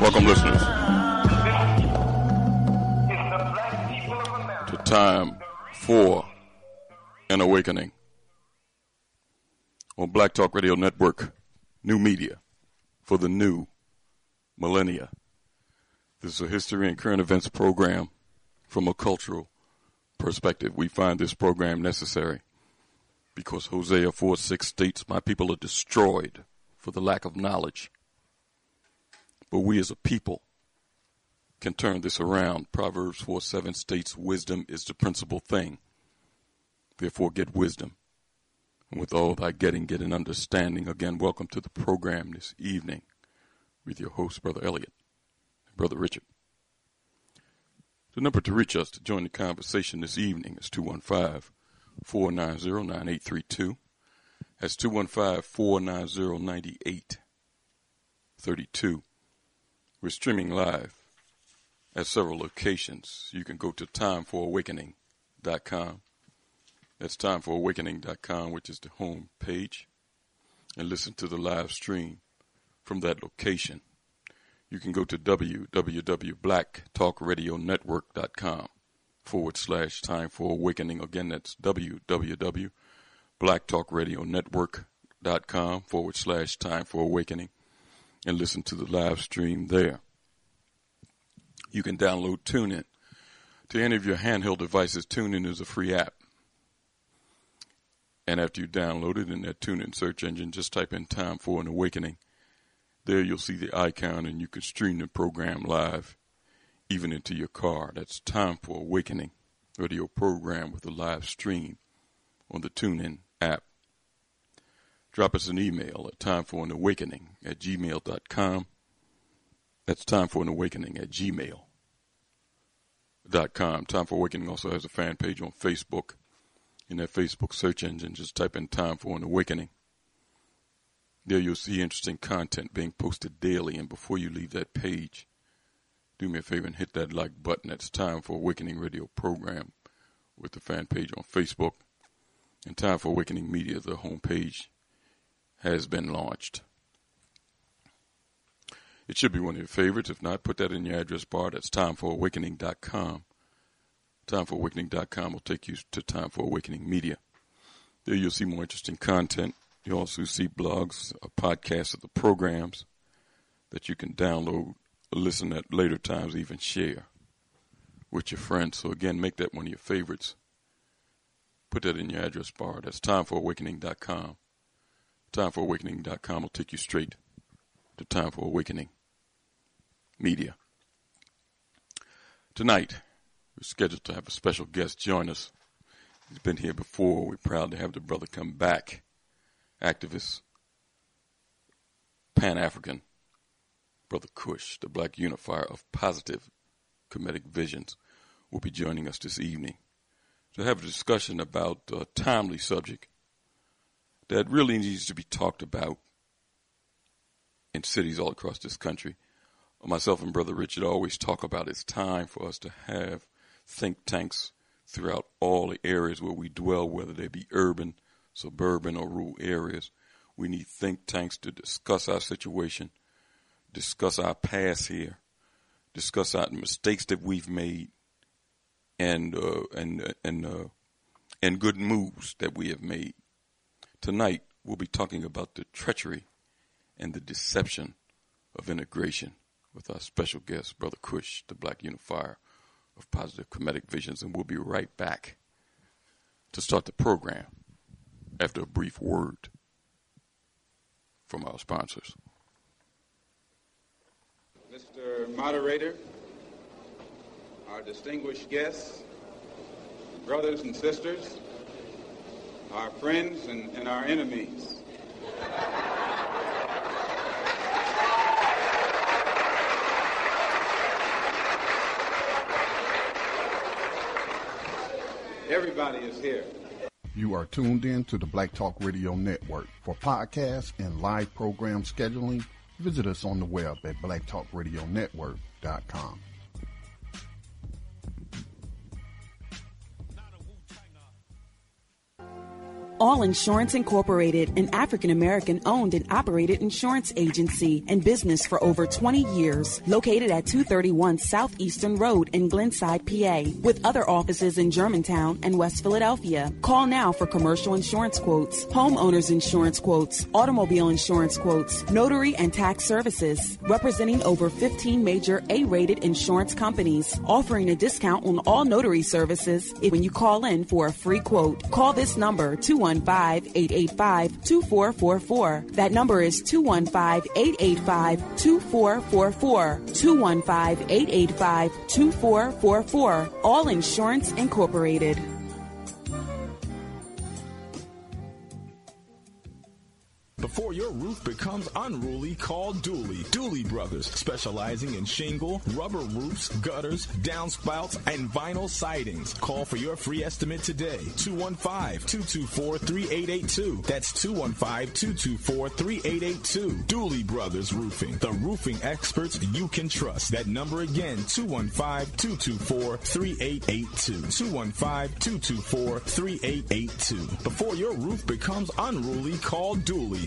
Welcome, listeners, to Time for an Awakening on Black Talk Radio Network, new media for the new millennia. This is a history and current events program from a cultural perspective. We find this program necessary because Hosea 4:6 states, "My people are destroyed for the lack of knowledge." But we as a people can turn this around. Proverbs 4:7 states, "Wisdom is the principal thing. Therefore get wisdom. And with all thy getting, get an understanding." Again, welcome to the program this evening with your host, Brother Elliot and Brother Richard. The number to reach us to join the conversation this evening is 215-490-9832. That's 215-490-9832. We're streaming live at several locations. You can go to timefораwakening.com. That's timefораwakening.com, which is the home page, and listen to the live stream from that location. You can go to www.blacktalkradionetwork.com/timefораwakening. Again, that's www.blacktalkradionetwork.com/timefораwakening. And listen to the live stream there. You can download TuneIn to any of your handheld devices. TuneIn is a free app. And after you download it in that TuneIn search engine, just type in Time for an Awakening. There you'll see the icon and you can stream the program live, even into your car. That's Time for Awakening radio program with a live stream on the TuneIn app. Drop us an email at timeforanawakening@gmail.com. That's timeforanawakening@gmail.com. Time for Awakening also has a fan page on Facebook. In that Facebook search engine, just type in Time for an Awakening. There you'll see interesting content being posted daily. And before you leave that page, do me a favor and hit that like button. That's Time for Awakening radio program with the fan page on Facebook. And Time for Awakening Media, the homepage, has been launched. It should be one of your favorites. If not, put that in your address bar. That's timefораwakening.com. Timefораwakening.com will take you to Time for Awakening Media. There you'll see more interesting content. You'll also see blogs, podcasts of the programs that you can download, listen at later times, even share with your friends. So again, make that one of your favorites. Put that in your address bar. That's timefораwakening.com. Timefораwakening.com will take you straight to Time for Awakening Media. Tonight, we're scheduled to have a special guest join us. He's been here before. We're proud to have the brother come back. Activist, Pan-African, Brother Kush, the Black Unifier of Positive Kemetic Visions, will be joining us this evening to have a discussion about a timely subject that really needs to be talked about in cities all across this country. Myself and Brother Richard always talk about it's time for us to have think tanks throughout all the areas where we dwell, whether they be urban, suburban, or rural areas. We need think tanks to discuss our situation, discuss our past here, discuss our mistakes that we've made, and good moves that we have made. Tonight, we'll be talking about the treachery and the deception of integration with our special guest, Brother Kush, the Black Unifier of Positive Kemetic Visions, and we'll be right back to start the program after a brief word from our sponsors. Mr. Moderator, our distinguished guests, brothers and sisters, our friends and our enemies. Everybody is here. You are tuned in to the Black Talk Radio Network. For podcasts and live program scheduling, visit us on the web at blacktalkradionetwork.com. All Insurance Incorporated, an African-American owned and operated insurance agency in business for over 20 years, located at 231 Southeastern Road in Glenside, PA, with other offices in Germantown and West Philadelphia. Call now for commercial insurance quotes, homeowners insurance quotes, automobile insurance quotes, notary and tax services, representing over 15 major A-rated insurance companies, offering a discount on all notary services when you call in for a free quote. Call this number, 215-885-2444. That number is 215-885-2444. 215-885-2444. All Insurance Incorporated. Before your roof becomes unruly, call Dooley. Dooley Brothers, specializing in shingle, rubber roofs, gutters, downspouts, and vinyl sidings. Call for your free estimate today. 215-224-3882. That's 215-224-3882. Dooley Brothers Roofing, the roofing experts you can trust. That number again, 215-224-3882. 215-224-3882. Before your roof becomes unruly, call Dooley.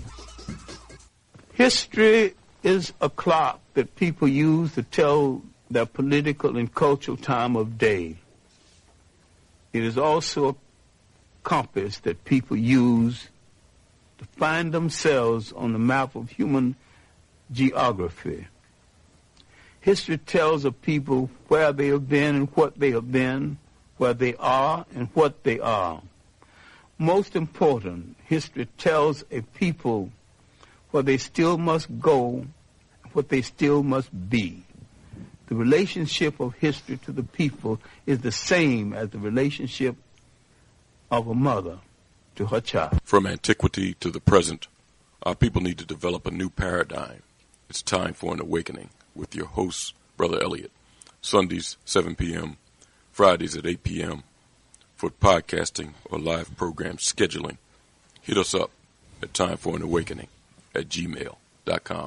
History is a clock that people use to tell their political and cultural time of day. It is also a compass that people use to find themselves on the map of human geography. History tells of people where they have been and what they have been, where they are and what they are. Most important, history tells a people where they still must go, what they still must be. The relationship of history to the people is the same as the relationship of a mother to her child. From antiquity to the present, our people need to develop a new paradigm. It's time for an awakening with your host, Brother Elliot. Sundays, 7 p.m., Fridays at 8 p.m. For podcasting or live program scheduling, hit us up at timeforanawakening@gmail.com.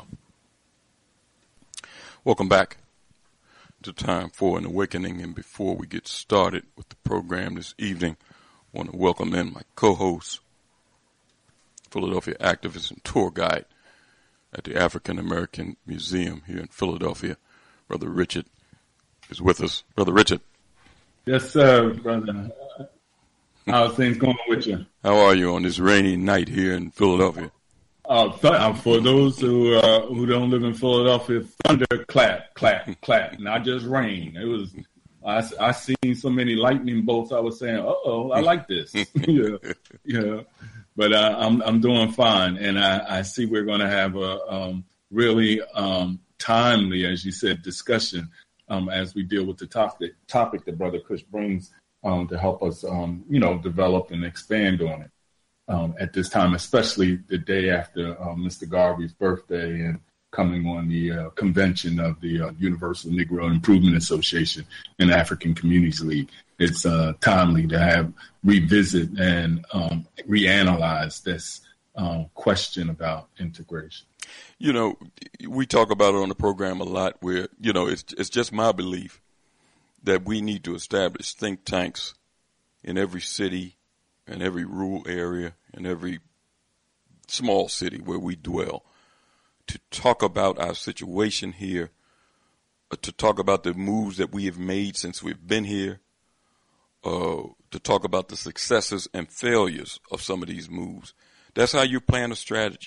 Welcome back to Time for an Awakening. And before we get started with the program this evening, I want to welcome in my co-host, Philadelphia activist and tour guide at the African American Museum here in Philadelphia. Brother Richard is with us. Brother Richard. Yes, sir, brother. How's things going with you? How are you on this rainy night here in Philadelphia? For those who don't live in Philadelphia, thunder, clap, clap, clap, not just rain. It was. I seen so many lightning bolts. I was saying, I like this. yeah. But I'm doing fine, and I see we're going to have a really timely, as you said, discussion as we deal with the topic that Brother Kush brings to help us, develop and expand on it. At this time, especially the day after Mr. Garvey's birthday and coming on the convention of the Universal Negro Improvement Association and African Communities League. It's timely to revisit and reanalyze this question about integration. You know, we talk about it on the program a lot where, it's just my belief that we need to establish think tanks in every city, in every rural area, in every small city where we dwell, to talk about our situation here, to talk about the moves that we have made since we've been here, to talk about the successes and failures of some of these moves. That's how you plan a strategy.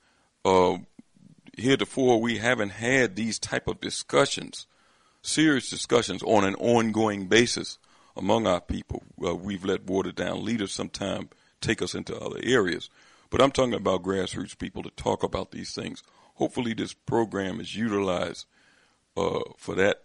Heretofore, we haven't had these type of discussions, serious discussions on an ongoing basis among our people. We've let watered down leaders sometimes take us into other areas. But I'm talking about grassroots people to talk about these things. Hopefully this program is utilized for that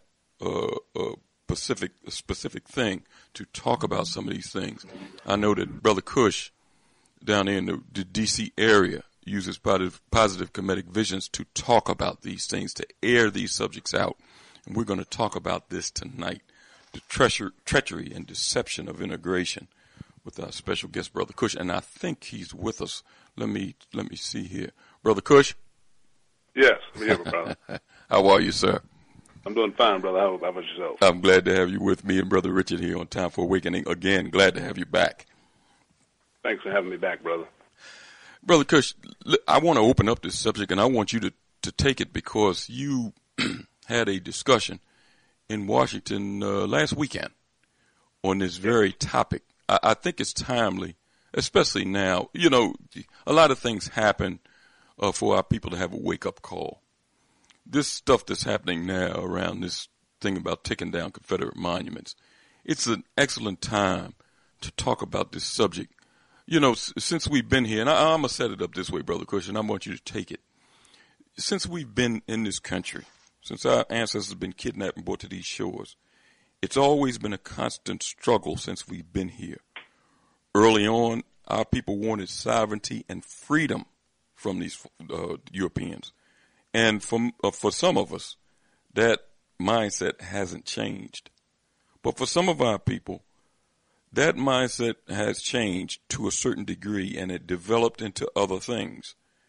specific thing, to talk about some of these things. I know that Brother Kush down there in the D.C. area uses positive comedic visions to talk about these things, to air these subjects out. And we're going to talk about this tonight, the treachery and deception of integration, with our special guest, Brother Kush. And I think he's with us. Let me see here. Brother Kush? Yes, I'm here, brother. How are you, sir? I'm doing fine, brother. How about yourself? I'm glad to have you with me and Brother Richard here on Time for Awakening. Again, glad to have you back. Thanks for having me back, brother. Brother Kush, I want to open up this subject, and I want you to take it because you had a discussion in Washington last weekend on this very topic. I think it's timely, especially now. You know, a lot of things happen for our people to have a wake-up call. This stuff that's happening now around this thing about taking down Confederate monuments, it's an excellent time to talk about this subject. You know, since we've been here, and I'm going to set it up this way, Brother Kush, and I want you to take it. Since we've been in this country, since our ancestors have been kidnapped and brought to these shores, it's always been a constant struggle since we've been here. Early on, our people wanted sovereignty and freedom from these Europeans. And for some of us, that mindset hasn't changed. But for some of our people, that mindset has changed to a certain degree, and it developed into other things.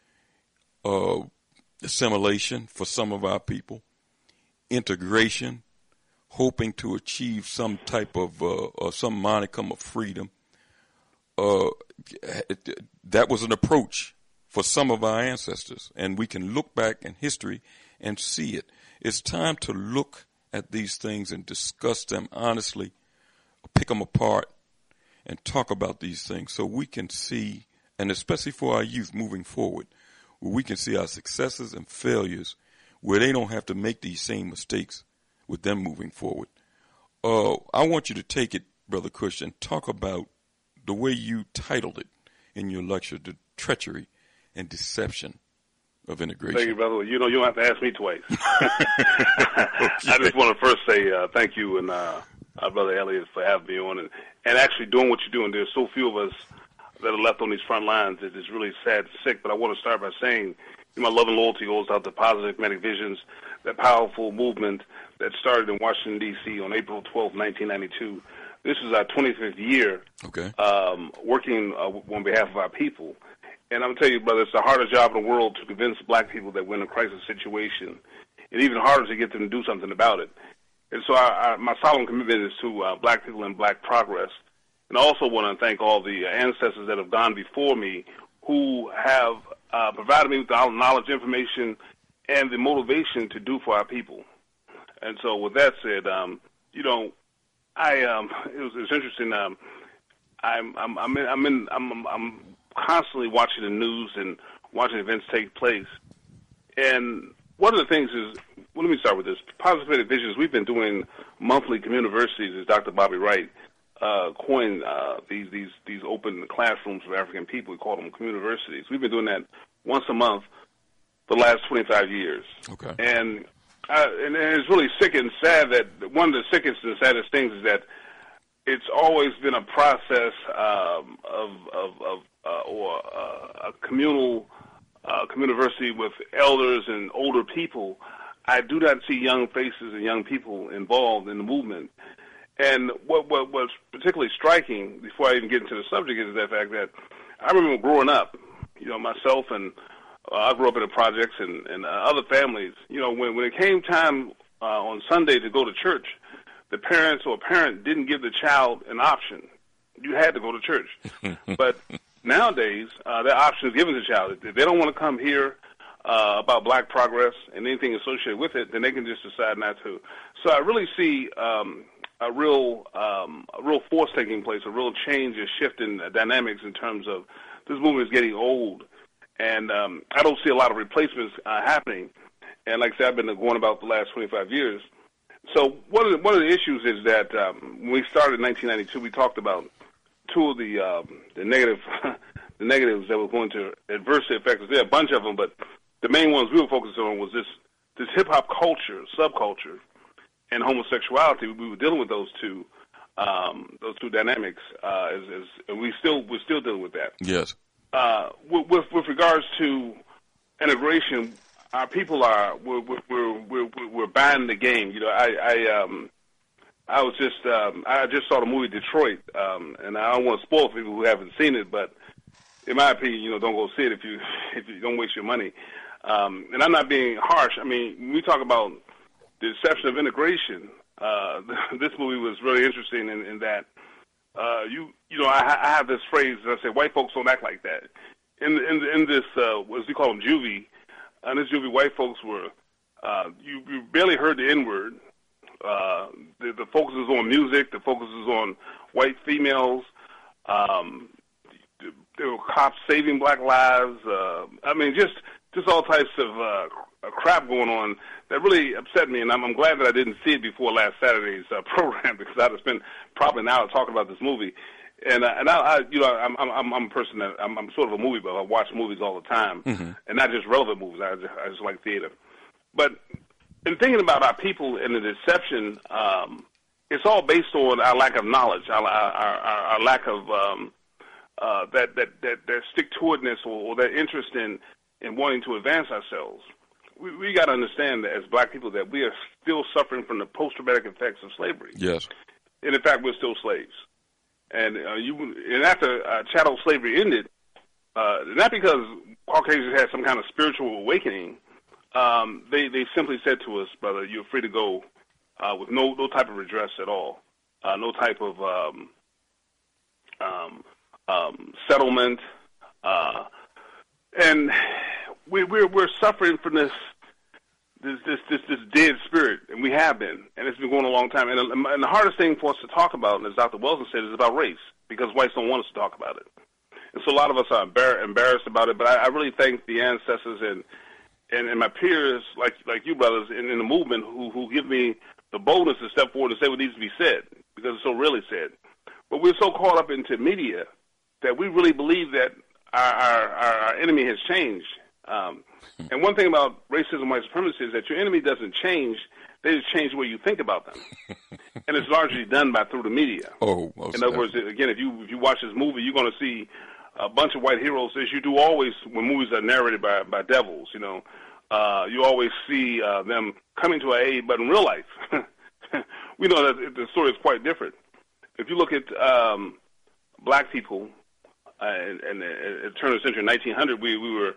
Assimilation for some of our people, integration, hoping to achieve some type of some modicum of freedom. That was an approach for some of our ancestors, and we can look back in history and see it. It's time to look at these things and discuss them honestly, pick them apart, and talk about these things so we can see, and especially for our youth moving forward, where we can see our successes and failures, where they don't have to make these same mistakes with them moving forward. I want you to take it, Brother Kush, and talk about the way you titled it in your lecture, The Treachery and Deception of Integration. Thank you, brother. You know, you don't have to ask me twice. I just want to first say thank you and our brother Elliot for having me on and actually doing what you're doing. There's so few of us that are left on these front lines. It is really sad and sick, but I want to start by saying my love and loyalty goes out to Positive Kinetic Visions, that powerful movement that started in Washington, D.C. on April 12, 1992. This is our 25th year working on behalf of our people. And I'm going to tell you, brother, it's the hardest job in the world to convince black people that we're in a crisis situation, and even harder to get them to do something about it. And so my solemn commitment is to black people and black progress. And I also want to thank all the ancestors that have gone before me who have provided me with the knowledge, information, and the motivation to do for our people. And so with that said, you know, it's interesting. I'm constantly watching the news and watching events take place. And one of the things is, well, let me start with this. Positive Kinetic Visions, we've been doing monthly communiversities, as Dr. Bobby Wright coined these open classrooms for African people. We call them communiversities. We've been doing that once a month for the last 25 years. Okay. And it's really sick and sad that one of the sickest and saddest things is that it's always been a process or a communal communiversity with elders and older people. I do not see young faces and young people involved in the movement. And what's particularly striking, before I even get into the subject, is the fact that I remember growing up, you know, myself and I grew up in the projects and other families. You know, when it came time on Sunday to go to church, the parents or a parent didn't give the child an option. You had to go to church. But nowadays, that option is given to the child. If they don't want to come hear about black progress and anything associated with it, then they can just decide not to. So I really see a real force taking place, a real change, a shift in dynamics in terms of this movement is getting old. And I don't see a lot of replacements happening. And like I said, I've been going about the last 25 years. So one of the issues is that when we started in 1992, we talked about two of the negatives that were going to adversely affect us. There are a bunch of them, but the main ones we were focused on was this hip-hop culture, subculture, and homosexuality. We were dealing with those two dynamics, and we're still dealing with that. Yes. With regards to integration, our people we're buying the game. You know, I just saw the movie Detroit, and I don't want to spoil for people who haven't seen it, but in my opinion, you know, don't go see it if you don't waste your money. And I'm not being harsh. I mean, when we talk about the deception of integration, this movie was really interesting in that I have this phrase that I say, white folks don't act like that. In this, what we call them, juvie, in this juvie, white folks were, you barely heard the N-word. The focus is on music. The focus is on white females. There were cops saving black lives. Just all types of crap going on that really upset me, and I'm glad that I didn't see it before last Saturday's program, because I'd have spent probably an hour talking about this movie. I'm a person that I'm sort of a movie buff. I watch movies all the time, and not just relevant movies. I just like theater. But in thinking about our people and the deception, it's all based on our lack of knowledge, our lack of that stick-to-itness or that interest in wanting to advance ourselves. We got to understand that as black people that we are still suffering from the post-traumatic effects of slavery. Yes. And in fact, we're still slaves. And after chattel slavery ended, not because Caucasians had some kind of spiritual awakening, they simply said to us, brother, you're free to go with no type of redress at all, no type of settlement, and we're suffering from this dead spirit, and we have been, and it's been going a long time. And the hardest thing for us to talk about, and as Dr. Wilson said, is about race, because whites don't want us to talk about it. And so a lot of us are embarrassed about it. But I really thank the ancestors and my peers, like you brothers, in the movement, who give me the boldness to step forward and say what needs to be said, because it's so rarely said. But we're so caught up into media that we really believe that our enemy has changed. And one thing about racism and white supremacy is that your enemy doesn't change; they just change the way you think about them, and it's largely done through the media. In other words, again, if you watch this movie, you're going to see a bunch of white heroes, as you do always when movies are narrated by devils. You always see them coming to our aid, but in real life, we know that the story is quite different. If you look at black people, and at the turn of the century, 1900, we were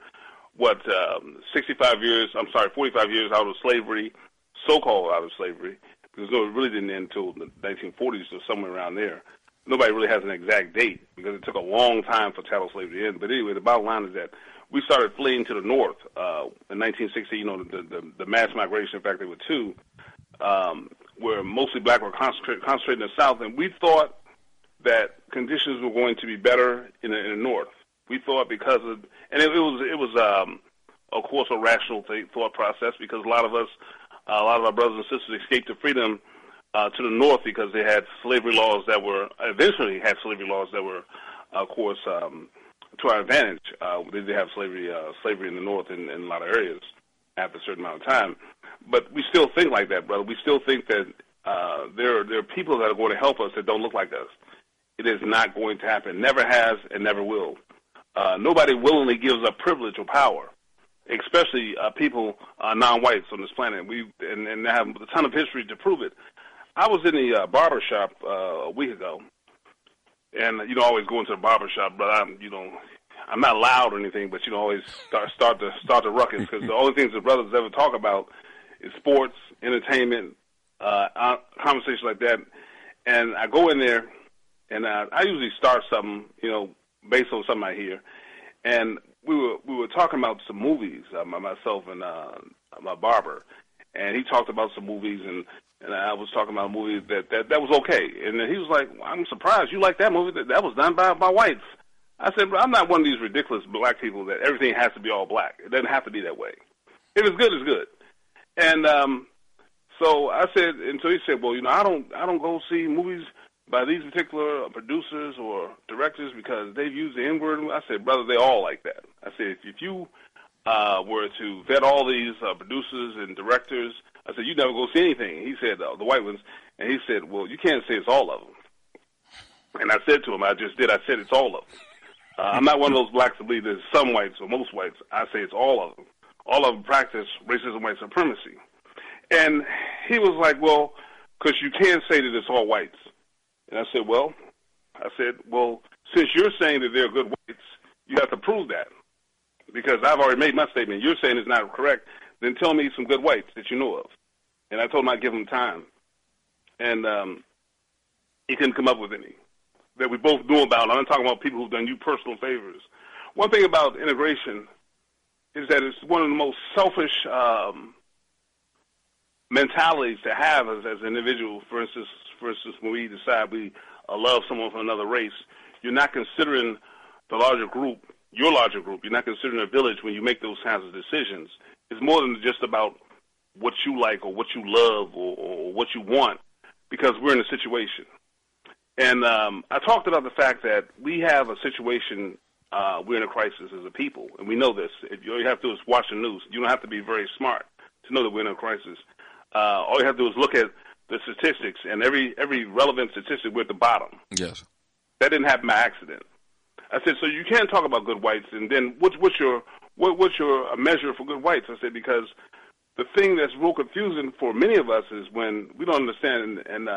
45 years out of slavery, so-called out of slavery, because it really didn't end until the 1940s or somewhere around there. Nobody really has an exact date, because it took a long time for chattel slavery to end. But anyway, the bottom line is that we started fleeing to the north in 1960. The mass migration, in fact, there were two, where mostly black were concentrated in the south, and we thought that conditions were going to be better in the north. We thought because of, and it was of course a rational thought process, because a lot of our brothers and sisters escaped to freedom to the north because they had slavery laws that were of course to our advantage. They did have slavery in the north in a lot of areas after a certain amount of time, but we still think like that, brother. We still think that there are people that are going to help us that don't look like us. It is not going to happen. Never has and never will. Nobody willingly gives up privilege or power, especially people non-whites on this planet. And have a ton of history to prove it. I was in the barber shop a week ago, and I always go into the barber shop, but I'm not loud or anything, but always start the ruckus, because the only things the brothers ever talk about is sports, entertainment, conversations like that. And I go in there, and I usually start something, based on something I hear. And we were talking about some movies, myself and my barber, and he talked about some movies, and I was talking about a movie that was okay. And then he was like, I'm surprised you like that movie. That was done by whites. I said, I'm not one of these ridiculous black people that everything has to be all black. It doesn't have to be that way. If it's good, it's good. And so I said, and so he said, well, I don't go see movies by these particular producers or directors because they've used the N-word. I said, brother, they all like that. I said, if you were to vet all these producers and directors, I said, you never go see anything. He said, the white ones. And he said, well, you can't say it's all of them. And I said to him, I just did. I said it's all of them. I'm not one of those blacks that believe there's some whites or most whites. I say it's all of them. All of them practice racism, white supremacy. And he was like, well, because you can't say that it's all whites. And I said, well, since you're saying that they're good whites, you have to prove that. Because I've already made my statement. You're saying it's not correct. Then tell me some good whites that you know of. And I told him I'd give him time. And he couldn't come up with any. that we both know about. I'm not talking about people who've done you personal favors. One thing about integration is that it's one of the most selfish mentalities to have as an individual. For instance, when we decide we love someone from another race, you're not considering the larger group, your larger group. You're not considering a village when you make those kinds of decisions. It's more than just about what you like or what you love or what you want, because we're in a situation. And I talked about the fact that we have a situation, we're in a crisis as a people, and we know this. All you have to do is watch the news. You don't have to be very smart to know that we're in a crisis. All you have to do is look at the statistics, and every relevant statistic, we're at the bottom. Yes. That didn't happen by accident. I said, so you can't talk about good whites, and then what's your measure for good whites? I said, because the thing that's real confusing for many of us is when we don't understand, and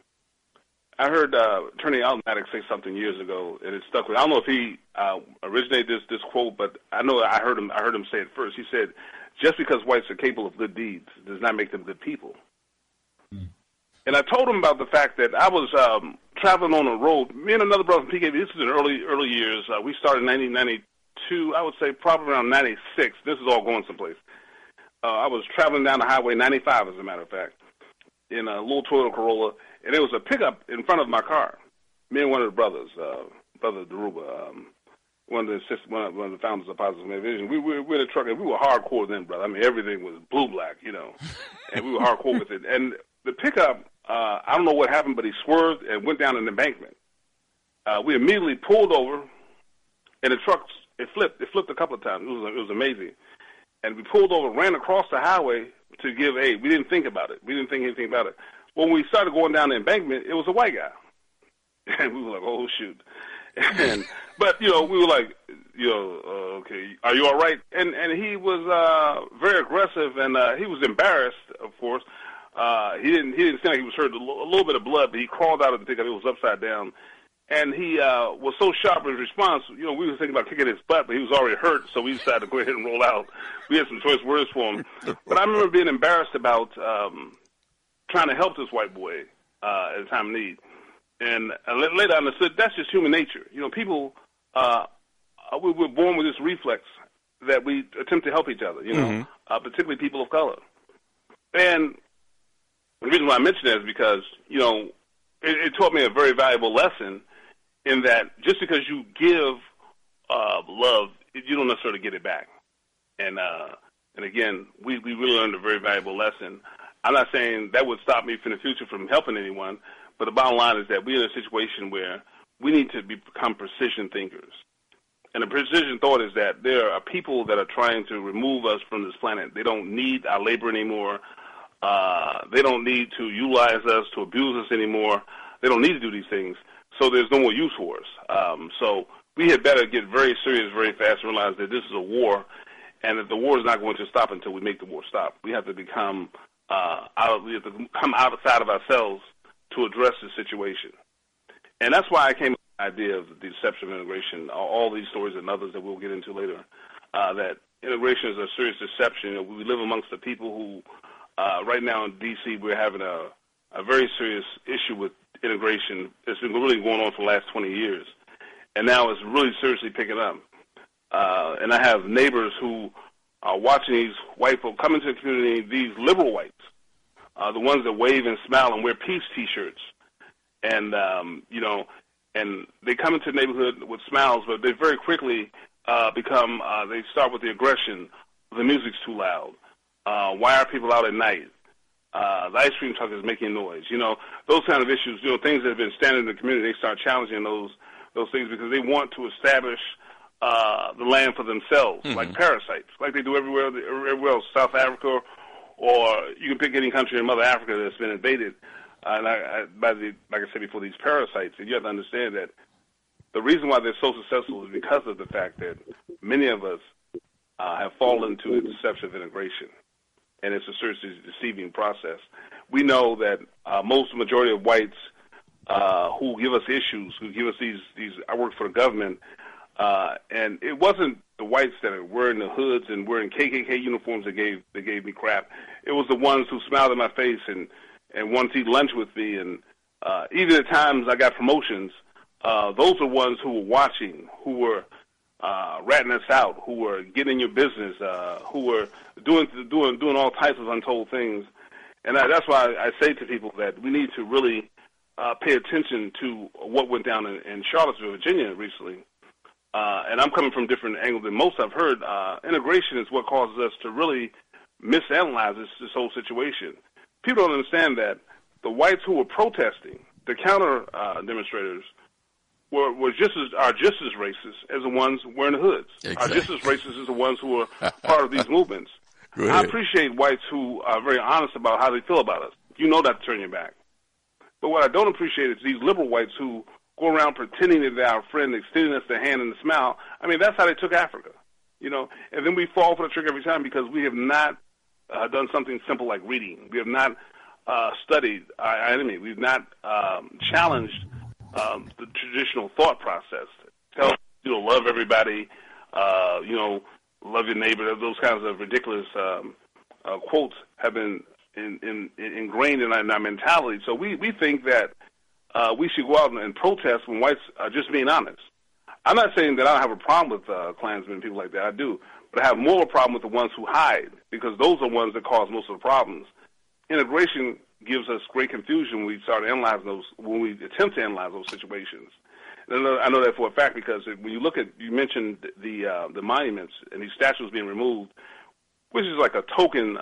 I heard Attorney Alton Maddox say something years ago, and it stuck with me. I don't know if he originated this quote, but I know I heard him say it first. He said, just because whites are capable of good deeds does not make them good people. Mm. And I told him about the fact that I was traveling on a road. Me and another brother from PKB, this was in early years. We started in 1992, I would say probably around 96. This is all going someplace. I was traveling down the Highway 95, as a matter of fact, in a little Toyota Corolla, and there was a pickup in front of my car. Me and one of the brothers, Brother Deruba, one of the founders of Positive Vision, we were in a truck, and we were hardcore then, brother. I mean, everything was blue-black, and we were hardcore with it. And the pickup, I don't know what happened, but he swerved and went down an embankment. We immediately pulled over, and the truck, it flipped a couple of times. It was amazing. And we pulled over, ran across the highway to give aid. We didn't think about it. We didn't think anything about it. When we started going down the embankment, it was a white guy. And we were like, oh, shoot. But, we were like, okay, are you all right? And he was very aggressive, and he was embarrassed, of course. He didn't seem like he was hurt. A little bit of blood, but he crawled out of the pickup. It was upside down. And he was so sharp in his response, we were thinking about kicking his butt, but he was already hurt, so we decided to go ahead and roll out. We had some choice words for him. But I remember being embarrassed about trying to help this white boy at a time of need. And later I understood that's just human nature. People, we're born with this reflex that we attempt to help each other, particularly people of color. And the reason why I mention that is because, it taught me a very valuable lesson in that just because you give love, you don't necessarily get it back. And again, we really learned a very valuable lesson. I'm not saying that would stop me from the future from helping anyone, but the bottom line is that we're in a situation where we need to become precision thinkers. And the precision thought is that there are people that are trying to remove us from this planet. They don't need our labor anymore. They don't need to utilize us, to abuse us anymore. They don't need to do these things. So there's no more use for us. So we had better get very serious very fast and realize that this is a war, and that the war is not going to stop until we make the war stop. We have to become we have to come outside of ourselves to address the situation. And that's why I came up with the idea of the deception of integration, all these stories and others that we'll get into later, that integration is a serious deception. We live amongst the people who, right now in D.C., we're having a very serious issue with integration. It's been really going on for the last 20 years, and now it's really seriously picking up. And I have neighbors who are watching these white folk come into the community, these liberal whites, the ones that wave and smile and wear peace T-shirts, and and they come into the neighborhood with smiles, but they very quickly become. They start with the aggression. The music's too loud. Why are people out at night? The ice cream truck is making noise. Those kind of issues. Things that have been standing in the community. They start challenging those things because they want to establish the land for themselves, like parasites, like they do everywhere else, South Africa, or you can pick any country in Mother Africa that's been invaded. And like I said before, these parasites. And you have to understand that the reason why they're so successful is because of the fact that many of us have fallen into the deception of integration. And it's a seriously deceiving process. We know that majority of whites who give us issues, who give us these I work for the government, and it wasn't the whites that are wearing the hoods and wearing KKK uniforms that gave me crap. It was the ones who smiled in my face and wanted to eat lunch with me. And even at times I got promotions those are ones who were watching, who were ratting us out, who were getting in your business, who were doing all types of untold things. And that's why I say to people that we need to really pay attention to what went down in Charlottesville, Virginia recently. And I'm coming from a different angle than most I've heard. Integration is what causes us to really misanalyze this whole situation. People don't understand that the whites who were protesting, the counter demonstrators, are just as racist as the ones wearing the hoods. Exactly. Are just as racist as the ones who are part of these movements. I appreciate whites who are very honest about how they feel about us. You know not to turn your back. But what I don't appreciate is these liberal whites who go around pretending that they're our friend, extending us their hand and a smile. I mean, that's how they took Africa, you know. And then we fall for the trick every time because we have not done something simple like reading. We have not studied our enemy. We've not challenged the traditional thought process. Tell love everybody, love your neighbor. Those kinds of ridiculous quotes have been ingrained in our mentality. So we think that we should go out and protest when whites are just being honest. I'm not saying that I don't have a problem with Klansmen and people like that. I do. But I have more of a problem with the ones who hide, because those are the ones that cause most of the problems. Integration gives us great confusion when we start analyzing those, when we attempt to analyze those situations. And I know that for a fact because when you look at, you mentioned the monuments and these statues being removed, which is like a token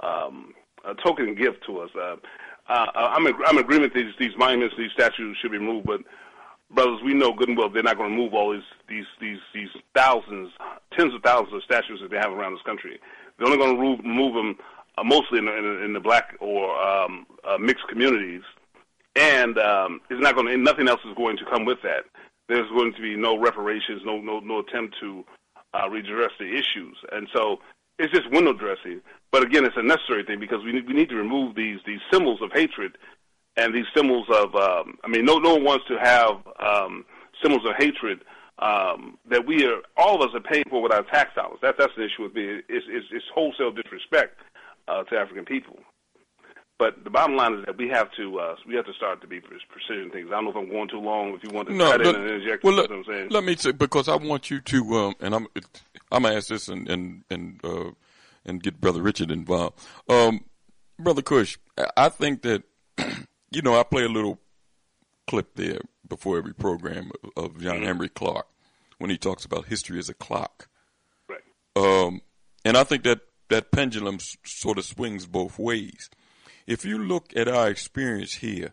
gift to us. I'm in agreement that these monuments, these statues should be removed, but brothers, we know good and well they're not going to remove all these thousands, tens of thousands of statues that they have around this country. They're only going to remove them mostly in the black or mixed communities, and it's not going to. Nothing else is going to come with that. There's going to be no reparations, no attempt to redress the issues, and so it's just window dressing. But again, it's a necessary thing because we need to remove these symbols of hatred and these symbols of. No one wants to have symbols of hatred that all of us are paying for with our tax dollars. That's an issue with me. It's wholesale disrespect to African people. But the bottom line is that we have to start to be precision things. I don't know if I'm going too long. If you want to cut in and interject, what I'm saying. Let me say, because I want you to, and I'm gonna ask this and get Brother Richard involved. Brother Kush, I think that I play a little clip there before every program of John Henry Clark when he talks about history as a clock. Right. And I think that pendulum sort of swings both ways. If you look at our experience here,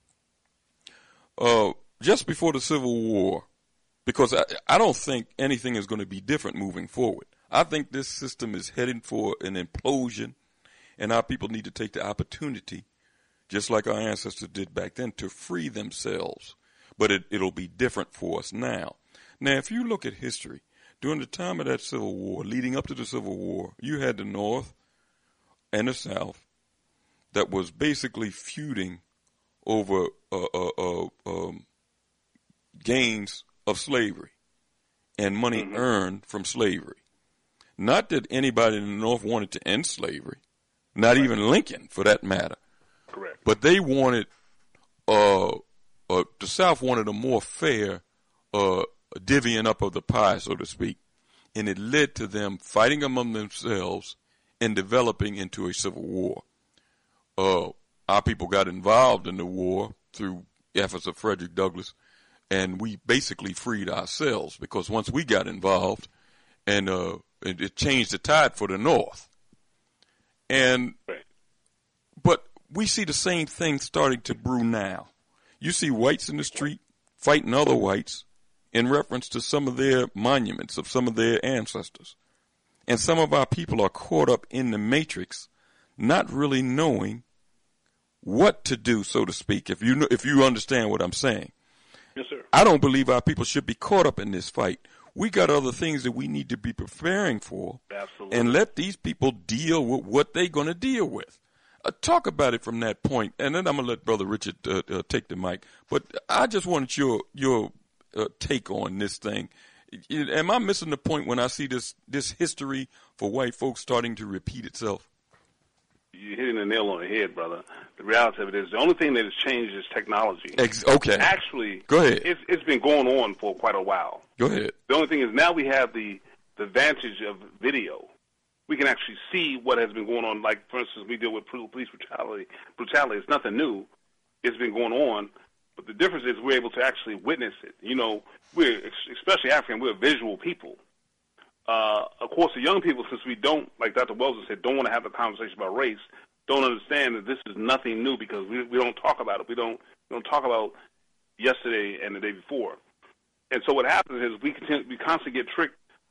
just before the Civil War, because I don't think anything is going to be different moving forward. I think this system is heading for an implosion, and our people need to take the opportunity, just like our ancestors did back then, to free themselves. But it'll be different for us now. Now, if you look at history, during the time of that Civil War, leading up to the Civil War, you had the North and the South that was basically feuding over gains of slavery and money earned from slavery. Not that anybody in the North wanted to end slavery, not even Lincoln for that matter. Correct. But they wanted, the South wanted a more fair divvying up of the pie, so to speak. And it led to them fighting among themselves and developing into a civil war. Our people got involved in the war through efforts of Frederick Douglass, and we basically freed ourselves because once we got involved, and it changed the tide for the North. But we see the same thing starting to brew now. You see whites in the street fighting other whites in reference to some of their monuments of some of their ancestors. And some of our people are caught up in the matrix, not really knowing what to do, so to speak, if you understand what I'm saying. Yes, sir. I don't believe our people should be caught up in this fight. We got other things that we need to be preparing for. Absolutely. And let these people deal with what they're going to deal with. Talk about it from that point, and then I'm going to let Brother Richard take the mic. But I just wanted your take on this thing. Am I missing the point when I see this history for white folks starting to repeat itself? you're hitting the nail on the head, brother. The reality of it is the only thing that has changed is technology. Okay. Actually, go ahead. It's been going on for quite a while. Go ahead. The only thing is now we have the advantage of video. We can actually see what has been going on. Like, for instance, we deal with police brutality. It's nothing new. It's been going on. But the difference is we're able to actually witness it. You know, we're, especially African, we're visual people. Of course, the young people, since we don't, like Dr. Wells said, don't want to have a conversation about race, don't understand that this is nothing new because we don't talk about it. We don't talk about yesterday and the day before. And so what happens is we constantly get tricked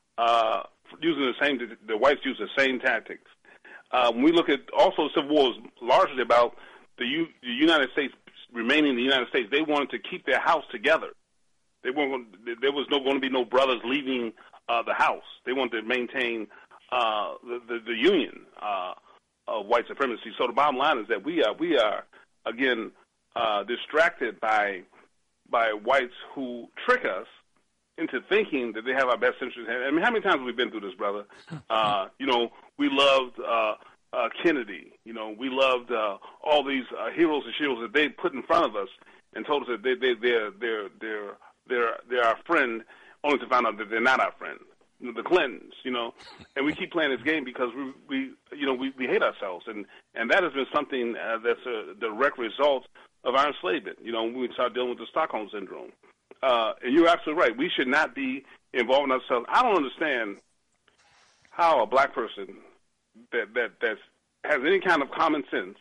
using the whites use the same tactics. When we look at also Civil War is largely about the United States remaining in the United States. They wanted to keep their house together. There was going to be no brothers leaving the house. They wanted to maintain the union of white supremacy. So the bottom line is that we are again distracted by whites who trick us into thinking that they have our best interest. I mean, how many times have we been through this, brother? You know, we loved Kennedy. You know, we loved all these heroes and shields that they put in front of us and told us that they're our friend, only to find out that they're not our friend. You know, the Clintons, you know, and we keep playing this game because we hate ourselves, and that has been something that's a direct result of our enslavement. You know, when we start dealing with the Stockholm syndrome. And you're absolutely right. We should not be involving ourselves. I don't understand how a black person that has any kind of common sense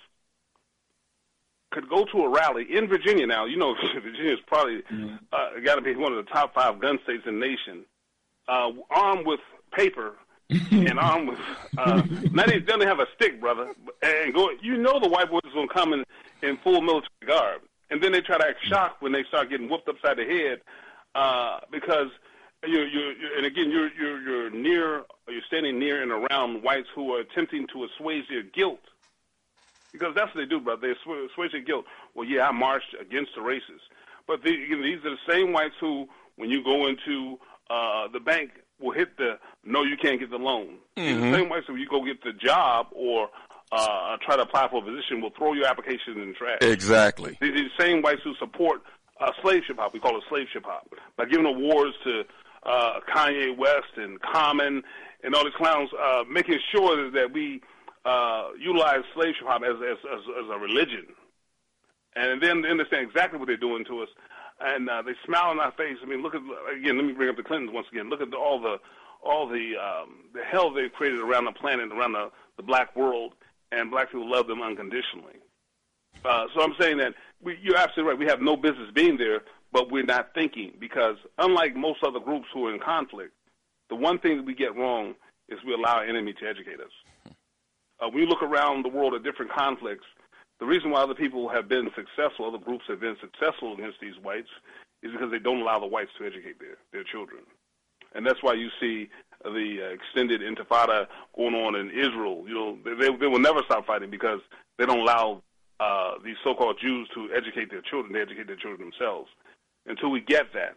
could go to a rally in Virginia. Now, you know, Virginia is probably got to be one of the top 5 gun states in the nation. Armed with paper and armed with not even doesn't have a stick, brother, and go. You know the white boys is gonna come in full military garb. And then they try to act shocked when they start getting whooped upside the head because you're standing near and around whites who are attempting to assuage their guilt, because that's what they do, brother. They assuage their guilt. Well, yeah, I marched against the racists, but these are the same whites who, when you go into the bank, will hit the no, you can't get the loan. Mm-hmm. These are the same whites who, you go get the job or try to apply for a position, will throw your application in the trash. Exactly. These are the same whites who support slave ship hop. We call it slave ship hop. By giving awards to Kanye West and Common and all these clowns, making sure that we utilize slave ship hop as a religion. And then they understand exactly what they're doing to us. And they smile in our face. I mean, look at, again, let me bring up the Clintons once again. Look at all the hell they've created around the planet, around the black world. And black people love them unconditionally. So I'm saying that you're absolutely right. We have no business being there, but we're not thinking, because unlike most other groups who are in conflict, the one thing that we get wrong is we allow our enemy to educate us. When you look around the world at different conflicts, the reason why other people have been successful, other groups have been successful against these whites, is because they don't allow the whites to educate their children. And that's why you see the extended intifada going on in Israel. You know, they will never stop fighting because they don't allow these so-called Jews to educate their children. They educate their children themselves. Until we get that,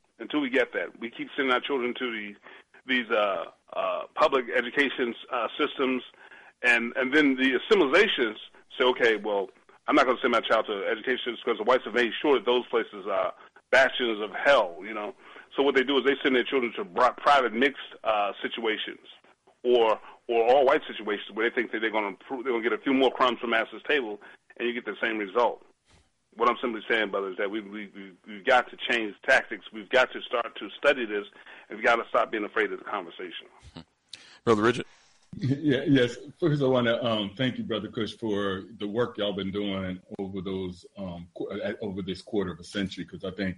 we keep sending our children to these public education systems, and then the assimilations say, okay, well, I'm not going to send my child to education because the whites have made sure that those places are bastions of hell, you know. So what they do is they send their children to private mixed situations, or all white situations where they think that they're going to get a few more crumbs from master's table, and you get the same result. What I'm simply saying, brother, is that we've got to change tactics. We've got to start to study this, and we've got to stop being afraid of the conversation. Brother Richard? Yes. First, I want to thank you, Brother Kush, for the work y'all been doing over over this quarter of a century, because I think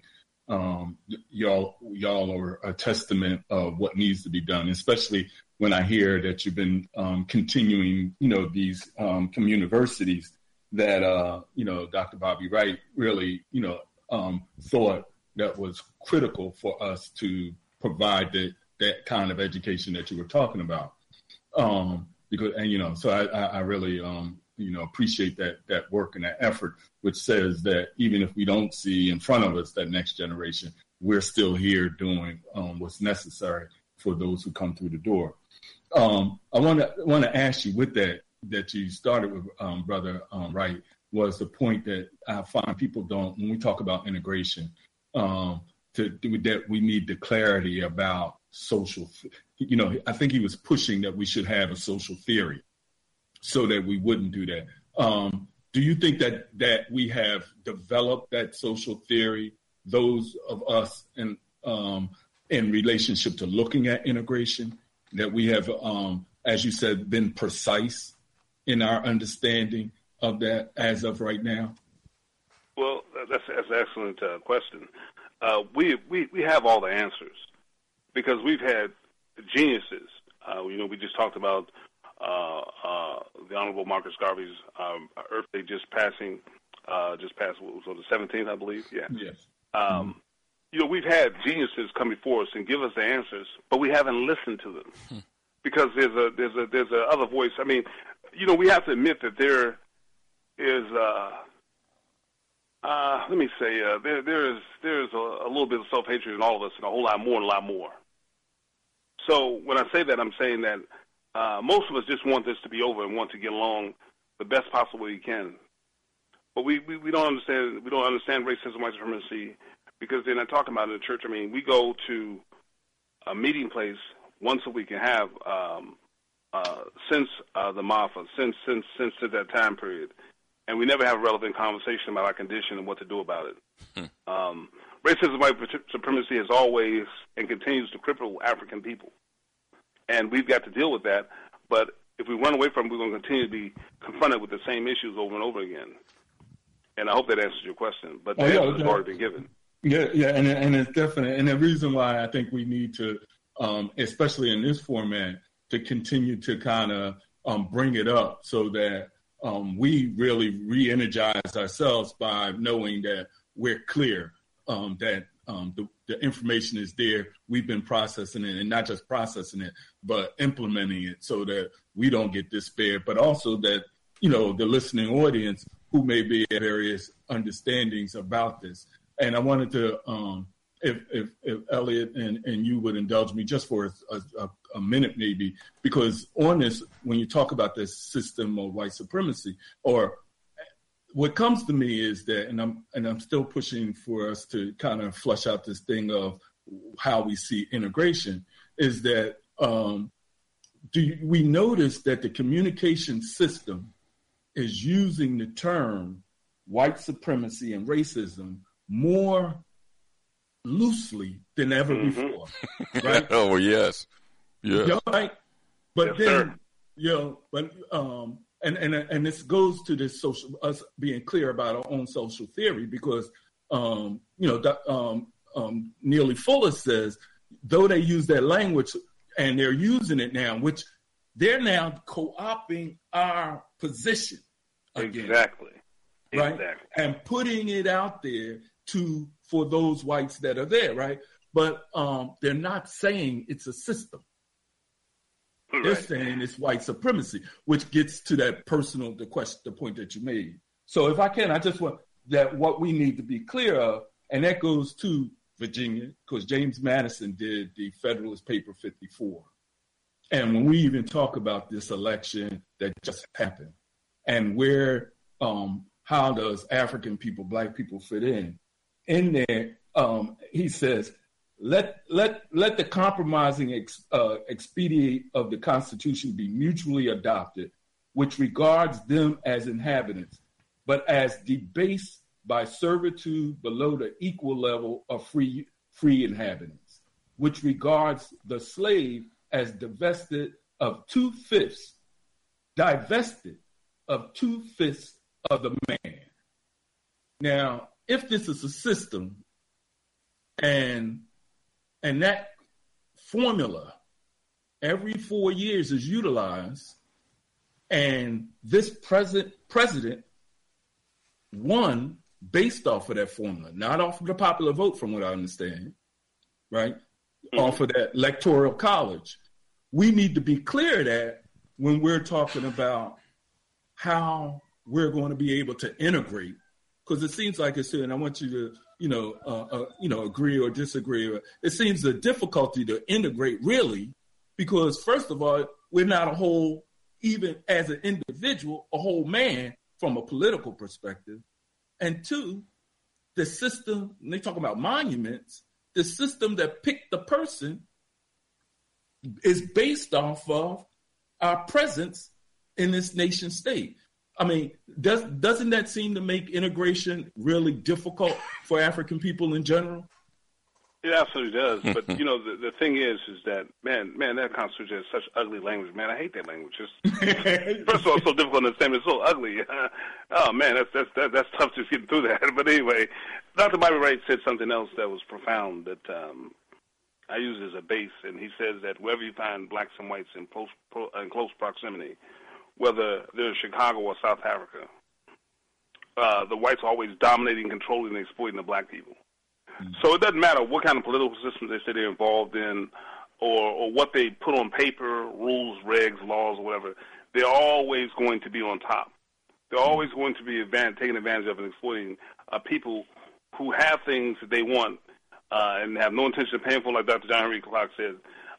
y'all are a testament of what needs to be done, especially when I hear that you've been continuing, these communiversities that, Dr. Bobby Wright really, thought that was critical for us to provide that kind of education that you were talking about. So I really, appreciate that work and that effort, which says that even if we don't see in front of us that next generation, we're still here doing what's necessary for those who come through the door. I want to ask you with that, that you started with, Brother Wright, was the point that I find people don't, when we talk about integration, that we need the clarity about social. I think he was pushing that we should have a social theory so that we wouldn't do that. Do you think that we have developed that social theory, those of us in relationship to looking at integration, that we have, as you said, been precise in our understanding of that as of right now? Well, that's an excellent question. We have all the answers because we've had geniuses. We just talked about the Honorable Marcus Garvey's Earth Day just passed what was on the 17th, I believe. Yeah. Yes. We've had geniuses come before us and give us the answers, but we haven't listened to them because there's a other voice. I mean, we have to admit that there is. Let me say, there's a little bit of self-hatred in all of us, and a whole lot more. So when I say that, I'm saying that most of us just want this to be over and want to get along the best possible way we can. But we don't understand. We don't understand racism, white supremacy, because they're not talking about it in the church. I mean, we go to a meeting place once a week and have since the MAFA, since that time period. And we never have a relevant conversation about our condition and what to do about it. Racism, white supremacy has always and continues to cripple African people. And we've got to deal with that. But if we run away from it, we're going to continue to be confronted with the same issues over and over again. And I hope that answers your question. But the answer has already been given. Yeah, and it's definite. And the reason why I think we need to, especially in this format, to continue to kind of bring it up so that we really re-energize ourselves by knowing that we're clear, that the information is there. We've been processing it, and not just processing it, but implementing it so that we don't get despair, but also that, the listening audience who may be at various understandings about this. And I wanted to, if Elliot and you would indulge me just for a minute maybe, because on this, when you talk about this system of white supremacy, or what comes to me is that, and I'm still pushing for us to kind of flush out this thing of how we see integration, is that we notice that the communication system is using the term white supremacy and racism more loosely than ever before, right? Oh, yes. Yeah. Right? But yes, then, and this goes to this us being clear about our own social theory, because, Neely Fuller says, though they use that language and they're using it now, which they're now co-opting our position again. Exactly. Right? Exactly. And putting it out there for those whites that are there, right? But they're not saying it's a system. Right. They're saying it's white supremacy, which gets to that the point that you made. So if I can, I just want that what we need to be clear of, and that goes to Virginia, because James Madison did the Federalist Paper 54. And when we even talk about this election that just happened, and where, how does African people, Black people fit in there, he says, let the compromising expedient of the Constitution be mutually adopted, which regards them as inhabitants, but as debased by servitude below the equal level of free inhabitants, which regards the slave as divested of 2/5 of the man. Now, if this is a system and that formula every 4 years is utilized, and this president won based off of that formula, not off of the popular vote, from what I understand, right? Mm-hmm. Off of that electoral college. We need to be clear that when we're talking about how we're going to be able to integrate, because it seems like it's, and I want you to, agree or disagree. It seems a difficulty to integrate, really, because first of all, we're not a whole even as an individual, a whole man from a political perspective. And two, the system, and they talk about monuments, the system that picked the person is based off of our presence in this nation state. I mean, doesn't that seem to make integration really difficult for African people in general? It absolutely does. But, the thing is that, man, that Constitution has such ugly language. Man, I hate that language. First of all, it's so difficult to understand, but it's so ugly. Oh, man, that's tough just getting through that. But anyway, Dr. Bobby Wright said something else that was profound that I use as a base, and he says that wherever you find blacks and whites in close proximity, whether they're in Chicago or South Africa, the whites are always dominating, controlling, and exploiting the black people. So it doesn't matter what kind of political systems they say they're involved in or what they put on paper, rules, regs, laws, or whatever. They're always going to be on top. They're always going to be taking advantage of and exploiting people who have things that they want and have no intention of paying for, like Dr. John Henry Clark said,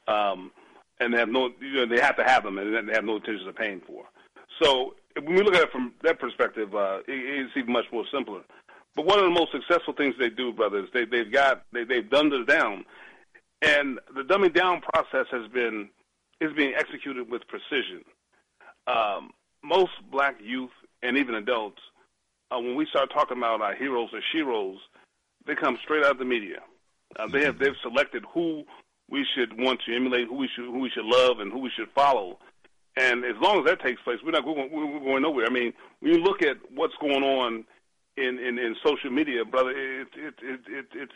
and they have they have to have them, and they have no intention of paying for. So when we look at it from that perspective, it's even much more simpler. But one of the most successful things they do, brothers, they've dumbed it down, and the dumbing down process is being executed with precision. Most black youth and even adults, when we start talking about our heroes or sheroes, they come straight out of the media. They've selected who we should want to emulate, who we should love, and who we should follow. And as long as that takes place, we're going nowhere. I mean, when you look at what's going on in social media, brother, it's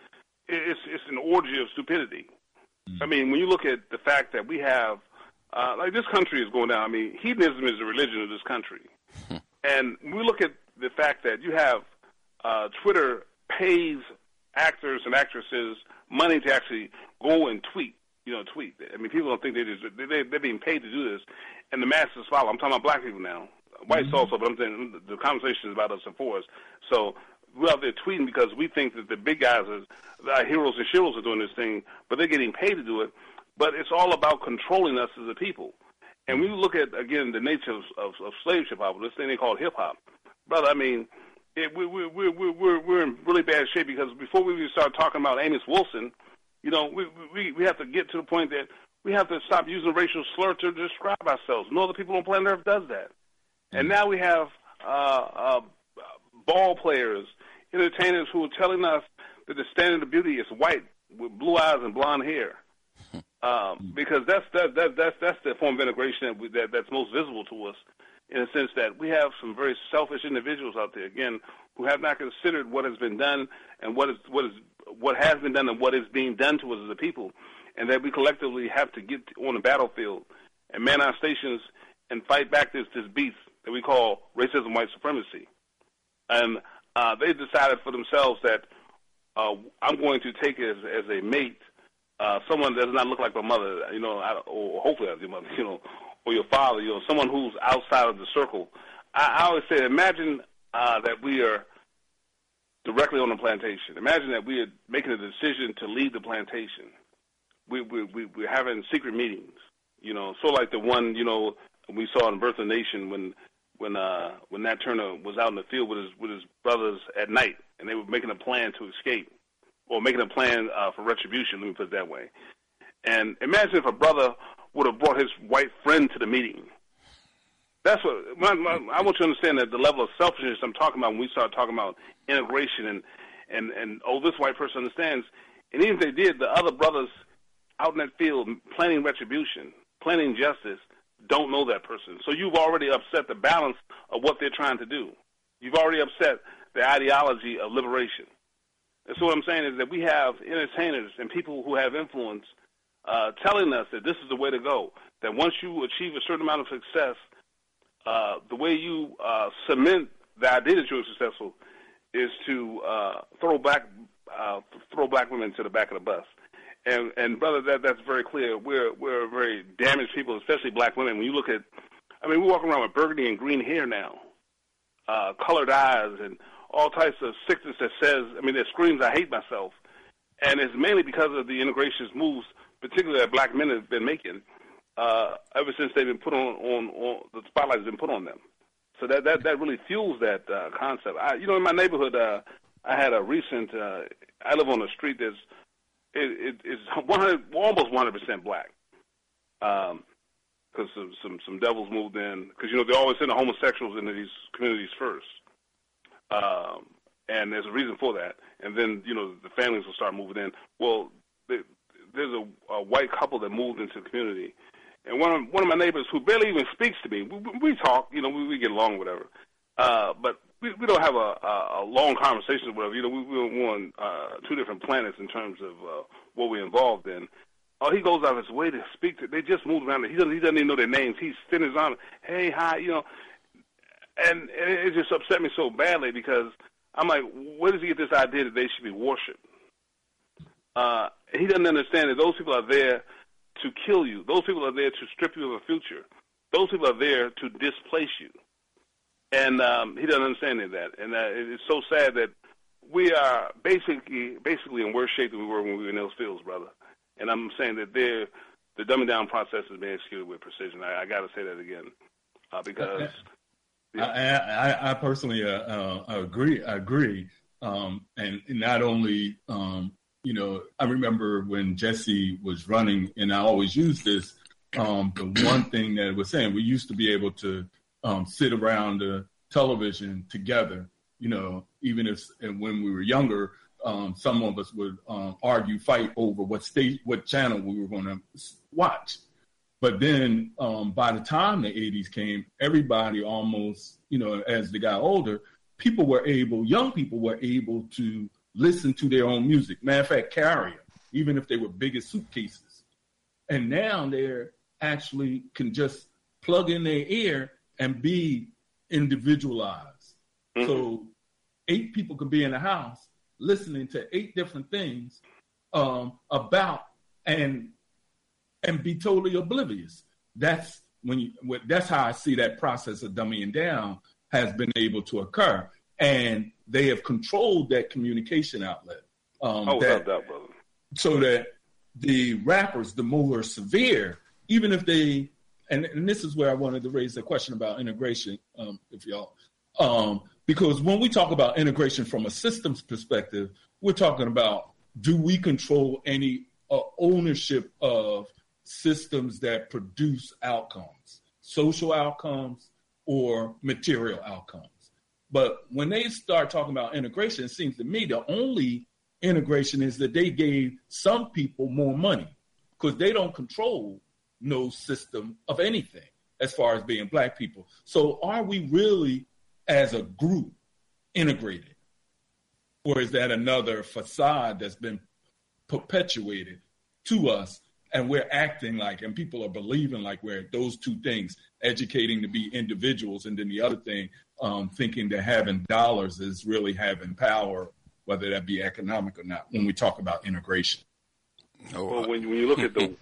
an orgy of stupidity. I mean, when you look at the fact that we have, like this country is going down. I mean, hedonism is the religion of this country. And we look at the fact that you have Twitter pays actors and actresses money to actually go and tweet. I mean, people don't think they're being paid to do this, and the masses follow. I'm talking about black people now. Whites also, but I'm saying the conversation is about us and for us. So we're out there tweeting because we think that the big guys, our heroes and sheroes, are doing this thing, but they're getting paid to do it. But it's all about controlling us as a people. And when you look at, again, the nature of slave hip-hop, this thing they call hip-hop, brother, I mean, we're in really bad shape because before we even start talking about Amos Wilson, we have to get to the point that we have to stop using racial slur to describe ourselves. No other people on planet Earth does that. And now we have ball players, entertainers who are telling us that the standard of beauty is white with blue eyes and blonde hair, because that's the form of integration that's most visible to us, in a sense that we have some very selfish individuals out there, again, who have not considered what has been done and what has been done and what is being done to us as a people, and that we collectively have to get on the battlefield and man our stations and fight back this beast that we call racism, white supremacy. And they decided for themselves that I'm going to take as a mate someone that does not look like my mother, or hopefully that's your mother, or your father, someone who's outside of the circle. I always say, imagine that we are directly on the plantation. Imagine that we are making a decision to leave the plantation. We're having secret meetings, sort of like the one, we saw in Birth of the Nation when Nat Turner was out in the field with his brothers at night, and they were making a plan to escape, or making a plan for retribution, let me put it that way. And imagine if a brother would have brought his white friend to the meeting. That's what I want you to understand, that the level of selfishness I'm talking about when we start talking about integration and this white person understands. And even if they did, the other brothers out in that field planning retribution, planning justice, don't know that person. So you've already upset the balance of what they're trying to do. You've already upset the ideology of liberation. And so what I'm saying is that we have entertainers and people who have influence telling us that this is the way to go, that once you achieve a certain amount of success, the way you cement the idea that you're successful is to throw black women to the back of the bus. And brother, that's very clear. We're very damaged people, especially black women. When you look at, we walk around with burgundy and green hair now, colored eyes, and all types of sickness that screams, I hate myself. And it's mainly because of the integrationist moves, particularly that black men have been making, ever since they've been put on the spotlight has been put on them. So that really fuels that concept. In my neighborhood, I had a recent. I live on a street that's it's almost 100% black. Because some devils moved in. Because they always send the homosexuals into these communities first, and there's a reason for that. And then the families will start moving in. Well, there's a white couple that moved into the community. And one of my neighbors who barely even speaks to me, we talk, we get along, whatever. But we don't have a long conversation, whatever. We're on two different planets in terms of what we're involved in. Oh, he goes out of his way to speak to. They just moved around. He doesn't even know their names. He's sitting his arm, hey, hi, and it just upset me so badly because I'm like, where does he get this idea that they should be worshipped? He doesn't understand that those people are there to kill you. Those people are there to strip you of a future. Those people are there to displace you. And he doesn't understand any of that. And it's so sad that we are basically in worse shape than we were when we were in those fields, brother. And I'm saying that the dumbing down process is being executed with precision. I got to say that again because I personally agree. And not only I remember when Jesse was running, and I always use this. The one thing that was saying, we used to be able to sit around the television together. Even when we were younger. Some of us would fight over what channel we were going to watch. But then by the time the 80s came, everybody almost, as they got older, young people were able to listen to their own music. Matter of fact, carry it, even if they were big as suitcases. And now they're actually can just plug in their ear and be individualized. Mm-hmm. So 8 people could be in the house listening to 8 different things about and be totally oblivious. That's that's how I see that process of dumbing down has been able to occur, and they have controlled that communication outlet. Without doubt, brother. So that the rappers, the more severe, even if they, and this is where I wanted to raise the question about integration, if y'all. Because when we talk about integration from a systems perspective, we're talking about, do we control any ownership of systems that produce outcomes, social outcomes or material outcomes? But when they start talking about integration, it seems to me the only integration is that they gave some people more money because they don't control no system of anything as far as being black people. So are we really as a group integrated? Or is that another facade that's been perpetuated to us and we're acting like, and people are believing like we're those two things, educating to be individuals, and then the other thing, thinking that having dollars is really having power, whether that be economic or not, when we talk about integration. Well, when you look at when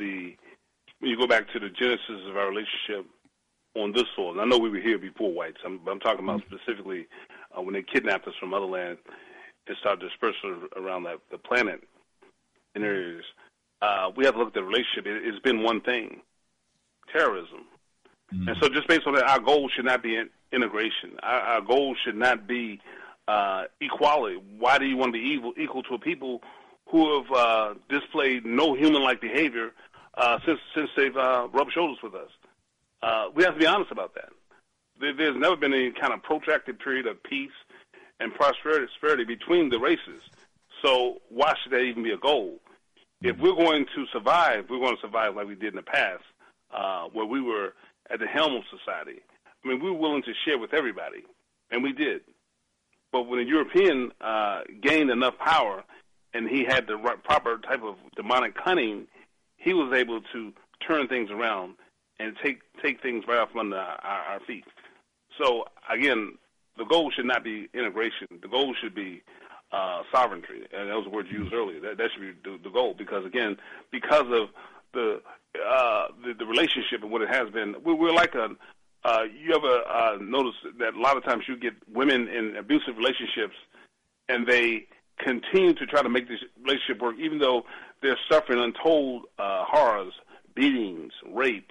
you go back to the genesis of our relationship on this soil, and I know we were here before whites, but I'm talking about specifically when they kidnapped us from other land and started dispersing around the planet in areas. We have to look at the relationship. It's been one thing, terrorism. Mm-hmm. And so just based on that, our goal should not be integration. Our goal should not be equality. Why do you want to be equal to a people who have displayed no human-like behavior since they've rubbed shoulders with us? We have to be honest about that. There's never been any kind of protracted period of peace and prosperity between the races. So why should that even be a goal? If we're going to survive, we're going to survive like we did in the past, where we were at the helm of society. I mean, we were willing to share with everybody, and we did. But when a European gained enough power and he had the proper type of demonic cunning, he was able to turn things around and take things right off under our feet. So, again, the goal should not be integration. The goal should be sovereignty, and that was the word you used earlier. That should be the goal, because again, because of the relationship and what it has been, we're like a. You ever notice that a lot of times you get women in abusive relationships, and they continue to try to make this relationship work, even though they're suffering untold horrors, beatings, rape,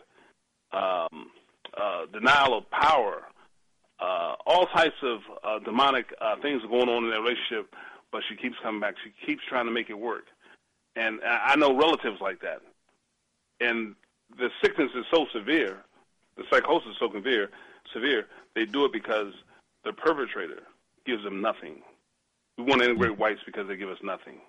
denial of power, all types of demonic things are going on in their relationship, but she keeps coming back. She keeps trying to make it work. And I know relatives like that. And the sickness is so severe, the psychosis is so severe, they do it because the perpetrator gives them nothing. We want to integrate whites because they give us nothing.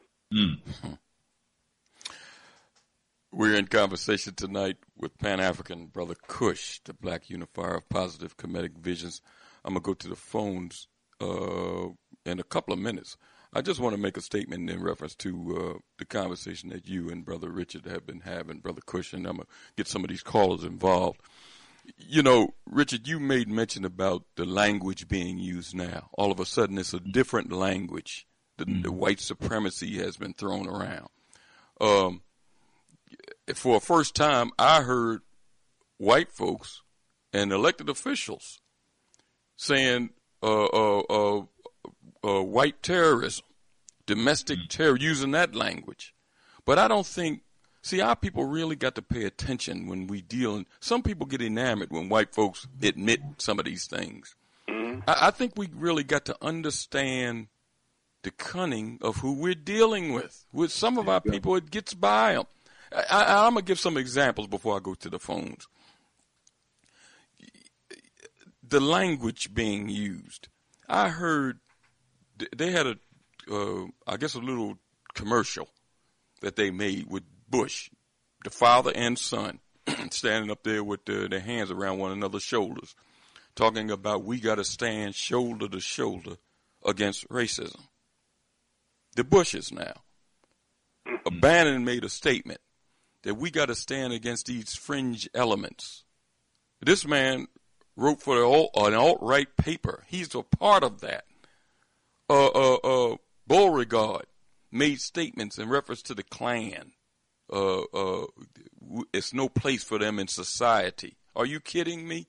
We're in conversation tonight with Pan-African Brother Kush, the Black Unifier of Positive Comedic Visions. I'm going to go to the phones in a couple of minutes. I just want to make a statement in reference to the conversation that you and Brother Richard have been having, Brother Kush, and I'm going to get some of these callers involved. You know, Richard, you made mention about the language being used now. All of a sudden, it's a different language. The white supremacy has been thrown around. For a first time, I heard white folks and elected officials saying white terrorism, domestic terror, using that language. But I don't think, our people really got to pay attention when we deal, and some people get enamored when white folks admit some of these things. I think we really got to understand the cunning of who we're dealing with. With some of our people, it gets by them. I'm going to give some examples before I go to the phones. The language being used. I heard they had a little commercial that they made with Bush, the father and son, standing up there with their hands around one another's shoulders, talking about we got to stand shoulder to shoulder against racism. The Bushes now. Bannon made a statement that we got to stand against these fringe elements. This man wrote for an alt-right paper. He's a part of that. Beauregard made statements in reference to the Klan. It's no place for them in society. Are you kidding me?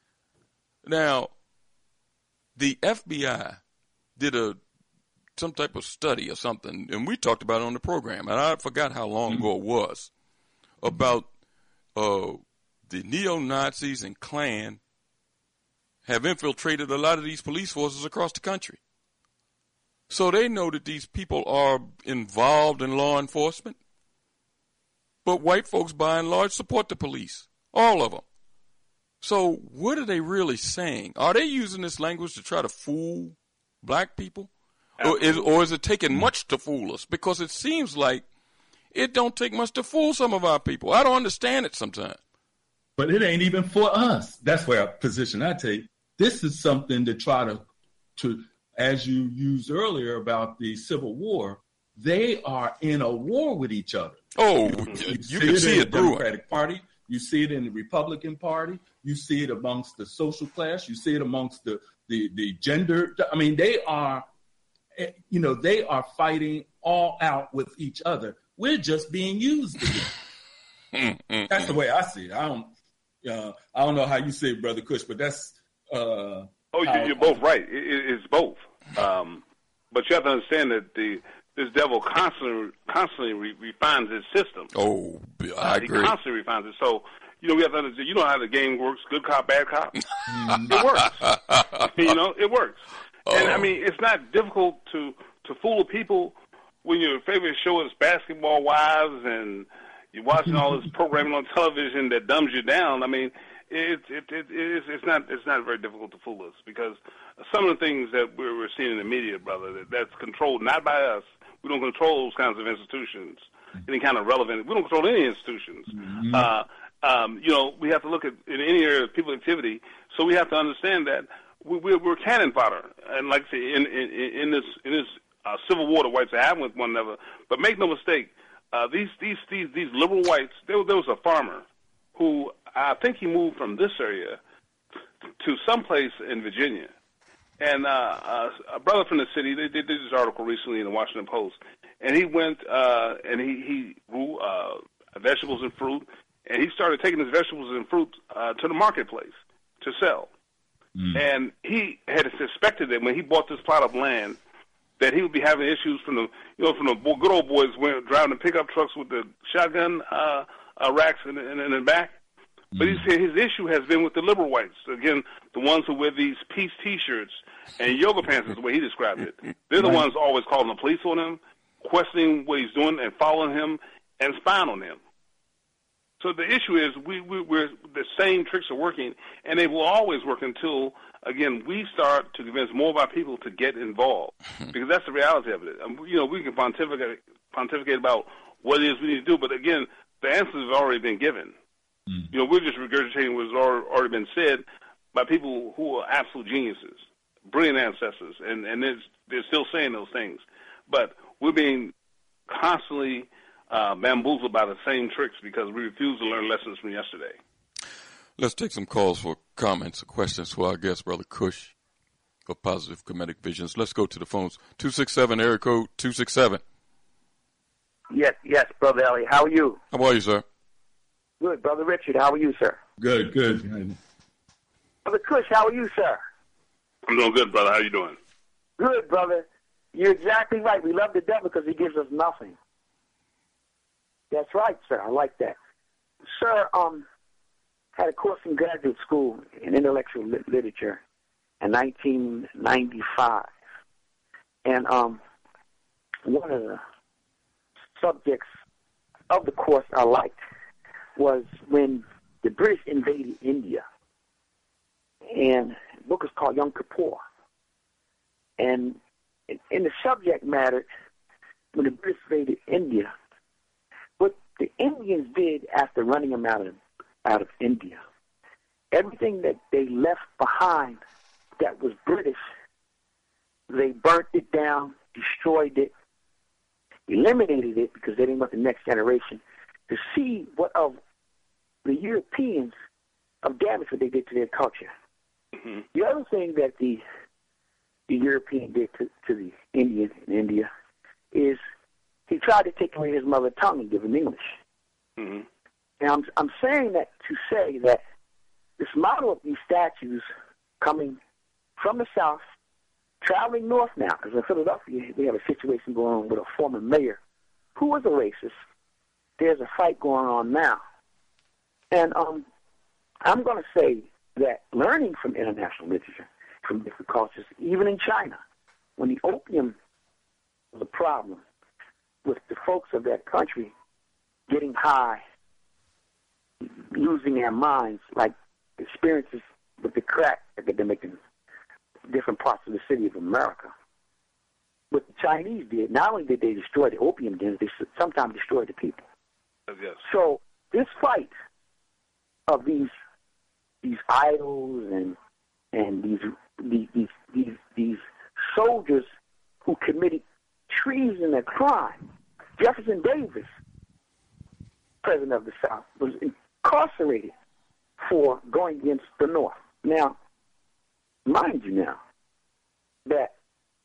Now, the FBI did some type of study or something, and we talked about it on the program, and I forgot how long ago it was, about the neo-Nazis and Klan have infiltrated a lot of these police forces across the country. So they know that these people are involved in law enforcement. But white folks, by and large, support the police. All of them. So what are they really saying? Are they using this language to try to fool black people? Or is it taking much to fool us? Because it seems like it don't take much to fool some of our people. I don't understand it sometimes. But it ain't even for us. That's where a position I take. This is something to try to, as you used earlier about the Civil War, they are in a war with each other. Oh, you can see it in the Democratic Party. You see it in the Republican Party. You see it amongst the social class. You see it amongst the gender. I mean, they are fighting all out with each other. We're just being used again. That's the way I see it. I don't know how you say it, Brother Kush, but that's. You're both right. It's both. But you have to understand that this devil constantly refines his system. Oh, I agree. He constantly refines it. So, we have to understand, you know how the game works, good cop, bad cop. It works. It works. And, I mean, it's not difficult to fool people when your favorite show is Basketball Wives and you're watching all this programming on television that dumbs you down. I mean, it's not very difficult to fool us because some of the things that we're seeing in the media, brother, that's controlled not by us. We don't control those kinds of institutions, any kind of relevant. We don't control any institutions. We have to look at in any area of people activity. So we have to understand that we're cannon fodder, and like I say, in this civil war the whites are having with one another. But make no mistake, these liberal whites. There was a farmer who I think he moved from this area to someplace in Virginia. And a brother from the city, they did this article recently in the Washington Post, and he went and he grew vegetables and fruit, and he started taking his vegetables and fruit to the marketplace to sell. And he had suspected that when he bought this plot of land, that he would be having issues from the good old boys driving the pickup trucks with the shotgun racks in the back. But he said his issue has been with the liberal whites. Again, the ones who wear these peace T-shirts and yoga pants is the way he described it. They're the ones always calling the police on him, questioning what he's doing and following him and spying on him. So the issue is we're the same tricks are working, and they will always work until, again, we start to convince more of our people to get involved. Because that's the reality of it. We can pontificate about what it is we need to do, but again, the answers have already been given. We're just regurgitating what's already been said by people who are absolute geniuses, brilliant ancestors, and they're still saying those things. But we're being constantly bamboozled by the same tricks because we refuse to learn lessons from yesterday. Let's take some calls for comments or questions for our guest, Brother Cush of Positive Comedic Visions. Let's go to the phones. 267, area code 267. Yes, Brother Ellie. How are you? How are you, sir? Good, Brother Richard. How are you, sir? Good. Brother Cush, how are you, sir? I'm doing good, brother. How you doing? Good, brother. You're exactly right. We love the devil because he gives us nothing. That's right, sir. I like that. Sir, had a course in graduate school in intellectual literature in 1995. And one of the subjects of the course I liked was when the British invaded India. And the book is called Yom Kippur. And in the subject matter, when the British invaded India, what the Indians did after running them out of India, everything that they left behind that was British, they burnt it down, destroyed it, eliminated it because they didn't want the next generation to see what of the Europeans of damage what they did to their culture. Mm-hmm. The other thing that the European did to the Indian in India is he tried to take away his mother tongue and give him English. Mm-hmm. And I'm saying that to say that this model of these statues coming from the South, traveling north now, because in Philadelphia we have a situation going on with a former mayor who was a racist. There's a fight going on now. And I'm going to say that learning from international literature, from different cultures, even in China, when the opium was a problem with the folks of that country getting high, losing their minds, like experiences with the crack epidemic in different parts of the city of America. What the Chinese did, not only did they destroy the opium dens, they sometimes destroyed the people. Yes. So this fight of these idols and these soldiers who committed treason and crime. Jefferson Davis, president of the South, was incarcerated for going against the North. Now, mind you now, that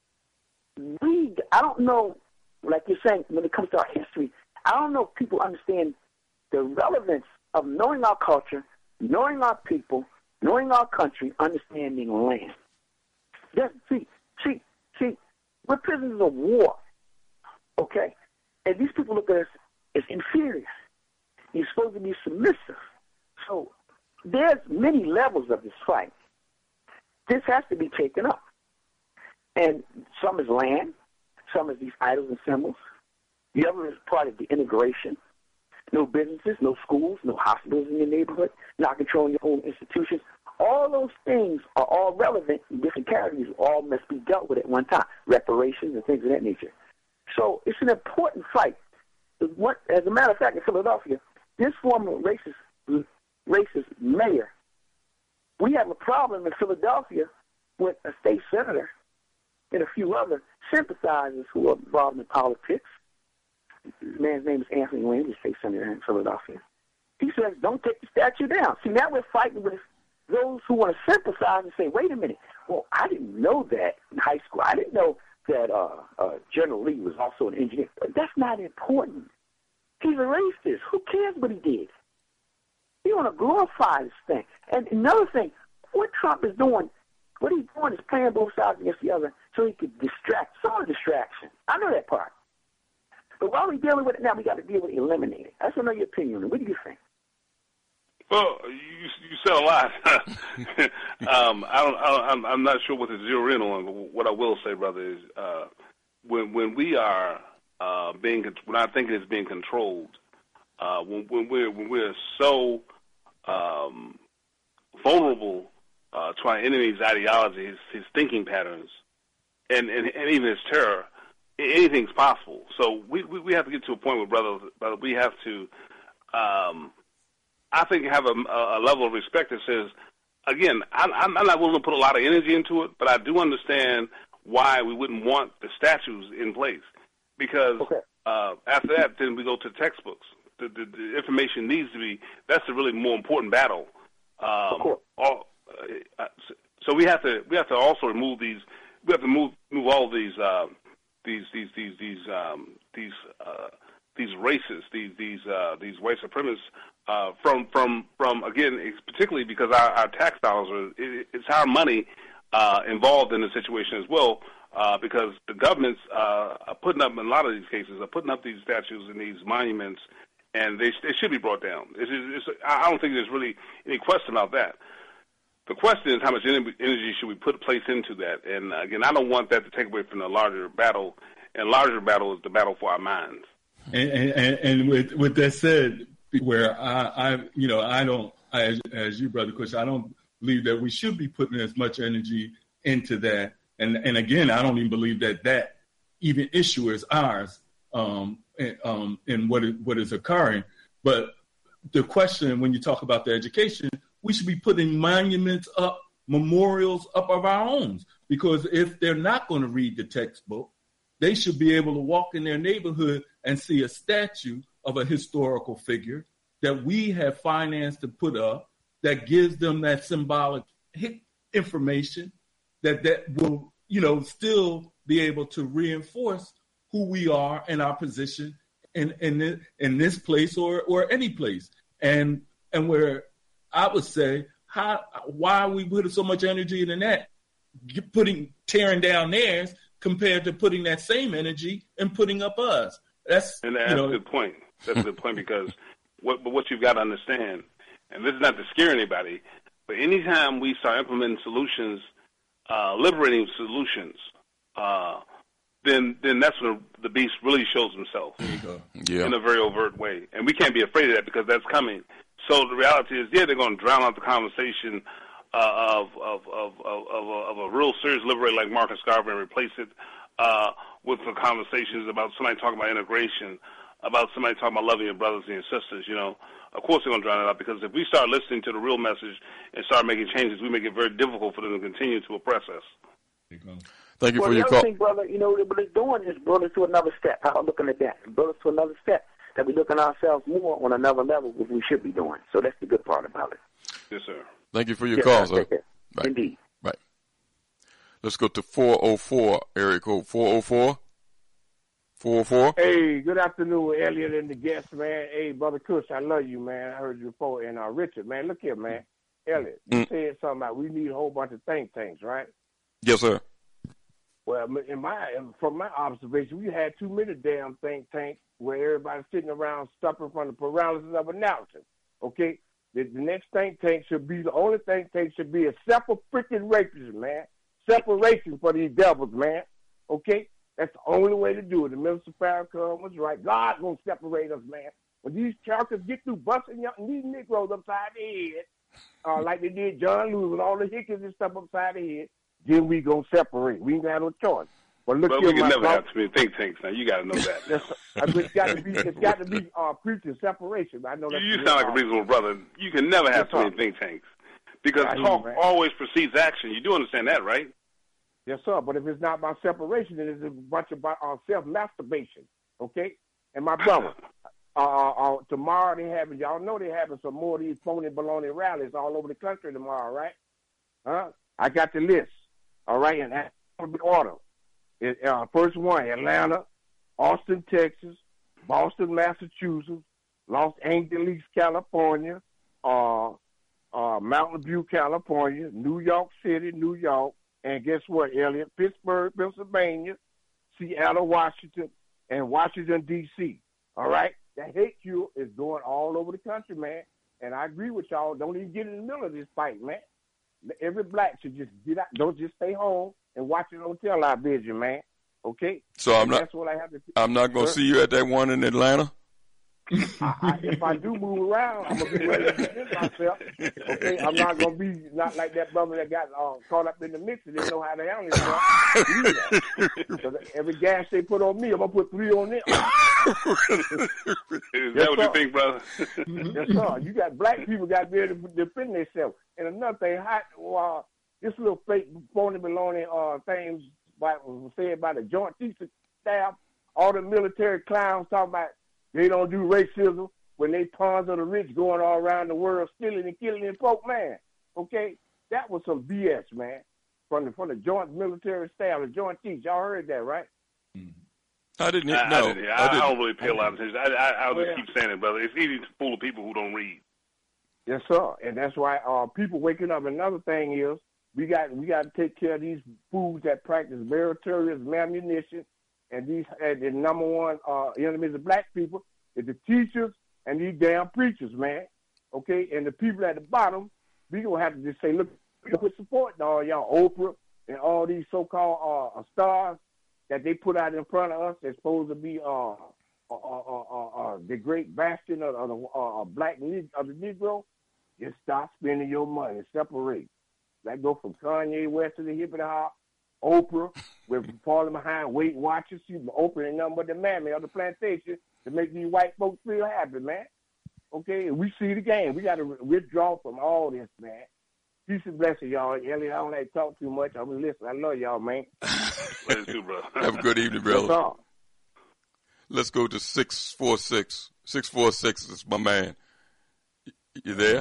I don't know, like you're saying, when it comes to our history, I don't know if people understand the relevance of knowing our culture, knowing our people, knowing our country, understanding land. See, we're prisoners of war, okay? And these people look at us as inferior. You're supposed to be submissive. So there's many levels of this fight. This has to be taken up. And some is land, some is these idols and symbols. The other is part of the integration. No businesses, no schools, no hospitals in your neighborhood, not controlling your own institutions. All those things are all relevant in different categories. All must be dealt with at one time. Reparations and things of that nature. So it's an important fight. As a matter of fact, in Philadelphia, this former racist mayor, we have a problem in Philadelphia with a state senator and a few other sympathizers who are involved in politics. The man's name is Anthony Wayne, the state senator in Philadelphia. He says, don't take the statue down. See, now we're fighting with those who want to sympathize and say, wait a minute, well, I didn't know that in high school. I didn't know that General Lee was also an engineer. But that's not important. He's a racist. Who cares what he did? You want to glorify this thing. And another thing, what Trump is doing, what he's doing is playing both sides against the other so he could distract. It's all a distraction. I know that part. But while we're dealing with it now, we got to deal with eliminating it. I just want to know your opinion. What do you think? Well, you said a lot. I'm not sure what to zero in on. But what I will say, brother, is when we are when I think it is being controlled, when we're so vulnerable to our enemy's ideology, his thinking patterns, and even his terror, anything's possible. So we have to get to a point where, brother, we have to. I think have a level of respect that says, again, I'm not willing to put a lot of energy into it, but I do understand why we wouldn't want the statues in place. Because after that, then we go to textbooks. The information needs to be, that's the really more important battle. So we have to also remove these, we have to move all these racists, these white supremacists from again, particularly because our tax dollars it's our money involved in the situation as well, because the governments are putting up, in a lot of these cases, are putting up these statues and these monuments, and they should be brought down. I don't think there's really any question about that. The question is how much energy should we place into that? And again, I don't want that to take away from the larger battle, and larger battle is the battle for our minds. And with that said, where I don't, as you, Brother Kush, I don't believe that we should be putting as much energy into that. And again, I don't even believe that even issue is ours in what is occurring. But the question, when you talk about the education, we should be putting monuments up, memorials up of our own. Because if they're not going to read the textbook, they should be able to walk in their neighborhood and see a statue of a historical figure that we have financed to put up that gives them that symbolic information that will, still be able to reinforce who we are and our position in this place or any place. And where I would say, why are we putting so much energy into that, tearing down theirs compared to putting that same energy and putting up us? That's a good point. That's a good point, because what you've got to understand, and this is not to scare anybody, but anytime we start implementing solutions, liberating solutions, then that's when the beast really shows himself in a very overt way. And we can't be afraid of that, because that's coming. So the reality is, they're going to drown out the conversation of a real serious liberator like Marcus Garvey and replace it with the conversations about somebody talking about integration, about somebody talking about loving your brothers and your sisters. Of course they're going to drown it out, because if we start listening to the real message and start making changes, we make it very difficult for them to continue to oppress us. Thank you for your call. Thing, brother, what it's doing is brought us to another step. How I'm looking at that. It brought us to another step, that we look at ourselves more on another level, which we should be doing. So that's the good part about it. Yes, sir. Thank you for your call, sir. Right. Indeed. Right. Let's go to 404, area code 404. 404. Hey, good afternoon, Elliot and the guests, man. Hey, Brother Kush, I love you, man. I heard you before. And Richard, man, look here, man. Elliot, you said something about we need a whole bunch of think tanks, right? Yes, sir. Well, from my observation, we had too many damn think tanks where everybody's sitting around suffering from the paralysis of analysis. Okay, the next think tank should be, the only think tank should be a separate freaking racism, man. Separation for these devils, man. Okay, that's the only way to do it. The Minister Farrakhan was right. God's gonna separate us, man. When these characters get through busting these Negroes upside the head, like they did John Lewis with all the hickeys and stuff upside the head, then we gonna separate. We ain't got no choice. But look, we can never have too many think tanks. Now you got to know that. It's got to be preaching separation. I know that. You sound like a reasonable brother. You can never have too many think tanks, because talk always precedes action. You do understand that, right? Yes, sir. But if it's not about separation, then it's a bunch of self-masturbation. Okay. And my brother, tomorrow y'all know they're having some more of these phony baloney rallies all over the country tomorrow, right? I got the list. All right, and that's the order. First one, Atlanta, Austin, Texas, Boston, Massachusetts, Los Angeles, California, Mountain View, California, New York City, New York, and guess what, Elliot? Pittsburgh, Pennsylvania, Seattle, Washington, and Washington, D.C., all right? That hate cure is going all over the country, man. And I agree with y'all. Don't even get in the middle of this fight, man. Every black should just get out. Don't just stay home and watch it on television, man. Okay? So that's what I have to. I'm not going to see you at that one in Atlanta? If I do move around, I'm going to be ready to defend myself. Okay? I'm not going to be not like that brother that got caught up in the mix and didn't know how to handle himself. Every gas they put on me, I'm going to put 3 on them. Is that what you think, brother? Yes, sir. You got black people got to be able to defend themselves. And another thing, this little fake phony baloney things was said by the Joint Chiefs of Staff, all the military clowns talking about they don't do racism when they pawns of the rich going all around the world stealing and killing and folk, man. Okay? That was some BS, man. From the Joint Military Staff, the Joint Chiefs. Y'all heard that, right? I didn't know. I don't really pay a lot of attention. I'll just keep saying it, brother. It's easy to fool people who don't read. Yes, sir. And that's why people waking up. Another thing is we got to take care of these fools that practice meritorious manumission, and the number one enemies of black people is the teachers and these damn preachers, man. Okay, and the people at the bottom, we gonna have to just say, look, we're supporting all y'all, Oprah and all these so-called stars that they put out in front of us. They're supposed to be the great bastion of the black of the Negro. Just stop spending your money. Separate. That go from Kanye West to the hippity hop, Oprah, we're falling behind Weight Watchers. She's Oprah ain't nothing but the mammy of the plantation to make these white folks feel happy, man. Okay, we see the game. We got to withdraw from all this, man. Peace and blessings, y'all. Elliot, I don't like to talk too much. I'm going to listen. I love y'all, man. Love you too, brother. Have a good evening, brother. Yes, let's go to 646. 646 is my man. You there?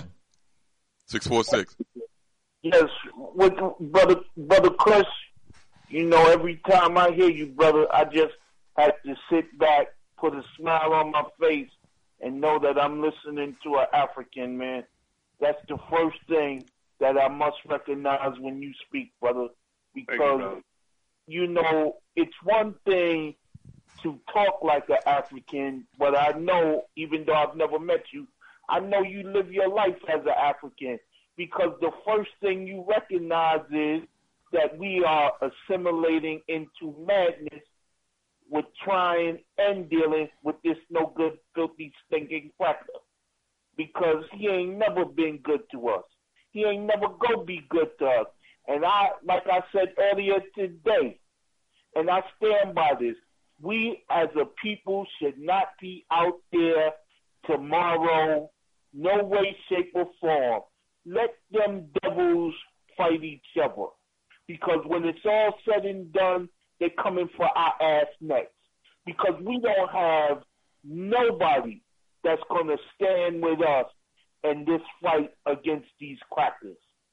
646. Yes, with brother Chris. You know, every time I hear you, brother, I just have to sit back, put a smile on my face, and know that I'm listening to an African, man. That's the first thing that I must recognize when you speak, brother. Because, you know, it's one thing to talk like an African, but I know, even though I've never met you, I know you live your life as an African. Because the first thing you recognize is that we are assimilating into madness with trying and dealing with this no good, filthy, stinking cracker. Because he ain't never been good to us. He ain't never gonna be good to us. And like I said earlier today, and I stand by this, we as a people should not be out there tomorrow, no way, shape, or form. Let them devils fight each other. Because when it's all said and done, they're coming for our ass next. Because we don't have nobody that's going to stand with us in this fight against these crackers.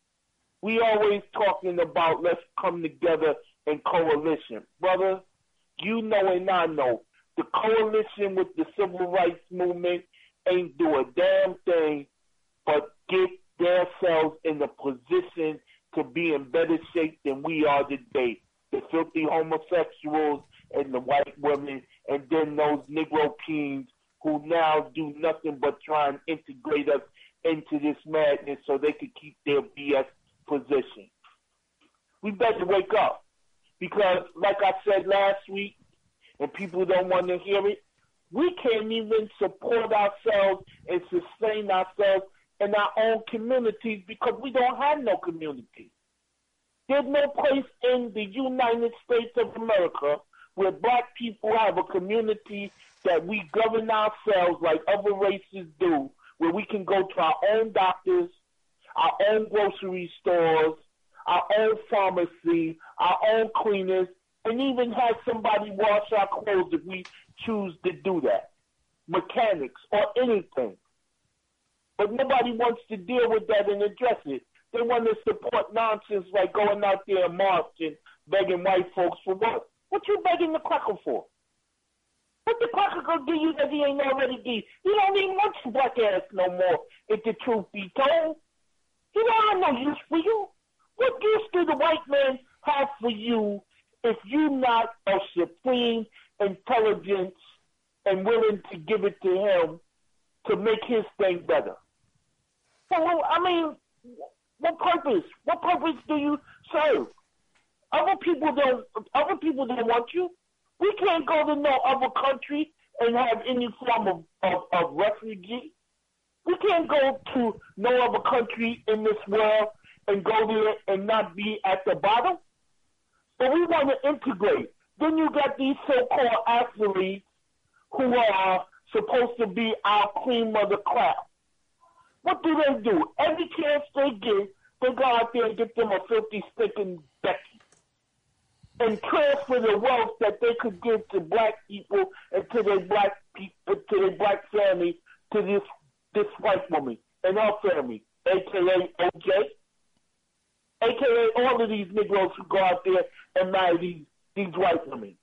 We always talking about let's come together in coalition. Brother, you know and I know, the coalition with the civil rights movement ain't do a damn thing but get themselves in a position to be in better shape than we are today. The filthy homosexuals and the white women, and then those Negro kings who now do nothing but try and integrate us into this madness so they could keep their BS position. We better wake up because, like I said last week, and people don't want to hear it, we can't even support ourselves and sustain ourselves in our own communities because we don't have no community. There's no place in the United States of America where black people have a community that we govern ourselves like other races do, where we can go to our own doctors, our own grocery stores, our own pharmacy, our own cleaners, and even have somebody wash our clothes if we choose to do that. Mechanics or anything. But nobody wants to deal with that and address it. They want to support nonsense like going out there and marching, begging white folks for what? What you begging the cracker for? What the cracker gonna give you that he ain't already give? He don't even want your black ass no more, if the truth be told. He don't have no use for you. What use do the white man have for you if you not a supreme intelligence and willing to give it to him to make his thing better. So, I mean, what purpose? What purpose do you serve? Other people don't want you. We can't go to no other country and have any form of refugee. We can't go to no other country in this world and go there and not be at the bottom. But we want to integrate. Then you got these so-called athletes who are supposed to be our cream of the crop. What do? Every chance they get, they go out there and get them a filthy stick and Becky and transfer the wealth that they could give to black people and to their black people, to their black family, to this white woman and her family, a.k.a. OJ, a.k.a. all of these Negroes who go out there and marry these white women.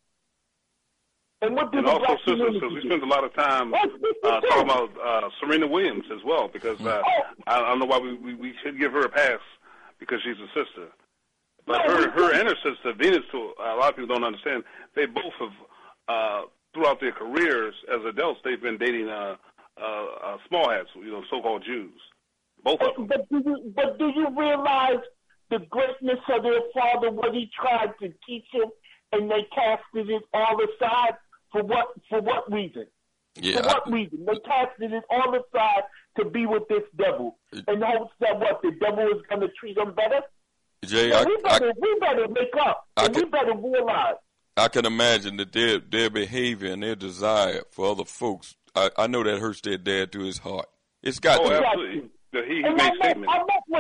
And what do the also, black sisters, community because we do? spend a lot of time talking about Serena Williams as well, because I don't know why we should give her a pass because she's a sister. But her and her sister, Venus, too, a lot of people don't understand, they both have, throughout their careers as adults, they've been dating small hats, so-called Jews. Both of them. But do you realize the greatness of their father, what he tried to teach him, and they casted it all aside? For what reason? Yeah, for what reason? They casted it all aside to be with this devil in hopes that the devil is going to treat them better? Jay, so we better make up. We better realize. I can imagine that their behavior and their desire for other folks, I know that hurts their dad to his heart. It's got to. Absolutely. He made statements.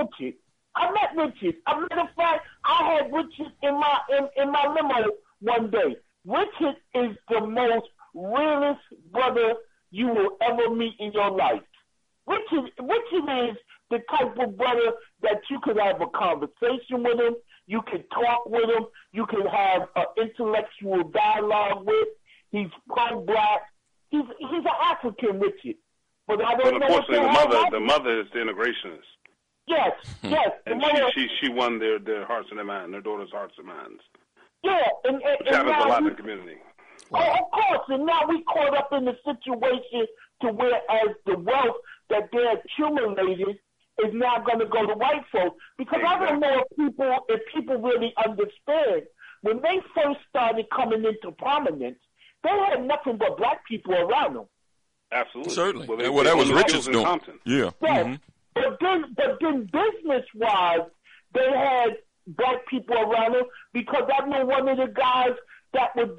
I met Richard. As a matter of fact, I had Richard in my limo one day. Richard is the most realest brother you will ever meet in your life. Richard is the type of brother that you could have a conversation with him, you can talk with him, you can have an intellectual dialogue with. He's pro-black. He's an African, Richard. But I don't know. Unfortunately, the mother is the integrationist. Yes. And she won their hearts and their minds, their daughters' hearts and minds. Yeah, and which happens a lot in the community. Oh, of course, and now we caught up in the situation to whereas the wealth that they accumulated is now going to go to white folks. Because exactly. I don't know if people really understand. When they first started coming into prominence, they had nothing but black people around them. Absolutely. Certainly. Well, that was Richard's doing. Yeah. Yes. Mm-hmm. But then business-wise, they had black people around them because I know one of the guys that were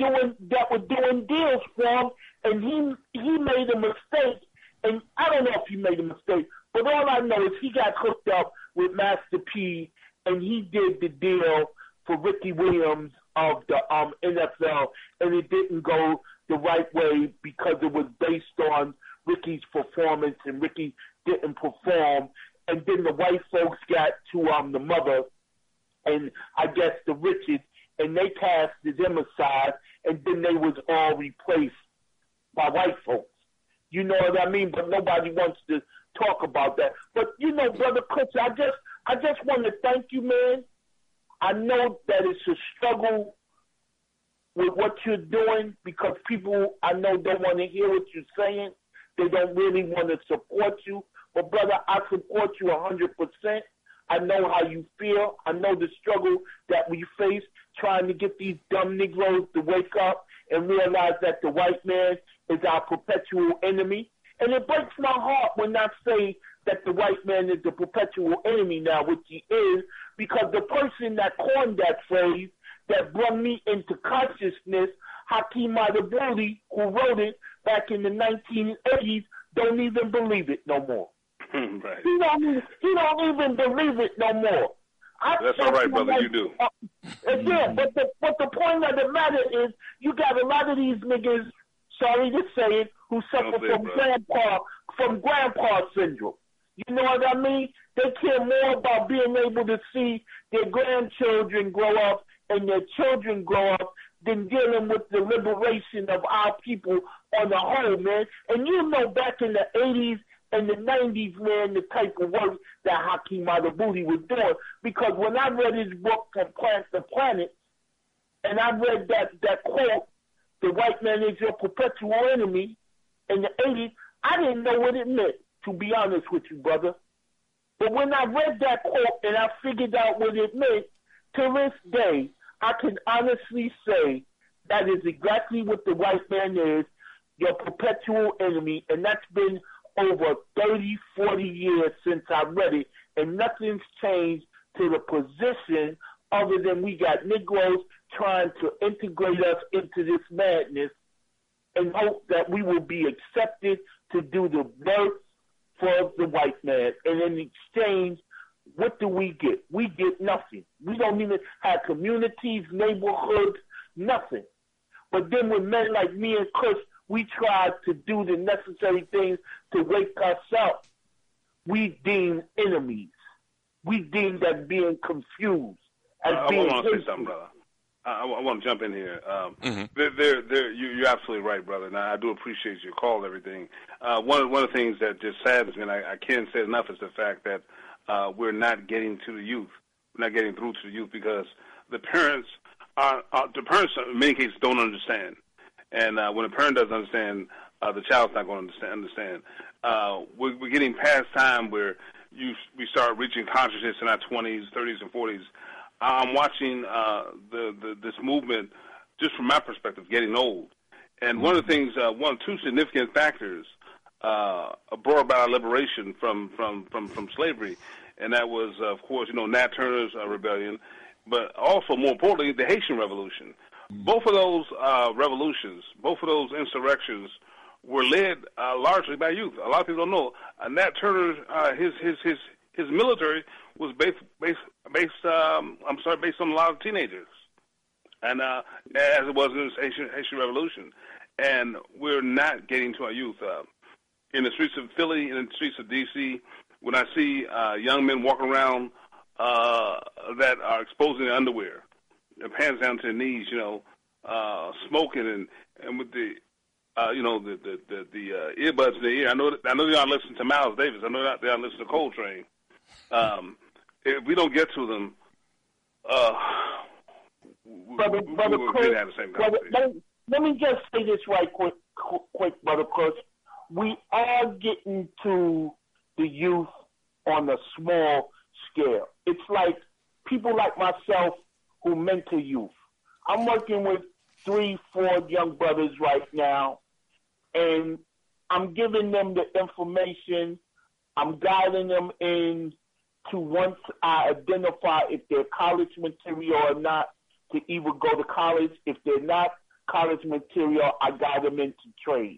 doing deals for him, and he made a mistake. And I don't know if he made a mistake, but all I know is he got hooked up with Master P, and he did the deal for Ricky Williams of the NFL, and it didn't go the right way because it was based on Ricky's performance, and Ricky didn't perform. And then the white folks got to the mother, and I guess the Richards, and they casted them aside, and then they was all replaced by white folks. You know what I mean? But nobody wants to talk about that. But, Brother Chris, I just want to thank you, man. I know that it's a struggle with what you're doing because people, I know, don't want to hear what you're saying. They don't really want to support you. But, brother, I support you 100%. I know how you feel. I know the struggle that we face trying to get these dumb Negroes to wake up and realize that the white man is our perpetual enemy. And it breaks my heart when I say that the white man is the perpetual enemy now, which he is, because the person that coined that phrase, that brought me into consciousness, Hakeem Adabuli, who wrote it back in the 1980s, don't even believe it no more. Right. He don't even believe it no more. That's all right, brother. You do. Yeah, but the point of the matter is, you got a lot of these niggas, sorry to say it, who suffer from grandpa syndrome. You know what I mean? They care more about being able to see their grandchildren grow up and their children grow up than dealing with the liberation of our people on the whole, man. And back in the 80s and the 90s, man, the type of work that Hakeem Adabuli was doing. Because when I read his book, From Planet to Planet, and I read that quote the white man is your perpetual enemy in the 80s, I didn't know what it meant, to be honest with you, brother. But when I read that quote and I figured out what it meant, to this day, I can honestly say that is exactly what the white man is, your perpetual enemy, and that's been over 30, 40 years since I read it, and nothing's changed to the position other than we got Negroes trying to integrate us into this madness and hope that we will be accepted to do the work for the white man. And in exchange, what do we get? We get nothing. We don't even have communities, neighborhoods, nothing. But then when men like me and Chris, we try to do the necessary things to wake us up, we deem enemies. We deem that being confused as being I want to say something, brother. I want to jump in here. You're absolutely right, brother, and I do appreciate your call and everything. One of the things that just saddens me, and I can't say enough, is the fact that we're not getting to the youth. We're not getting through to the youth because the parents in many cases don't understand. And when a parent doesn't understand, the child's not going to understand. We're getting past time where we start reaching consciousness in our 20s, 30s, and 40s. I'm watching this movement, just from my perspective, getting old. And one of the things, two significant factors brought about our liberation from slavery, and that was, of course, Nat Turner's rebellion, but also, more importantly, the Haitian Revolution. Both of those revolutions, both of those insurrections, were led largely by youth. A lot of people don't know. Nat Turner, his military was based on a lot of teenagers, and as it was in the Haitian Revolution. And we're not getting to our youth. In the streets of Philly and in the streets of D.C., when I see young men walking around that are exposing their underwear, their pants down to their knees, smoking and with the earbuds in their ear. I know they aren't listening to Miles Davis. I know they aren't listening to Coltrane. If we don't get to them, Brother Chris, have the same conversation. Let me just say this right quick, Brother Chris. We are getting to the youth on a small scale. It's like people like myself who mentor youth. I'm working with 3-4 young brothers right now, and I'm giving them the information. I'm guiding them in to, once I identify if they're college material or not, to either go to college. If they're not college material, I guide them into trades.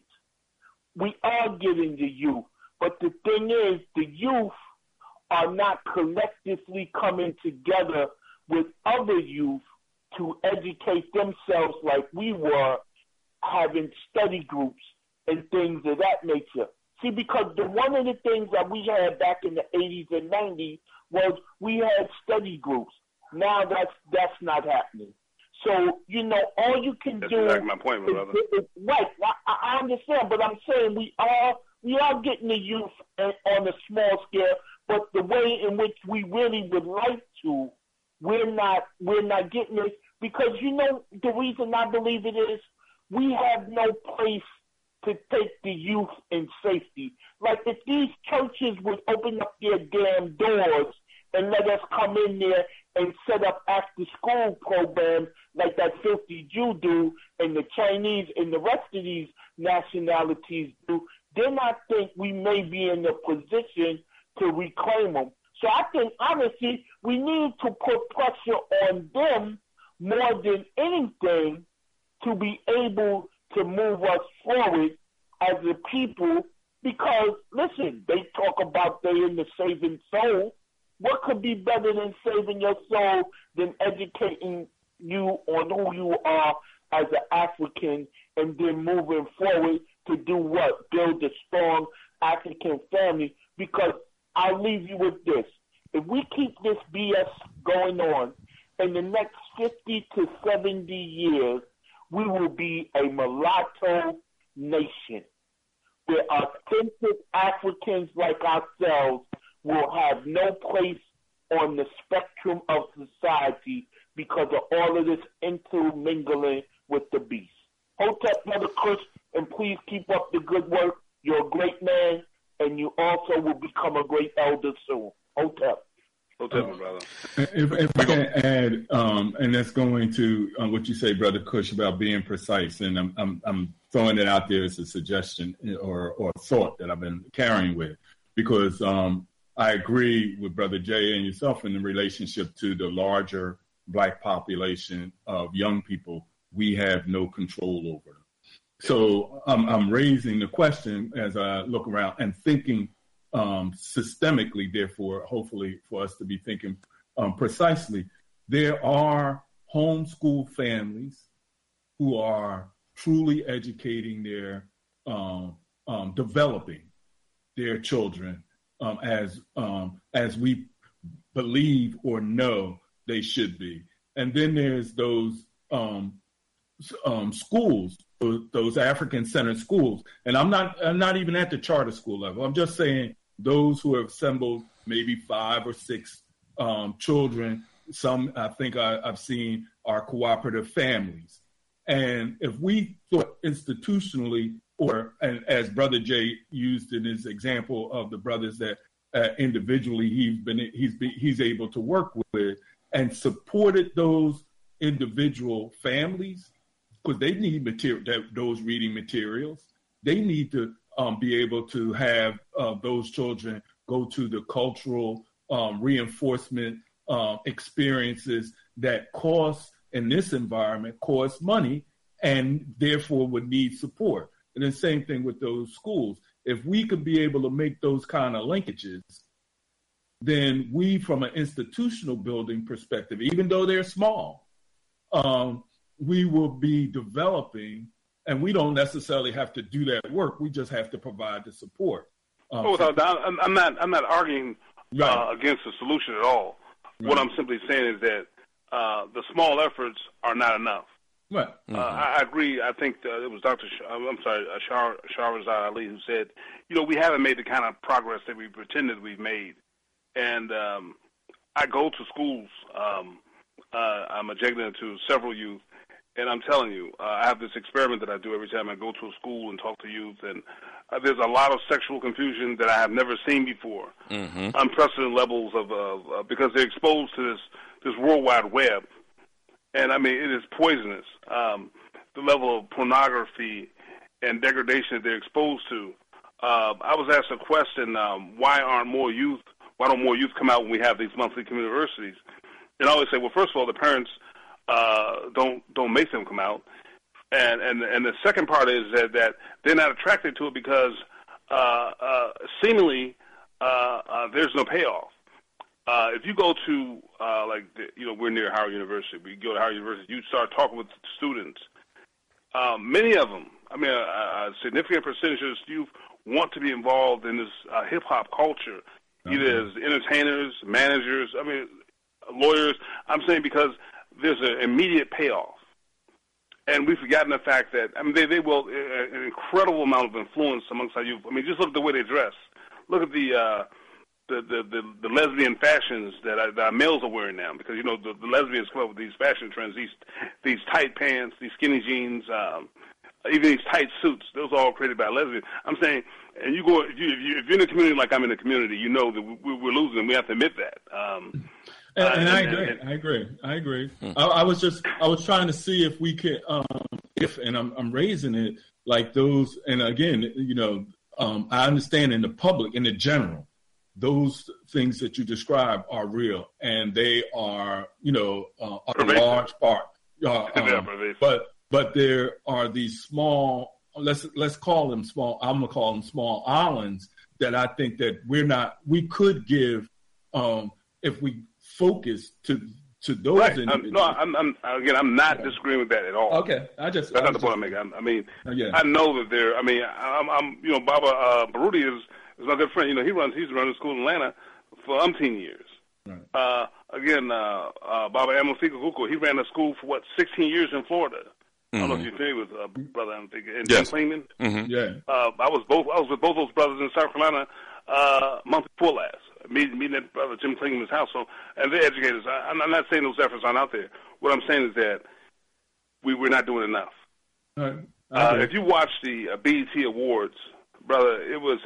We are getting the youth, but the thing is, the youth are not collectively coming together with other youth to educate themselves like we were, having study groups and things of that nature. See, because one of the things that we had back in the 80s and 90s was we had study groups. Now that's not happening. So, all you can do... That's exactly my point, my brother. Right. I understand, but I'm saying we are getting the youth on a small scale, but the way in which we really would like to, we're not getting it, because the reason I believe it is we have no place to take the youth in safety. Like, if these churches would open up their damn doors and let us come in there and set up after-school programs like that filthy Jew do and the Chinese and the rest of these nationalities do, then I think we may be in a position to reclaim them. So I think, honestly, we need to put pressure on them more than anything to be able to move us forward as a people, because, listen, they talk about they in the saving soul. What could be better than saving your soul than educating you on who you are as an African and then moving forward to do what? Build a strong African family. Because I'll leave you with this. If we keep this BS going on, in the next 50 to 70 years, we will be a mulatto nation where authentic Africans like ourselves will have no place on the spectrum of society because of all of this intermingling with the beast. Hotep, Brother Chris, and please keep up the good work. You're a great man, and you also will become a great elder soon. Hotep. Hotep, my brother. If I can add, and that's going to what you say, Brother Kush, about being precise, and I'm throwing it out there as a suggestion or thought that I've been carrying with, because I agree with Brother Jay and yourself in the relationship to the larger Black population of young people. We have no control over them. So I'm raising the question as I look around and thinking systemically, therefore, hopefully for us to be thinking precisely. There are homeschool families who are truly educating their, developing their children as we believe or know they should be. And then there's those schools, those African-centered schools. And I'm not even at the charter school level. I'm just saying those who have assembled maybe 5 or 6 children. Some I think I've seen are cooperative families. And if we thought institutionally, and as Brother Jay used in his example of the brothers that individually he's able to work with, and supported those individual families, because they need those reading materials. They need to be able to have those children go to the cultural reinforcement experiences that cost, in this environment, cost money and therefore would need support. And the same thing with those schools. If we could be able to make those kind of linkages, then we, from an institutional building perspective, even though they're small, we will be developing, and we don't necessarily have to do that work. We just have to provide the support. I'm not arguing against the solution at all. Right. What I'm simply saying is that the small efforts are not enough. Right. I agree. I think it was Shahrazad Ali who said, we haven't made the kind of progress that we pretended we've made. And I go to schools. I'm adjacent to several youth. And I'm telling you, I have this experiment that I do every time I go to a school and talk to youth. And there's a lot of sexual confusion that I have never seen before. Mm-hmm. Unprecedented levels of because they're exposed to this World Wide Web. And, I mean, it is poisonous. The level of pornography and degradation that they're exposed to. I was asked a question, why don't more youth come out when we have these monthly community universities? And I always say, well, first of all, the parents don't make them come out. And the second part is that they're not attracted to it because seemingly there's no payoff. If you go to, we're near Howard University. We go to Howard University, you start talking with students. Many of them, a significant percentage of the youth want to be involved in this hip-hop culture, either as entertainers, managers, lawyers. I'm saying because there's an immediate payoff. And we've forgotten the fact that, they will, an incredible amount of influence amongst our youth. Just look at the way they dress. Look at the lesbian fashions that our males are wearing now, because the lesbians come up with these fashion trends, these tight pants, these skinny jeans, even these tight suits. Those are all created by lesbians. I'm saying, and if you're in a community like I'm in a community, you know that we're losing, and we have to admit that. And I agree. I was trying to see if we could, and I'm raising it like those, and again, I understand in the public, in the general, those things that you describe are real, and they are, a large part. But there are these small, let's call them small. I'm gonna call them small islands that I think that we could give if we focus to those. Right. individuals. I'm not disagreeing with that at all. Okay, that's not the point I'm making. I know that there. Baba Baruti is my good friend. He's running a school in Atlanta for umpteen years. Right. Baba Amofika Kuko, he ran a school for 16 years in Florida. Mm-hmm. I don't know if you're familiar with Brother Amofika and Jim Klingman. Mm-hmm. Yeah. I was with both those brothers in South Carolina month before last. Meeting at Brother Jim Klingman's house. So, and they're educators. I'm not saying those efforts aren't out there. What I'm saying is that we're not doing enough. If you watch the BET Awards, brother, it was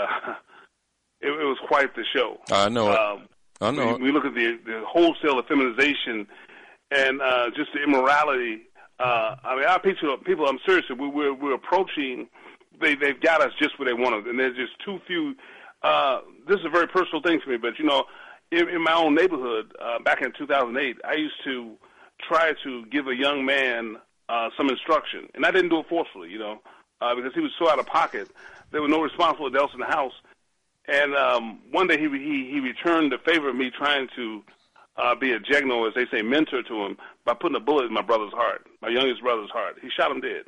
it was quite the show. I know. I know. We look at the wholesale effeminization and just the immorality. I mean, our people. I'm serious. We're approaching. They've got us just where they want us, and there's just too few. This is a very personal thing to me, but you know, in my own neighborhood, back in 2008, I used to try to give a young man some instruction, and I didn't do it forcefully, you know, because he was so out of pocket. There were no responsible adults in the house, and one day he returned the favor of me trying to be a gegno, as they say, mentor to him by putting a bullet in my brother's heart, my youngest brother's heart. He shot him dead.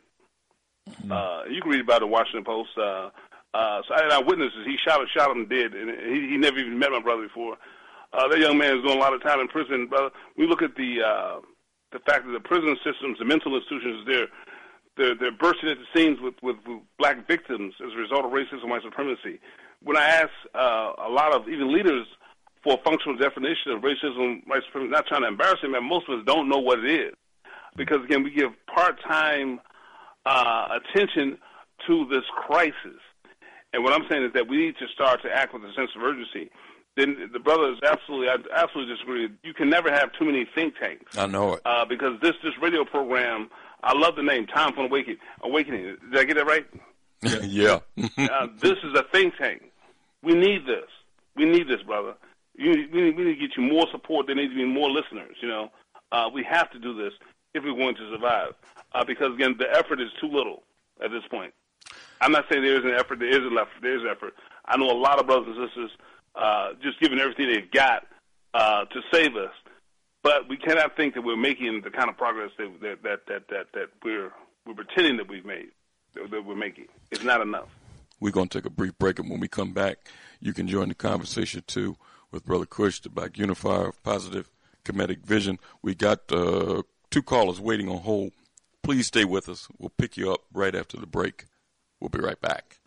You can read about it in the Washington Post. So I witnessed it. He shot him dead, and he never even met my brother before. That young man is doing a lot of time in prison. Brother, we look at the fact that the prison systems, the mental institutions, they're bursting at the seams with black victims as a result of racism and white supremacy. When I ask a lot of even leaders for a functional definition of racism, white supremacy, not trying to embarrass them, and most of us don't know what it is, because again we give part-time attention to this crisis. And what I'm saying is that we need to start to act with a sense of urgency. Then the brother is I absolutely disagree. You can never have too many think tanks. I know it. Because this radio program, I love the name, Time for Awakening. Did I get that right? Yeah. This is a think tank. We need this. We need this, brother. We need to get you more support. There needs to be more listeners, you know. We have to do this if we're going to survive. Because, again, the effort is too little at this point. I'm not saying there isn't effort. There is effort. I know a lot of brothers and sisters just giving everything they've got to save us. But we cannot think that we're making the kind of progress that we're pretending that we've made, that we're making. It's not enough. We're going to take a brief break, and when we come back, you can join the conversation, too, with Brother Kush, the Black Unifier of Positive Comedic Vision. We got 2 callers waiting on hold. Please stay with us. We'll pick you up right after the break. We'll be right back.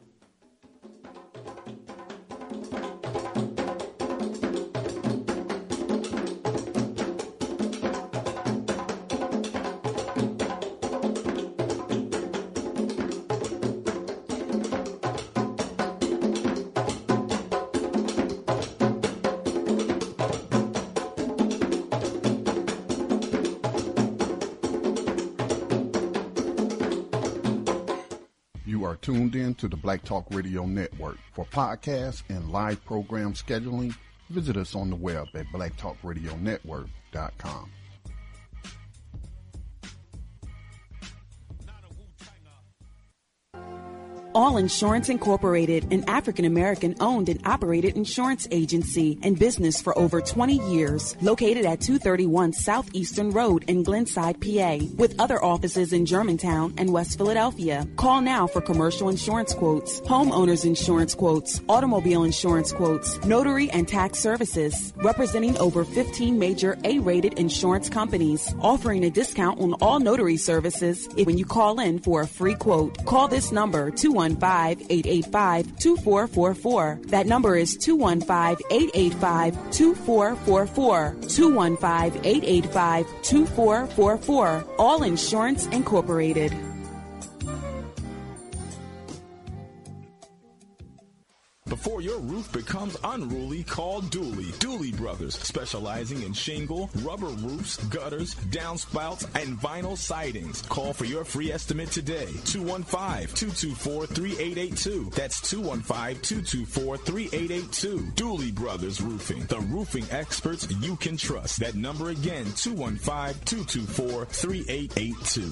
Tuned in to the Black Talk Radio Network. For podcasts and live program scheduling, visit us on the web at blacktalkradionetwork.com. All Insurance Incorporated, an African-American owned and operated insurance agency and business for over 20 years, located at 231 Southeastern Road in Glenside, PA, with other offices in Germantown and West Philadelphia. Call now for commercial insurance quotes, homeowners insurance quotes, automobile insurance quotes, notary and tax services, representing over 15 major A-rated insurance companies, offering a discount on all notary services when you call in for a free quote. Call this number, 215-885-2444. That number is 215-885-2444. 215-885-2444. All Insurance Incorporated. Before your roof becomes unruly, call Dooley. Dooley Brothers, specializing in shingle, rubber roofs, gutters, downspouts, and vinyl sidings. Call for your free estimate today. 215-224-3882. That's 215-224-3882. Dooley Brothers Roofing, the roofing experts you can trust. That number again, 215-224-3882.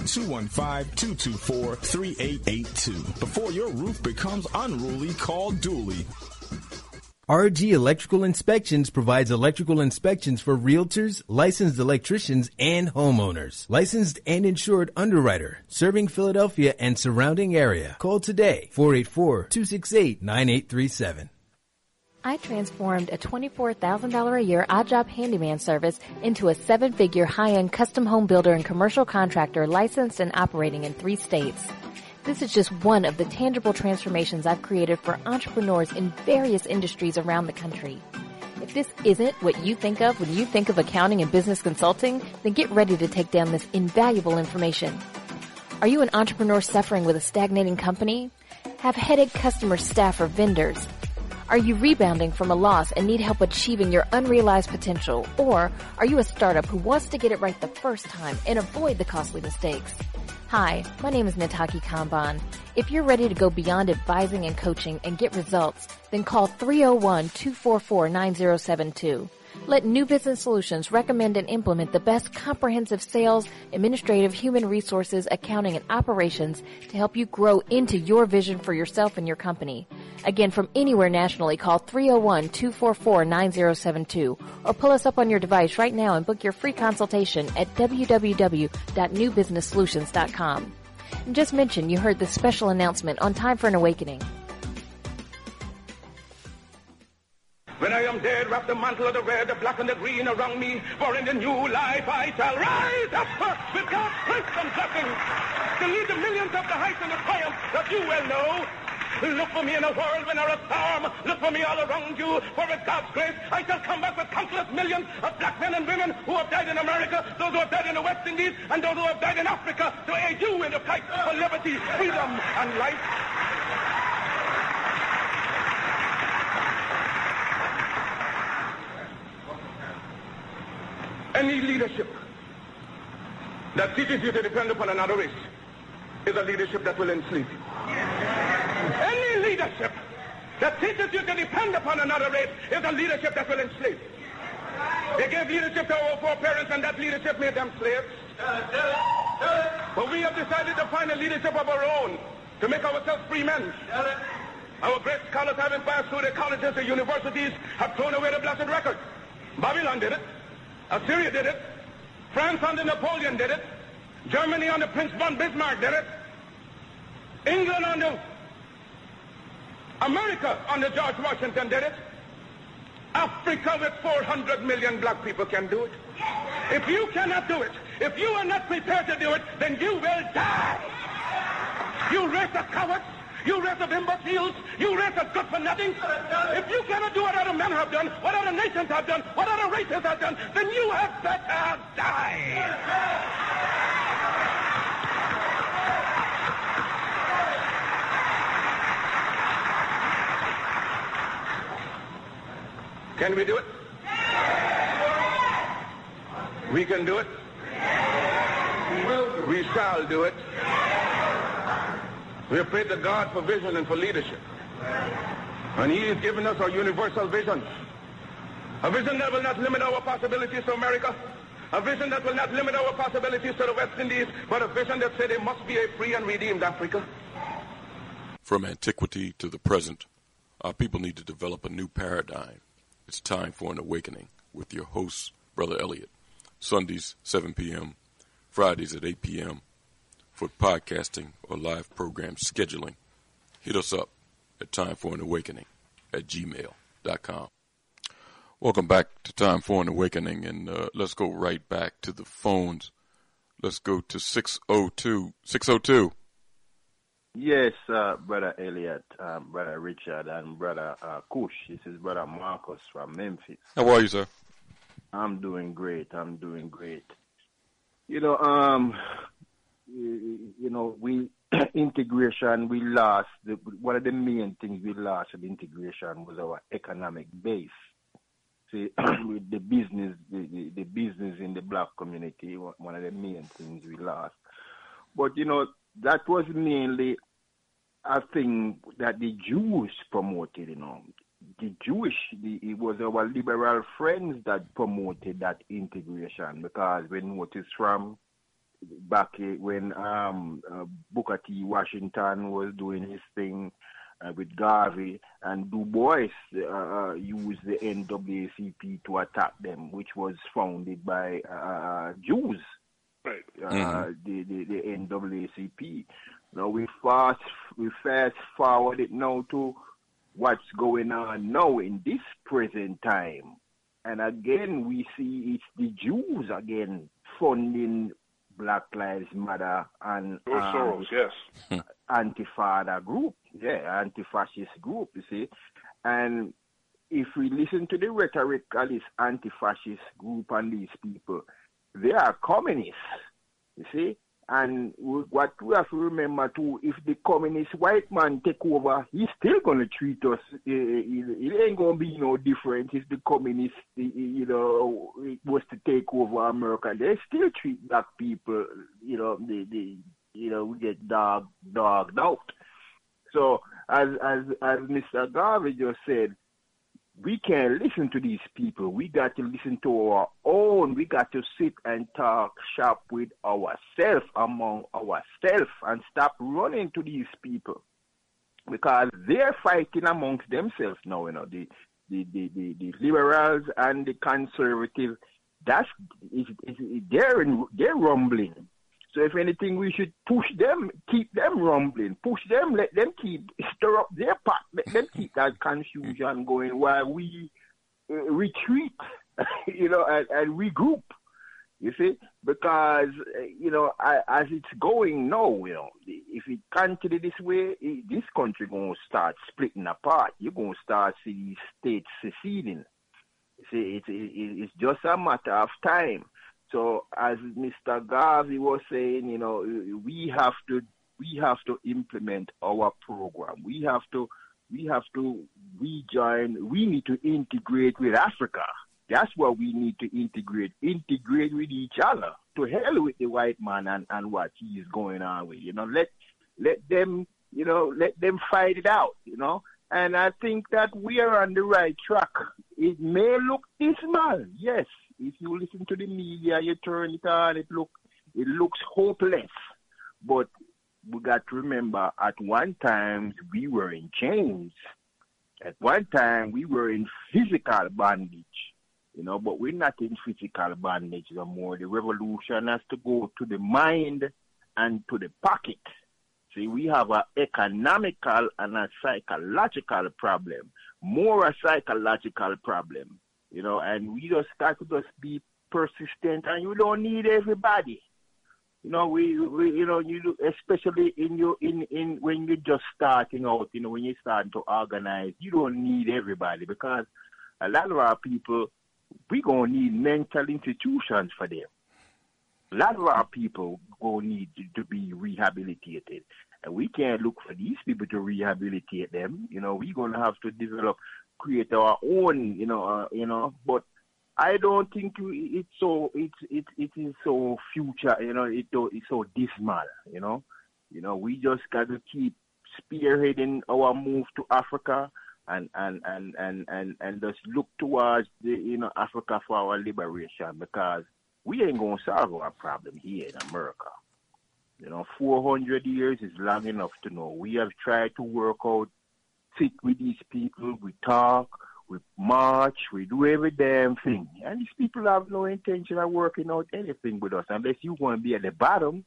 215-224-3882. Before your roof becomes unruly, call Dooley. RG Electrical Inspections provides electrical inspections for realtors, licensed electricians, and homeowners. Licensed and insured underwriter, serving Philadelphia and surrounding area. Call today, 484-268-9837. I transformed a $24,000 a year odd job handyman service into a 7-figure high-end custom home builder and commercial contractor licensed and operating in 3 states. This is just one of the tangible transformations I've created for entrepreneurs in various industries around the country. If this isn't what you think of when you think of accounting and business consulting, then get ready to take down this invaluable information. Are you an entrepreneur suffering with a stagnating company? Have headache customers, staff, or vendors? Are you rebounding from a loss and need help achieving your unrealized potential? Or are you a startup who wants to get it right the first time and avoid the costly mistakes? Hi, my name is Nataki Kanban. If you're ready to go beyond advising and coaching and get results, then call 301-244-9072. Let New Business Solutions recommend and implement the best comprehensive sales, administrative, human resources, accounting, and operations to help you grow into your vision for yourself and your company. Again, from anywhere nationally, call 301-244-9072 or pull us up on your device right now and book your free consultation at www.newbusinesssolutions.com. And just mention you heard this special announcement on Time for an Awakening. When I am dead, wrap the mantle of the red, the black, and the green around me. For in the new life I shall rise up with God's grace and blessing to lead the millions up the heights and the triumph that you well know. Look for me in a world when there is storm. Look for me all around you. For with God's grace, I shall come back with countless millions of black men and women who have died in America, those who have died in the West Indies, and those who have died in Africa to aid you in the fight for liberty, freedom, and life. Any leadership that teaches you to depend upon another race is a leadership that will enslave you. Any leadership that teaches you to depend upon another race is a leadership that will enslave you. They gave leadership to our foreparents, and that leadership made them slaves. But we have decided to find a leadership of our own to make ourselves free men. Our great scholars have inspired through the colleges and universities have thrown away the blessed record. Babylon did it. Assyria did it. France under Napoleon did it. Germany under Prince von Bismarck did it. England under America under George Washington did it. Africa with 400 million black people can do it. If you cannot do it, if you are not prepared to do it, then you will die. You race of cowards. You race of imbeciles. You race of good for nothing. If you cannot do what other men have done, what other nations have done, what other races have done, then you have better die. Can we do it? We can do it. We shall do it. We have prayed to God for vision and for leadership. And He has given us our universal vision. A vision that will not limit our possibilities to America. A vision that will not limit our possibilities to the West Indies, but a vision that said there must be a free and redeemed Africa. From antiquity to the present, our people need to develop a new paradigm. It's time for an awakening with your host, Brother Elliot. Sundays, 7 p.m., Fridays at 8 p.m. For podcasting or live program scheduling, hit us up at timeforanawakening@gmail.com. Welcome back to Time for an Awakening, and let's go right back to the phones. Let's go to 602. 602. Yes, Brother Elliot, Brother Richard, and Brother Kush. This is Brother Marcus from Memphis. How are you, sir? I'm doing great. We integration, we lost. One of the main things we lost with integration was our economic base. See, with the business in the black community, one of the main things we lost. But, that was mainly a thing that the Jews promoted, The it was our liberal friends that promoted that integration, because we noticed from back when Booker T. Washington was doing his thing with Garvey, and Du Bois used the NAACP to attack them, which was founded by Jews. Right. The NAACP. Now we fast forward it now to what's going on now in this present time, and again we see it's the Jews again funding Black Lives Matter and Soros, yes. Antifada group, anti-fascist group, you see. And if we listen to the rhetoric of this anti-fascist group and these people, they are communists, you see. And what we have to remember too, if the communist white man take over, he's still going to treat us. It ain't going to be no difference if the communist, was to take over America. They still treat black people, we get dogged out. So as Mr. Garvey just said, we can't listen to these people. We got to listen to our own. We got to sit and talk shop with ourselves, among ourselves, and stop running to these people, because they're fighting amongst themselves now. The liberals and the conservatives. They're rumbling. So if anything, we should push them, keep them rumbling, push them, let them stir up their pot, let them keep that confusion going while we retreat, and regroup. You see, because as it's going now, if it continue this way, this country gonna start splitting apart. You're gonna start seeing these states seceding. See, it's just a matter of time. So as Mr. Garvey was saying, we have to implement our program. We have to rejoin. We need to integrate with Africa. That's what we need to integrate with each other. To hell with the white man and what he is going on with. Let them fight it out. And I think that we are on the right track. It may look dismal, yes. If you listen to the media, you turn it on, it looks hopeless. But we got to remember, at one time, we were in chains. At one time, we were in physical bondage. But we're not in physical bondage no more. The revolution has to go to the mind and to the pocket. See, we have an economical and a psychological problem, more a psychological problem. And we just got to just be persistent, and you don't need everybody. Especially in when you're just starting out, when you're starting to organize, you don't need everybody, because a lot of our people, we gonna need mental institutions for them. A lot of our people gonna need to be rehabilitated, and we can't look for these people to rehabilitate them. We're gonna have to create our own, but I don't think it is so future, it's so dismal, we just got to keep spearheading our move to Africa and just look towards Africa for our liberation, because we ain't gonna solve our problem here in America. 400 years is long enough to know. We have tried to work out, sit with these people, we talk, we march, we do every damn thing. And these people have no intention of working out anything with us, unless you want to be at the bottom.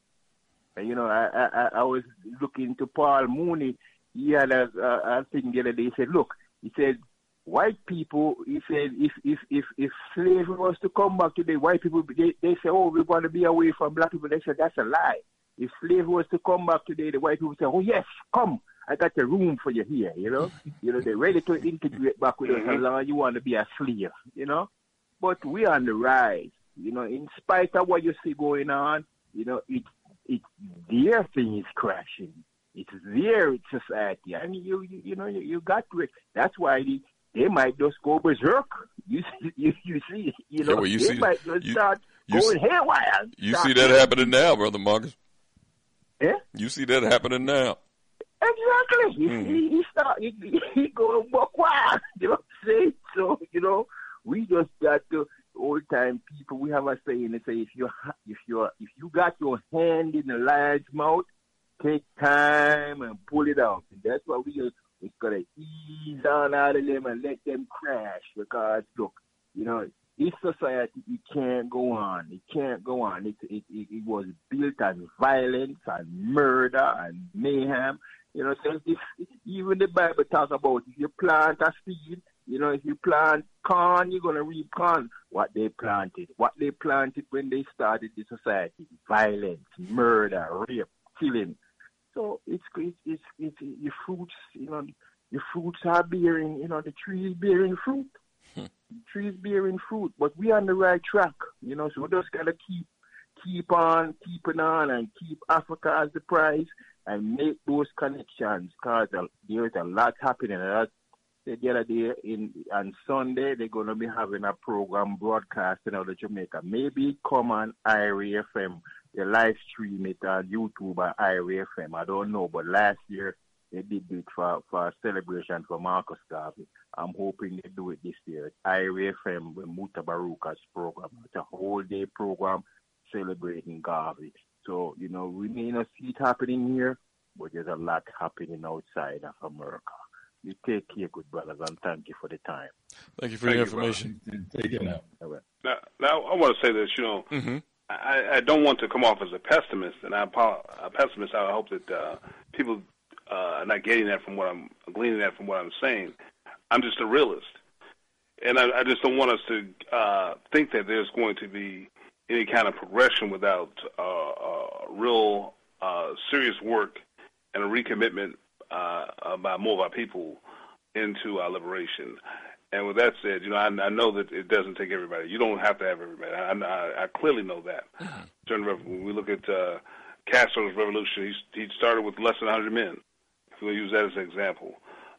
I was looking to Paul Mooney. He had a thing the other day. He said, white people, he said, if slavery was to come back today, white people, they say, oh, we want to be away from black people. They said, that's a lie. If slavery was to come back today, the white people say, oh, yes, come. I got a room for you here, they're ready to integrate back with us as long as you want to be a slave, But we're on the rise, in spite of what you see going on, their thing is crashing. It's their society. And you got to it. That's why they might just go berserk. You see, they might just start going haywire. You see that happening now, Brother Marcus? Yeah? You see that happening now? Exactly. He go buck wild. So we just got to, old time people. We have a saying. They say, if you got your hand in the lion's mouth, take time and pull it out. And that's why we gotta ease on out of them and let them crash. Because look, this society, it can't go on. It can't go on. It was built on violence and murder and mayhem. So even the Bible talks about, if you plant a seed, if you plant corn, you're going to reap corn. What they planted when they started the society: violence, murder, rape, killing. So it's your fruits, your fruits are bearing, the tree is bearing fruit. The tree is bearing fruit, but we're on the right track, so we just got to keep on keeping on and keep Africa as the prize and make those connections, because there is a lot happening. The other day on Sunday, they're going to be having a program broadcasting out of Jamaica. Maybe come on IRA FM, they live stream it on YouTube or IRA FM. I don't know, but last year they did it for a celebration for Marcus Garvey. I'm hoping they do it this year. IRA FM with Muta Baruka's program. It's a whole day program celebrating Garvey. So, we may not see it happening here, but there's a lot happening outside of America. You take care, good brothers, and thank you for the time. Thank you for your information. Take it now. Now, I want to say this, I don't want to come off as a pessimist, and I hope that people are not getting that from what I'm gleaning that from what I'm saying. I'm just a realist, and I just don't want us to think that there's going to be any kind of progression without real serious work and a recommitment by more of our people into our liberation. And with that said, I know that it doesn't take everybody. You don't have to have everybody. I clearly know that. When we look at Castro's revolution, he started with less than 100 men. If we use that as an example.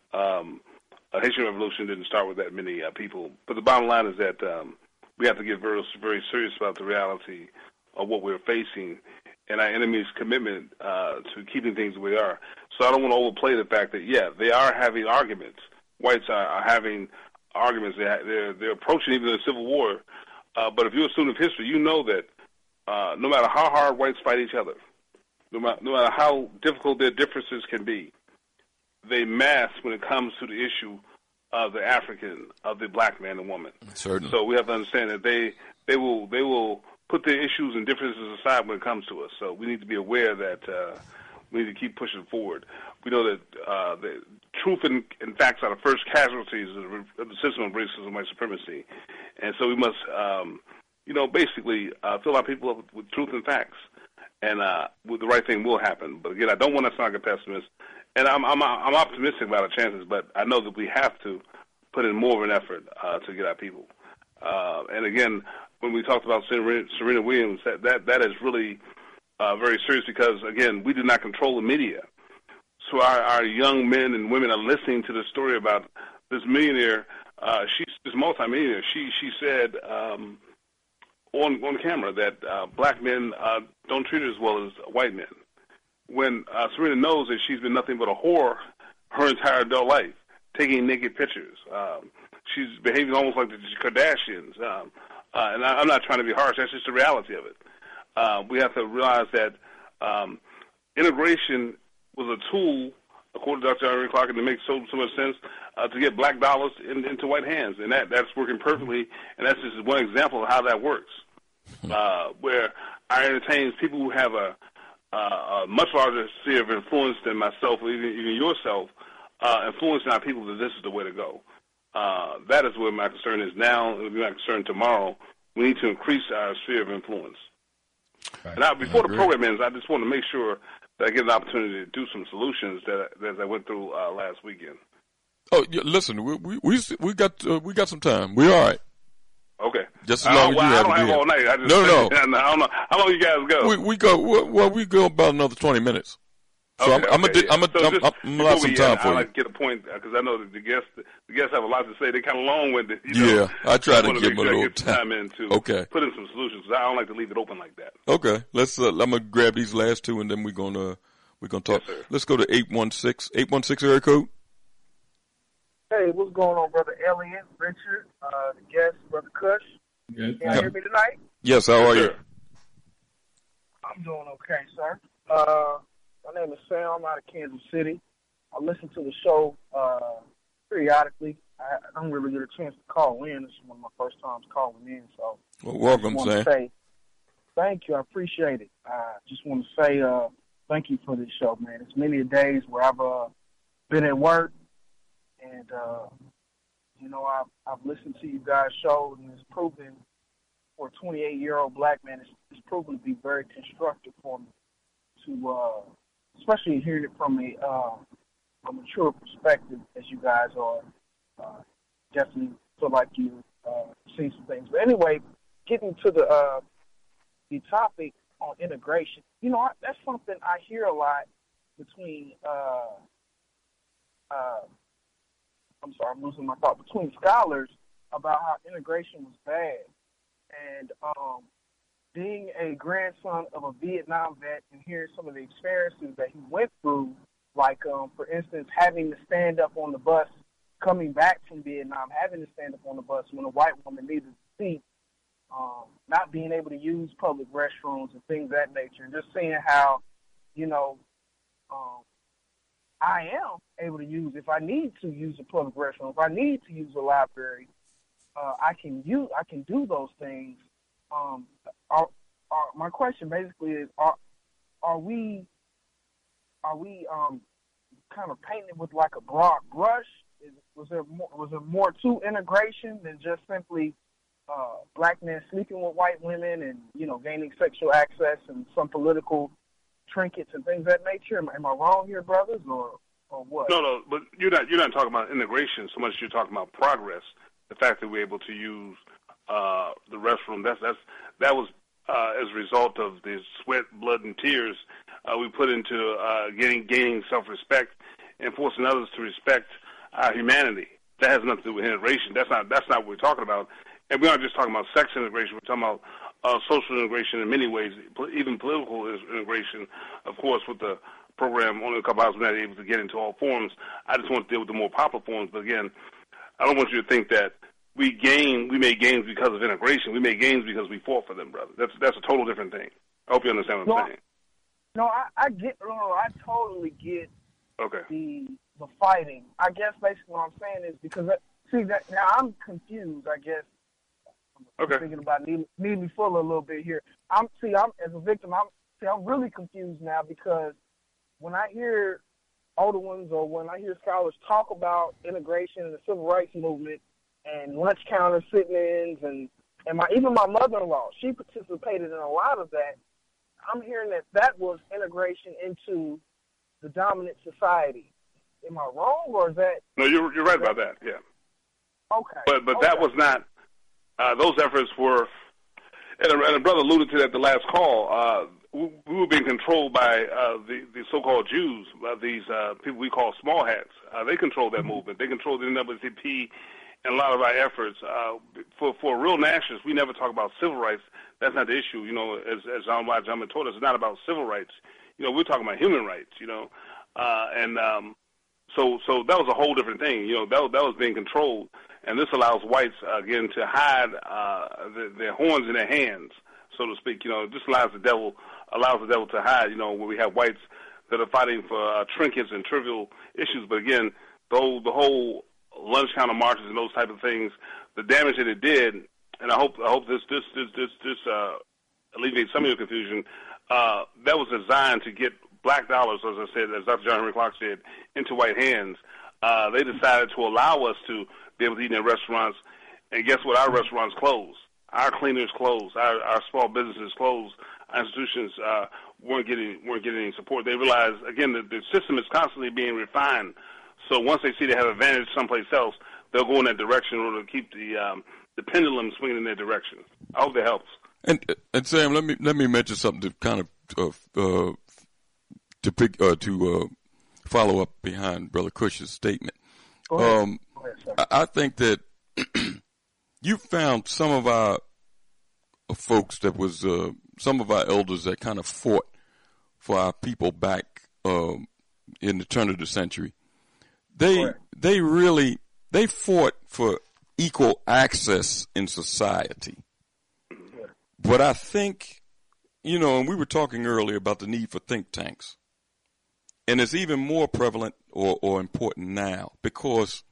A Haitian revolution didn't start with that many people. But the bottom line is that we have to get very, very serious about the reality of what we're facing and our enemy's commitment to keeping things the way they are. So I don't want to overplay the fact that, they are having arguments. Whites are having arguments. They're approaching even a civil war. But if you're a student of history, you know that no matter how hard whites fight each other, no matter how difficult their differences can be, they mask when it comes to the issue of the African, of the black man and woman. Certainly. So we have to understand that they will put their issues and differences aside when it comes to us. So we need to be aware that we need to keep pushing forward. We know that the truth and facts are the first casualties of the system of racism and white supremacy. And so we must, basically fill our people up with truth and facts. And the right thing will happen. But again, I don't want to sound like a pessimist. And I'm optimistic about our chances, but I know that we have to put in more of an effort to get our people. And again, when we talked about Serena Williams, that is really very serious because, again, we do not control the media. So our young men and women are listening to the story about this millionaire. She's this multimillionaire. She said on camera that black men don't treat her as well as white men. When Serena knows that she's been nothing but a whore her entire adult life, taking naked pictures. She's behaving almost like the Kardashians. And I'm not trying to be harsh. That's just the reality of it. We have to realize that integration was a tool, according to Dr. Henry Clark, and it makes so much sense, to get black dollars into white hands. And that's working perfectly. And that's just one example of how that works, where I entertain people who have a much larger sphere of influence than myself or even yourself, influencing our people that this is the way to go. That is where my concern is now, and will be my concern tomorrow. We need to increase our sphere of influence. Right. And before the program ends, I just want to make sure that I get an opportunity to do some solutions that I went through last weekend. Oh, yeah, listen, we got some time. We're all right. Okay. Just as long as you have I don't have all night. I don't know how long you guys go. We go about another 20 minutes. So okay, I'm gonna allow some time for you. I like to get a point because I know that the guests have a lot to say. They're kind of long-winded. Yeah, I try to give them a little time in to put in some solutions. I don't like to leave it open like that. Okay, let's. I'm gonna grab these last two and then we're gonna talk. Yes, let's go to 816 area code. Hey, what's going on, Brother Elliot, Richard, the guest, Brother Kush? Can you hear me tonight? Yes, how are you? I'm doing okay, sir. My name is Sam. I'm out of Kansas City. I listen to the show periodically. I don't really get a chance to call in. This is one of my first times calling in, so welcome, Sam. Thank you. I appreciate it. I just want to say thank you for this show, man. It's many days where I've been at work, and I've listened to you guys' show, and it's proven for a 28-year-old black man, it's proven to be very constructive for me to, especially hearing it from a mature perspective, as you guys are. Definitely feel like you've seen some things. But anyway, getting to the the topic on integration. You know, that's something I hear a lot between, I'm sorry, I'm losing my thought, between scholars about how integration was bad. And being a grandson of a Vietnam vet and hearing some of the experiences that he went through, like, for instance, having to stand up on the bus, coming back from Vietnam, having to stand up on the bus when a white woman needed a seat, not being able to use public restrooms and things of that nature, and just seeing how, you know, I am able to use, if I need to use a public restroom, if I need to use a library, I can do those things. My question basically is: Are we kind of painted with like a broad brush? Was there more to integration than just simply black men sleeping with white women and, you know, gaining sexual access and some political trinkets and things of that nature? Am I wrong here, brothers, or what? No, but you're not talking about integration so much as you're talking about progress. The fact that we're able to use the restroom, that was as a result of the sweat, blood, and tears we put into gaining self-respect and forcing others to respect our humanity. That has nothing to do with integration. That's not what we're talking about. And we aren't just talking about sex integration. We're talking about social integration in many ways, even political integration. Of course, with the program, only a couple hours, we're not able to get into all forms. I just want to deal with the more popular forms. But again, I don't want you to think that we made gains because of integration. We made gains because we fought for them, brother. That's a total different thing. I hope you understand what I'm saying. No, I totally get okay. the fighting. I guess basically what I'm saying is because, now I'm confused, I guess. I'm thinking about Neely Fuller a little bit here. I'm as a victim, I'm really confused now because when I hear older ones or when I hear scholars talk about integration and the civil rights movement and lunch counter sit-ins and even my mother-in-law, she participated in a lot of that. I'm hearing that was integration into the dominant society. Am I wrong, or is that? No, you're right about that. Yeah. Okay. But that was not. Those efforts were, and a brother alluded to that at the last call. We were being controlled by the so-called Jews, these people we call small hats. They controlled that movement. They controlled the NAACP and a lot of our efforts. For real nationalists, we never talk about civil rights. That's not the issue. You know, as John White John told us, it's not about civil rights. You know, we're talking about human rights. You know, so that was a whole different thing. You know, that was being controlled. And this allows whites, again, to hide their horns in their hands, so to speak. You know, it just allows the devil to hide, you know, when we have whites that are fighting for trinkets and trivial issues. But again, the whole lunch counter marches and those type of things, the damage that it did, and I hope this alleviates some of your confusion, that was designed to get black dollars, as I said, as Dr. John Henry Clark said, into white hands. They decided to allow us to be able to eat in their restaurants, and guess what? Our restaurants closed. Our cleaners closed. Our small businesses closed. Our institutions weren't getting any support. They realized, again, that the system is constantly being refined. So once they see they have advantage someplace else, they'll go in that direction in order to keep the pendulum swinging in their direction. I hope that helps. And Sam, let me mention something to kind of to follow up behind Brother Cush's statement. I think that you found some of our folks that was some of our elders that kind of fought for our people back in the turn of the century. They fought for equal access in society. But I think, you know, and we were talking earlier about the need for think tanks. And it's even more prevalent or important now because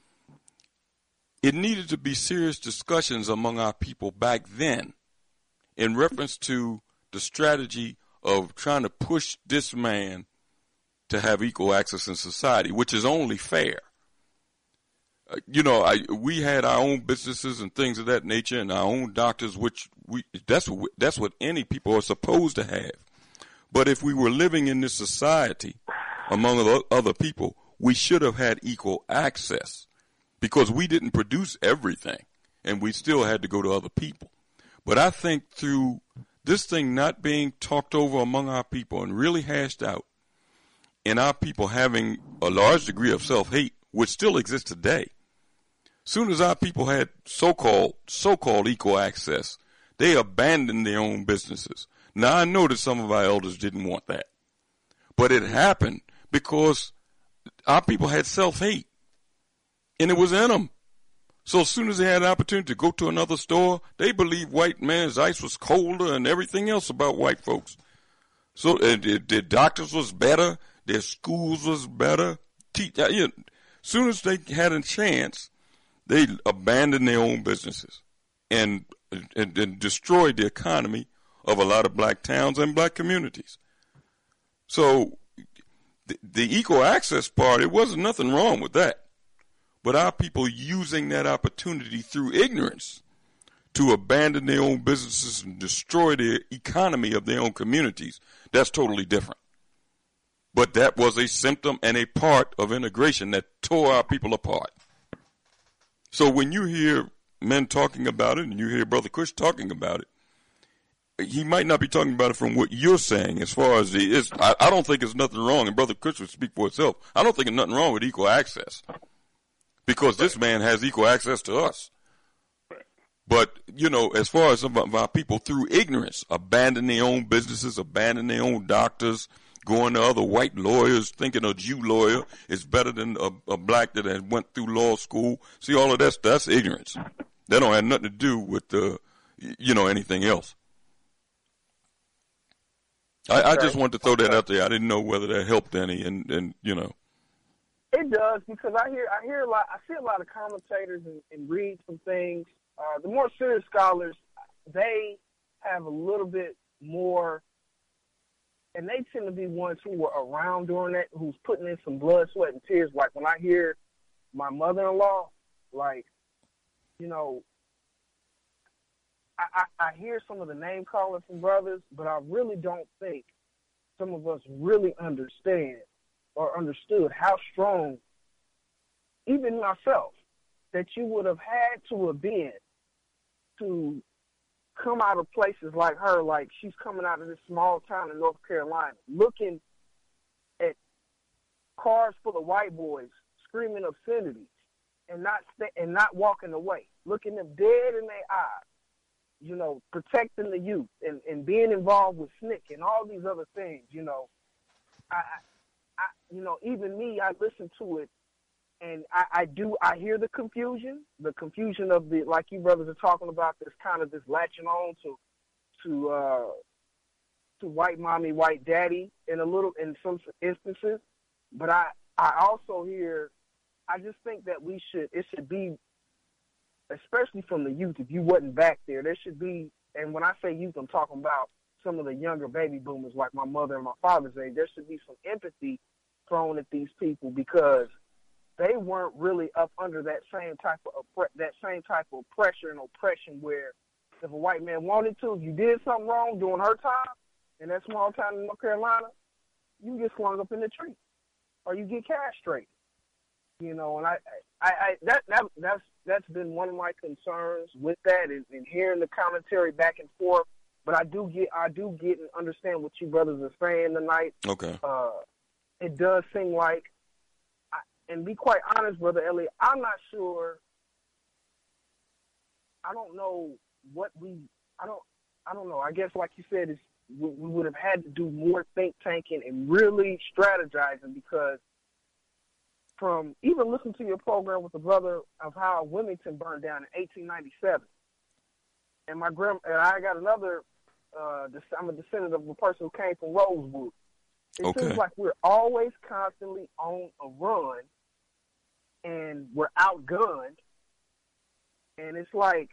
it needed to be serious discussions among our people back then in reference to the strategy of trying to push this man to have equal access in society, which is only fair. You know, we had our own businesses and things of that nature and our own doctors, which that's what any people are supposed to have. But if we were living in this society among other people, we should have had equal access because we didn't produce everything and we still had to go to other people. But I think through this thing not being talked over among our people and really hashed out, and our people having a large degree of self-hate, which still exists today. Soon as our people had so-called equal access, they abandoned their own businesses. Now, I know that some of our elders didn't want that, but it happened because our people had self-hate, and it was in them. So as soon as they had an opportunity to go to another store, they believed white man's ice was colder and everything else about white folks. So their doctors was better, their schools was better. As soon as they had a chance, they abandoned their own businesses and destroyed the economy of a lot of black towns and black communities. So the equal access part, it wasn't nothing wrong with that. But our people using that opportunity through ignorance to abandon their own businesses and destroy the economy of their own communities, that's totally different. But that was a symptom and a part of integration that tore our people apart. So when you hear men talking about it and you hear Brother Kush talking about it, he might not be talking about it from what you're saying as far as I don't think there's nothing wrong, and Brother Kush would speak for itself. I don't think there's nothing wrong with equal access. Because this man has equal access to us. But, as far as some of our people through ignorance, abandon their own businesses, abandon their own doctors, going to other white lawyers, thinking a Jew lawyer is better than a black that had went through law school. See, all of that's ignorance. That don't have nothing to do with, anything else. I just wanted to throw that out there. I didn't know whether that helped any, and. It does, because I hear a lot. I see a lot of commentators and read some things. The more serious scholars, they have a little bit more, and they tend to be ones who were around during that, who's putting in some blood, sweat, and tears. Like when I hear my mother-in-law, I hear some of the name calling from brothers, but I really don't think some of us really understand or understood how strong, even myself, that you would have had to have been to come out of places like her, like she's coming out of this small town in North Carolina, looking at cars full of white boys screaming obscenities and not walking away, looking them dead in their eyes, protecting the youth and being involved with SNCC and all these other things, even me, I listen to it, and I hear the confusion of the, like you brothers are talking about, this kind of this latching on to white mommy, white daddy in some instances. But I also hear, I just think that it should be, especially from the youth, if you wasn't back there should be, and when I say youth, I'm talking about some of the younger baby boomers like my mother and my father's age, there should be some empathy thrown at these people, because they weren't really up under that same type of pressure and oppression, where if a white man wanted to, if you did something wrong during her time in that small town in North Carolina, you get slung up in the tree or you get castrated. And that's been one of my concerns with that, and hearing the commentary back and forth. But I do get and understand what you brothers are saying tonight. Okay. It does seem like, and be quite honest, Brother Elliot, I'm not sure. I don't know. I guess, like you said, we would have had to do more think tanking and really strategizing, because from even listening to your program with the brother of how Wilmington burned down in 1897, and I got another. I'm a descendant of a person who came from Rosewood. It seems like we're always constantly on a run, and we're outgunned, and it's like.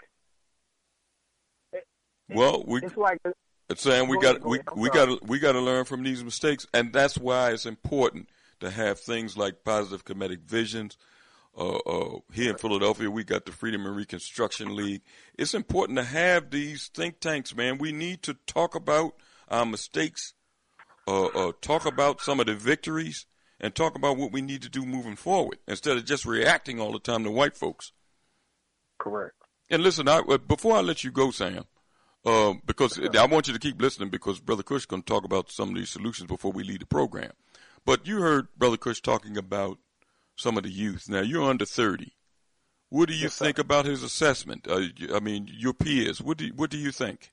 It's like it's saying we got to learn from these mistakes, and that's why it's important to have things like positive comedic visions. Here in Philadelphia, we got the Freedom and Reconstruction League. It's important to have these think tanks, man. We need to talk about our mistakes, talk about some of the victories, and talk about what we need to do moving forward, instead of just reacting all the time to white folks. Correct. And listen, before I let you go, Sam, because I want you to keep listening because Brother Kush is going to talk about some of these solutions before we leave the program. But you heard Brother Kush talking about some of the youth. Now, you're under 30. What do you think about his assessment? I mean, your peers. What do you think?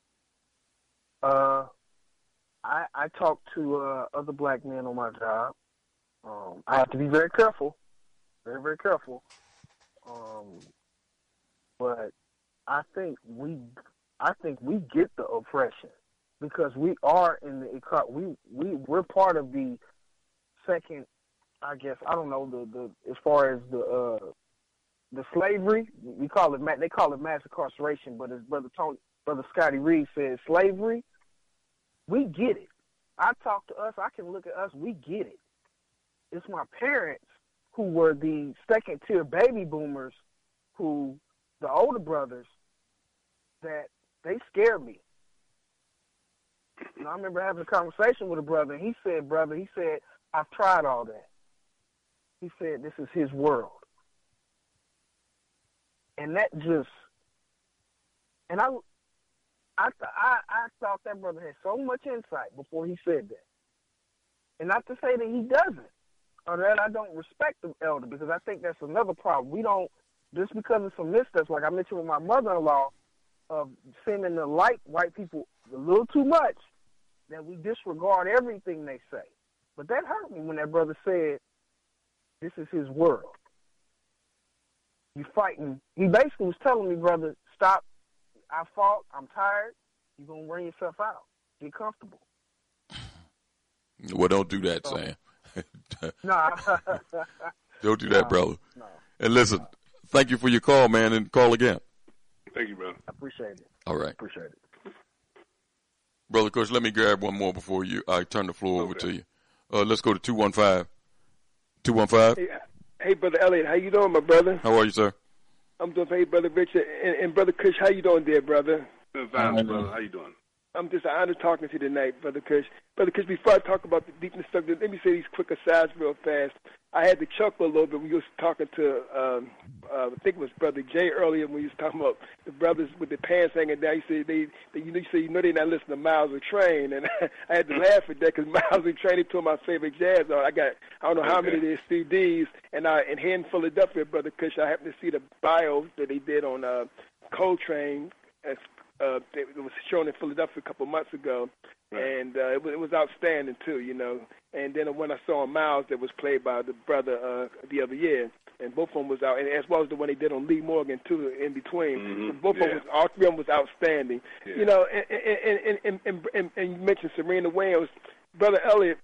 I talk to other black men on my job. I have to be very careful, very, very careful. But I think we get the oppression because we are in the we're part of the second. I guess I don't know the as far as the slavery, they call it mass incarceration, but as Brother Scotty Reed said, slavery, we get it. I talk to us, I can look at us, we get it. It's my parents who were the second tier baby boomers who, the older brothers, that they scared me. And I remember having a conversation with a brother, and he said, I've tried all that. He said, this is his world. And that just, and I thought that brother had so much insight before he said that. And not to say that he doesn't, or that I don't respect the elder, because I think that's another problem. We don't, just because of some missteps, like I mentioned with my mother-in-law, of seeming to like white people a little too much, that we disregard everything they say. But that hurt me when that brother said, this is his world. You fighting. He basically was telling me, brother, stop. I fought. I'm tired. You're going to wear yourself out. Get comfortable. Well, don't do that, Sam. No. Don't do that, brother. No. And listen, thank you for your call, man, and call again. Thank you, brother. I appreciate it. All right. Appreciate it. Brother Coach, let me grab one more before I turn the floor over to you. Let's go to 215. 215? Hey, Brother Elliot, how you doing, my brother? How are you, sir? I'm doing great, Brother Richard. And Brother Kush, how you doing there, brother? Fine, brother. How you doing? I'm just honored talking to you tonight, Brother Kush. Brother Kush, before I talk about the deepness stuff, let me say these quick asides real fast. I had to chuckle a little bit when you was talking to, I think it was Brother Jay earlier when you was talking about the brothers with the pants hanging down. You said they're not listening to Miles and Train, and I had to laugh at that because Miles and Train is two of my favorite jazz artists. I don't know how many of their CDs, and here in Philadelphia, Brother Kush, I happened to see the bio that they did on Coltrane. It was shown in Philadelphia a couple months ago, and it was outstanding too, you know. And then when I saw Miles, that was played by the brother the other year, and both of them was out, and as well as the one they did on Lee Morgan too, in between. Mm-hmm. Both of them all three of them was outstanding, you know. And you mentioned Serena Williams, Brother Elliot.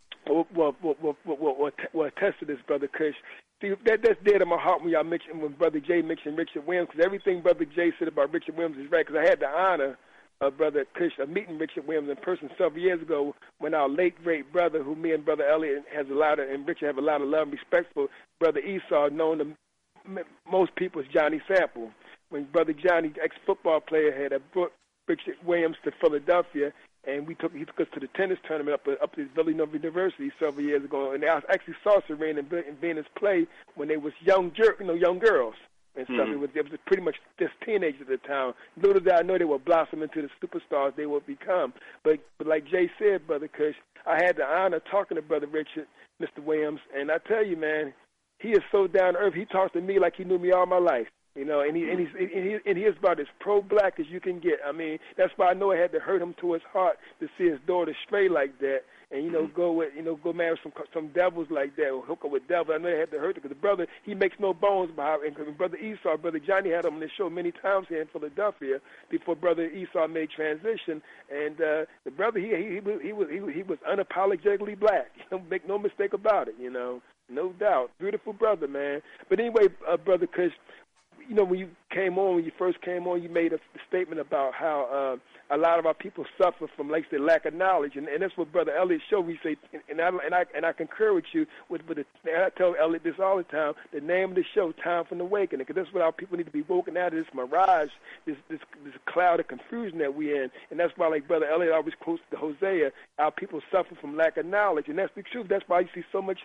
Will attest to this, Brother Kush. See, that's dead in my heart when Brother Jay mentioned Richard Williams, because everything Brother Jay said about Richard Williams is right, because I had the honor of Brother Kush of meeting Richard Williams in person several years ago when our late, great brother, who me and Brother Elliot and Richard have a lot of love and respect for, Brother Esau, known to most people as Johnny Sample. When Brother Johnny, ex-football player, had brought Richard Williams to Philadelphia, and he took us to the tennis tournament up at Villanova University several years ago. And I actually saw Serena and Venus play when they was young girls and stuff. Mm-hmm. It was pretty much just teenagers at the time. Little did I know they would blossom into the superstars they would become. But like Jay said, Brother Kush, I had the honor of talking to Brother Richard, Mr. Williams, and I tell you, man, he is so down to earth. He talks to me like he knew me all my life. You know, and he's about as pro-black as you can get. I mean, that's why I know it had to hurt him to his heart to see his daughter stray like that, and go marry some devils like that, or hook up with devils. I know it had to hurt him because the brother, he makes no bones about it. And Brother Esau, Brother Johnny had him on the show many times here in Philadelphia before Brother Esau made transition, and the brother he was unapologetically black. Make no mistake about it. You know, no doubt, beautiful brother, man. But anyway, Brother Kush. You know, when you first came on, you made a statement about how a lot of our people suffer from, like, the lack of knowledge, and that's what Brother Elliot showed. We say, and I concur with you. And I tell Elliot this all the time. The name of the show, Time for the Awakening, because that's what our people need to be woken out of this mirage, this cloud of confusion that we're in, and that's why, like Brother Elliot always quotes the Hosea, our people suffer from lack of knowledge, and that's the truth. That's why you see so much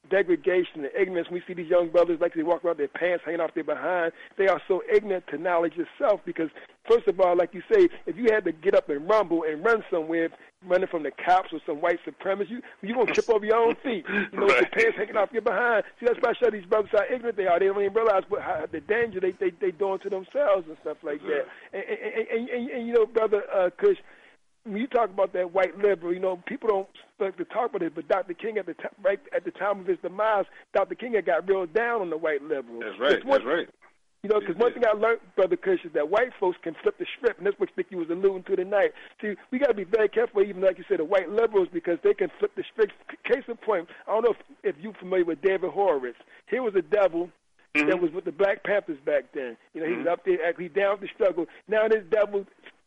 degradation and ignorance. We see these young brothers like they walk around their pants hanging off their behind. They are so ignorant to knowledge itself because, first of all, like you say, if you had to get up and rumble and run somewhere, running from the cops or some white supremacists, you're going to trip over your own feet. You know, with your pants hanging off your behind. See, that's why I show these brothers how ignorant they are. They don't even realize how the danger they doing to themselves and stuff like that. And you know, Brother Kush, when you talk about that white liberal, you know, people don't like to talk about it, but Dr. King at the time of his demise, Dr. King had got real down on the white liberals. That's right. That's right. You know, because one thing I learned, Brother Kush, is that white folks can flip the script, and that's what Sticky was alluding to tonight. See, we got to be very careful, even like you said, the white liberals, because they can flip the script. Case in point, I don't know if you're familiar with David Horowitz. He was a devil that was with the Black Panthers back then. You know, he was up there, actually down with the struggle. Now this devil,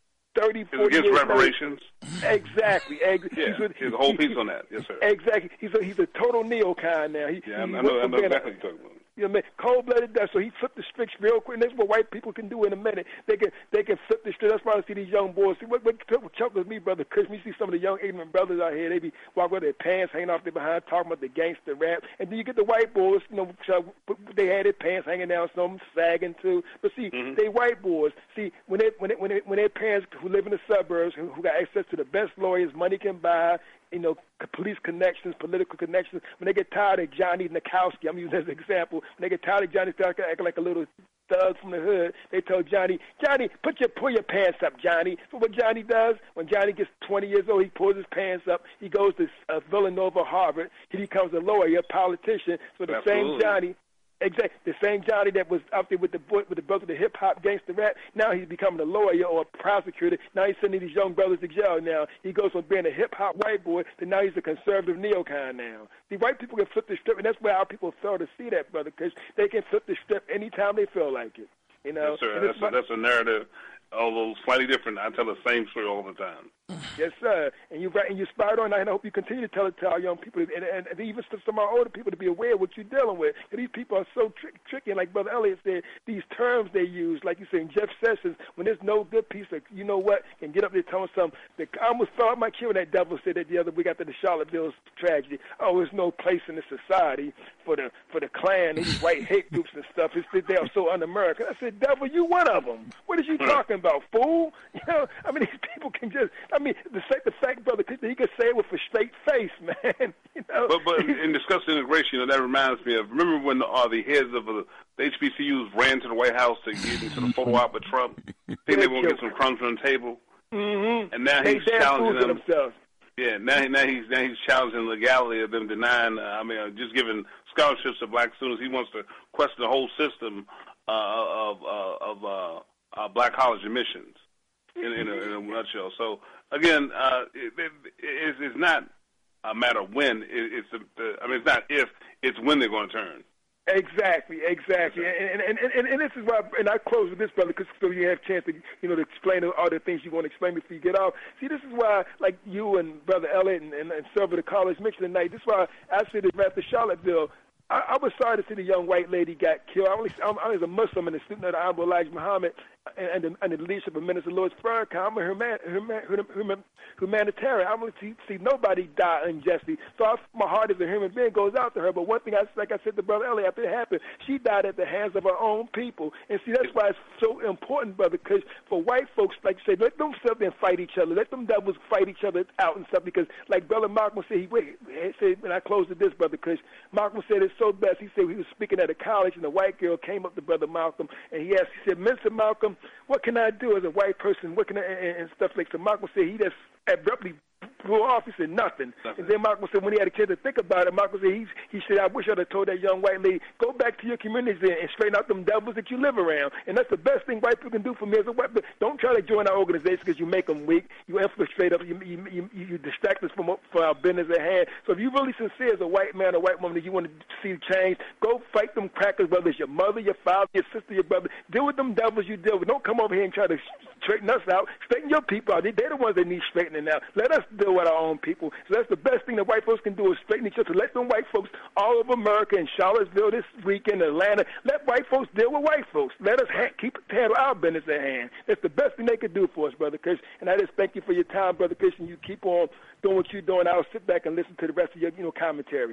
30, 40 against years reparations. Exactly. Yeah, there's a whole piece on that. Yes, sir. Exactly. He's a total neocon now. I know exactly what you're talking about. You know, cold-blooded death. So he flipped the script real quick. And that's what white people can do in a minute. They can flip the script. That's why I see these young boys. See, what chuckles me, Brother Chris, you see some of the young ignorant brothers out here. They be walking with their pants hanging off their behind, talking about the gangster rap. And then you get the white boys, you know, they had their pants hanging down, some sagging too. But see, they white boys. See, when their parents who live in the suburbs, who got access to the best lawyers money can buy, you know, police connections, political connections. When they get tired of Johnny Nikowski, I'm using as an example. When they get tired of Johnny acting like a little thug from the hood, they tell Johnny, pull your pants up, Johnny. So what Johnny does, when Johnny gets 20 years old, he pulls his pants up. He goes to Villanova, Harvard. He becomes a lawyer, a politician. So the same Johnny. Exactly. The same Johnny that was out there with the brothers of the hip-hop gangster rap, now he's becoming a lawyer or a prosecutor. Now he's sending these young brothers to jail now. He goes from being a hip-hop white boy to now he's a conservative neocon now. The white people can flip the script, and that's where our people fail to see that, brother, because they can flip the script anytime they feel like it. You know? Yes, sir. That's a narrative, although slightly different. I tell the same story all the time. Yes, sir. And you're right, and you're spot on. And I hope you continue to tell it to our young people, and even some of our older people, to be aware of what you're dealing with. And these people are so tricky. And like Brother Elliott said, these terms they use, like you said, Jeff Sessions, when there's no good piece of, you know what, can get up there telling something. I almost fell out my kid when that devil said that the other week after the Charlottesville tragedy. Oh, there's no place in the society for the Klan, these white hate groups and stuff. They are so un-American. I said, devil, you one of them. What is you talking about, fool? You know, I mean, these people can just. I mean, the fact, brother, he could say it with a straight face, man. You know? But in discussing integration, you know, that reminds me of, remember when the heads of the HBCUs ran to the White House to get into the photo op with Trump? Think they were going to get some crumbs on the table? Mm-hmm. And now he's challenging them. Yeah, now he's challenging the legality of them denying, just giving scholarships to black students. He wants to question the whole system of black college admissions in a nutshell. So, again, it's not a matter of when. It's not if, it's when they're going to turn. Exactly. And this is why, and I close with this, brother, because so you have a chance to, you know, to explain all the things you want to explain before you get off. See, this is why, like you and Brother Elliott and several of the college mentioned tonight, this is why I said that after Charlottesville, I was sorry to see the young white lady got killed. I was a Muslim and a student of the Honorable Elijah Muhammad and the leadership of Minister Louis Farrakhan. I'm a humanitarian. I want to see nobody die unjustly. So my heart as a human being goes out to her. But one thing, like I said to Brother Elliott, after it happened, she died at the hands of her own people. And see, that's why it's so important, brother, because for white folks, like you say, let them sit there and fight each other. Let them devils fight each other out and stuff. Because like Brother Malcolm said, he said, and I closed with this, brother, because Malcolm said it's so best. He said he was speaking at a college, and a white girl came up to Brother Malcolm, and he said, Mr. Malcolm, what can I do as a white person? What can I, and stuff like that. So Malcolm said he just abruptly blew off. He said nothing. And then Malcolm said when he had a chance to think about it, Malcolm said he said, I wish I'd have told that young white lady, go back to your communities and straighten out them devils that you live around. And that's the best thing white people can do for me as a white person. Don't try to join our organization because you make them weak. You infiltrate us. You distract us from our business at hand. So if you're really sincere as a white man or white woman that you want to see change, go fight them crackers, whether it's your mother, your father, your sister, your brother. Deal with them devils you deal with. Don't come over here and try to straighten us out. Straighten your people out. They're the ones that need straightening out. Let us deal with our own people. So that's the best thing that white folks can do is straighten each other. Let them white folks all over America and Charlottesville this weekend, Atlanta, let white folks deal with white folks. Let us handle our business at hand. That's the best thing they could do for us, Brother Chris. And I just thank you for your time, Brother Chris, and you keep on doing what you're doing. I'll sit back and listen to the rest of your commentary.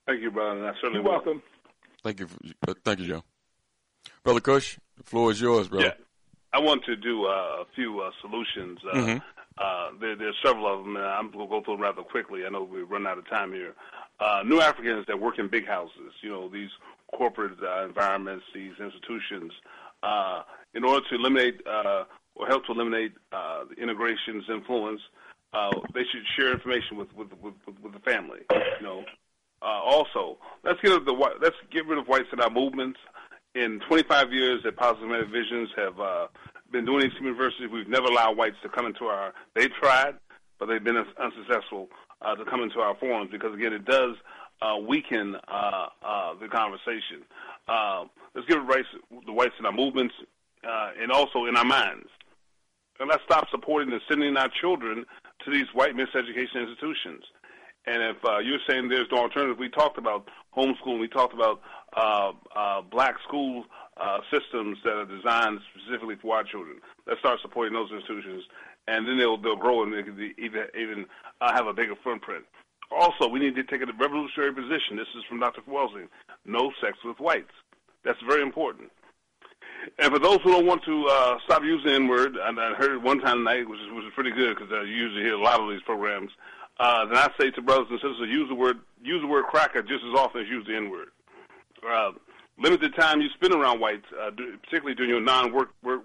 Thank you, brother. I certainly You're will. welcome. Thank you, Joe. Brother Kush, the floor is yours, brother. Yeah, I want to do a few solutions. There's several of them, and I'm going to go through them rather quickly. I know we're running out of time here. New Africans that work in big houses, these corporate environments, these institutions, in order to eliminate or help to eliminate the integration's influence, they should share information with the family. Also, let's get rid of whites in our movements. In 25 years that Positive Humanity Visions have been doing these universities, we've never allowed whites to come into our. They've tried, but they've been unsuccessful to come into our forums because, again, it does weaken the conversation. Let's give the whites in our movements and also in our minds. And let's stop supporting and sending our children to these white miseducation institutions. And if you're saying there's no alternative, we talked about homeschooling. We talked about black school systems that are designed specifically for our children. Let's start supporting those institutions, and then they'll grow and they can even have a bigger footprint. Also, we need to take a revolutionary position. This is from Dr. Welsing. No sex with whites. That's very important. And for those who don't want to stop using the N-word, and I heard it one time tonight, which is pretty good because I usually hear a lot of these programs. Then I say to brothers and sisters, use the word cracker just as often as use the N-word. Limit the time you spend around whites, particularly during your non-work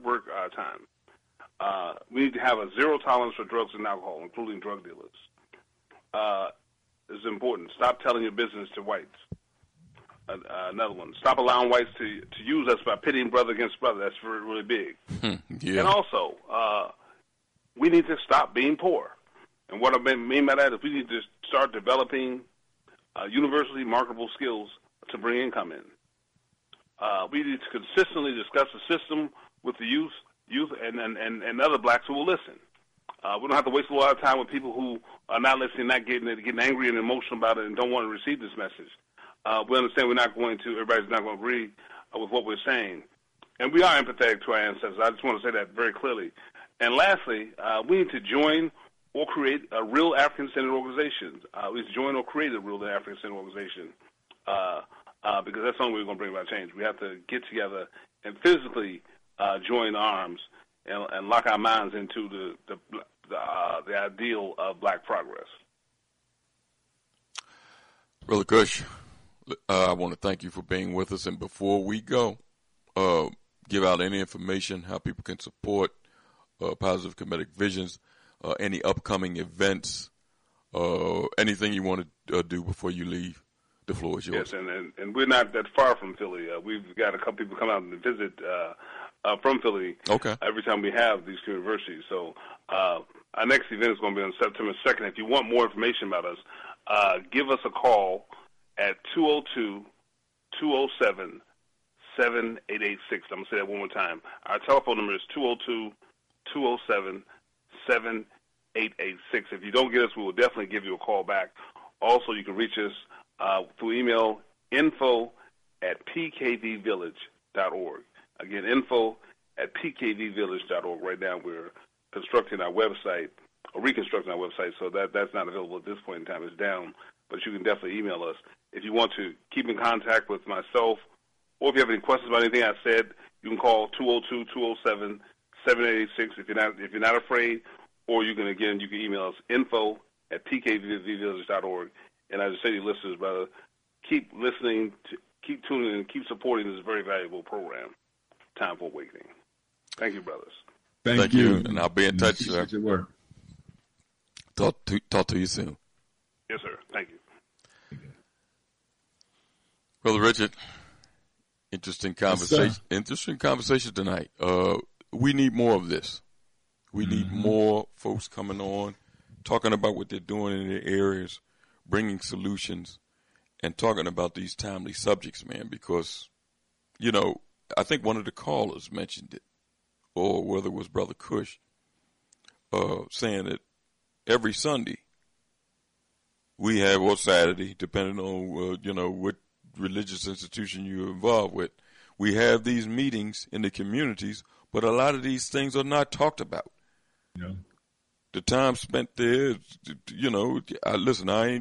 time. We need to have a zero tolerance for drugs and alcohol, including drug dealers. It's important. Stop telling your business to whites. Another one. Stop allowing whites to use us by pitting brother against brother. That's really big. Yeah. And also, we need to stop being poor. And what I mean by that is we need to start developing universally marketable skills to bring income in. We need to consistently discuss the system with the youth and other blacks who will listen. We don't have to waste a lot of time with people who are not listening, not getting angry and emotional about it and don't want to receive this message. We understand everybody's not going to agree with what we're saying. And we are empathetic to our ancestors. I just want to say that very clearly. And lastly, we need to join or create a real African-centered organization. We need to join or create a real African-centered organization because that's the only way we're going to bring about change. We have to get together and physically join arms and lock our minds into the ideal of black progress. Brother Kush, I want to thank you for being with us. And before we go, give out any information, how people can support Positive Comedic Visions, any upcoming events, anything you want to do before you leave. The floor is yours. Yes, and we're not that far from Philly. We've got a couple people come out and visit from Philly every time we have these universities. So our next event is going to be on September 2nd. If you want more information about us, give us a call at 202-207-7886. I'm going to say that one more time. Our telephone number is 202-207-7886. If you don't get us, we will definitely give you a call back. Also, you can reach us through email, info@pkvvillage.org. Again, info@pkvvillage.org. Right now we're constructing our website, or reconstructing our website, so that's not available at this point in time. It's down, but you can definitely email us. If you want to keep in contact with myself, or if you have any questions about anything I said, you can call 202-207-7886 if you're not afraid, or you can email us, info@pkvvillage.org. And I just say to you listeners, brother, keep listening, keep tuning in, keep supporting this very valuable program, Time for Awakening. Thank you, brothers. Thank you. And I'll be in touch, sir. Your work. Talk to you soon. Yes, sir. Thank you. Brother Richard, interesting conversation. Interesting conversation tonight. We need more of this. We need more folks coming on, talking about what they're doing in their areas, bringing solutions, and talking about these timely subjects, man, because, I think one of the callers mentioned it, or whether it was Brother Kush, saying that every Sunday we have, or Saturday, depending on, what religious institution you're involved with, we have these meetings in the communities, but a lot of these things are not talked about. Yeah. The time spent there, listen, I ain't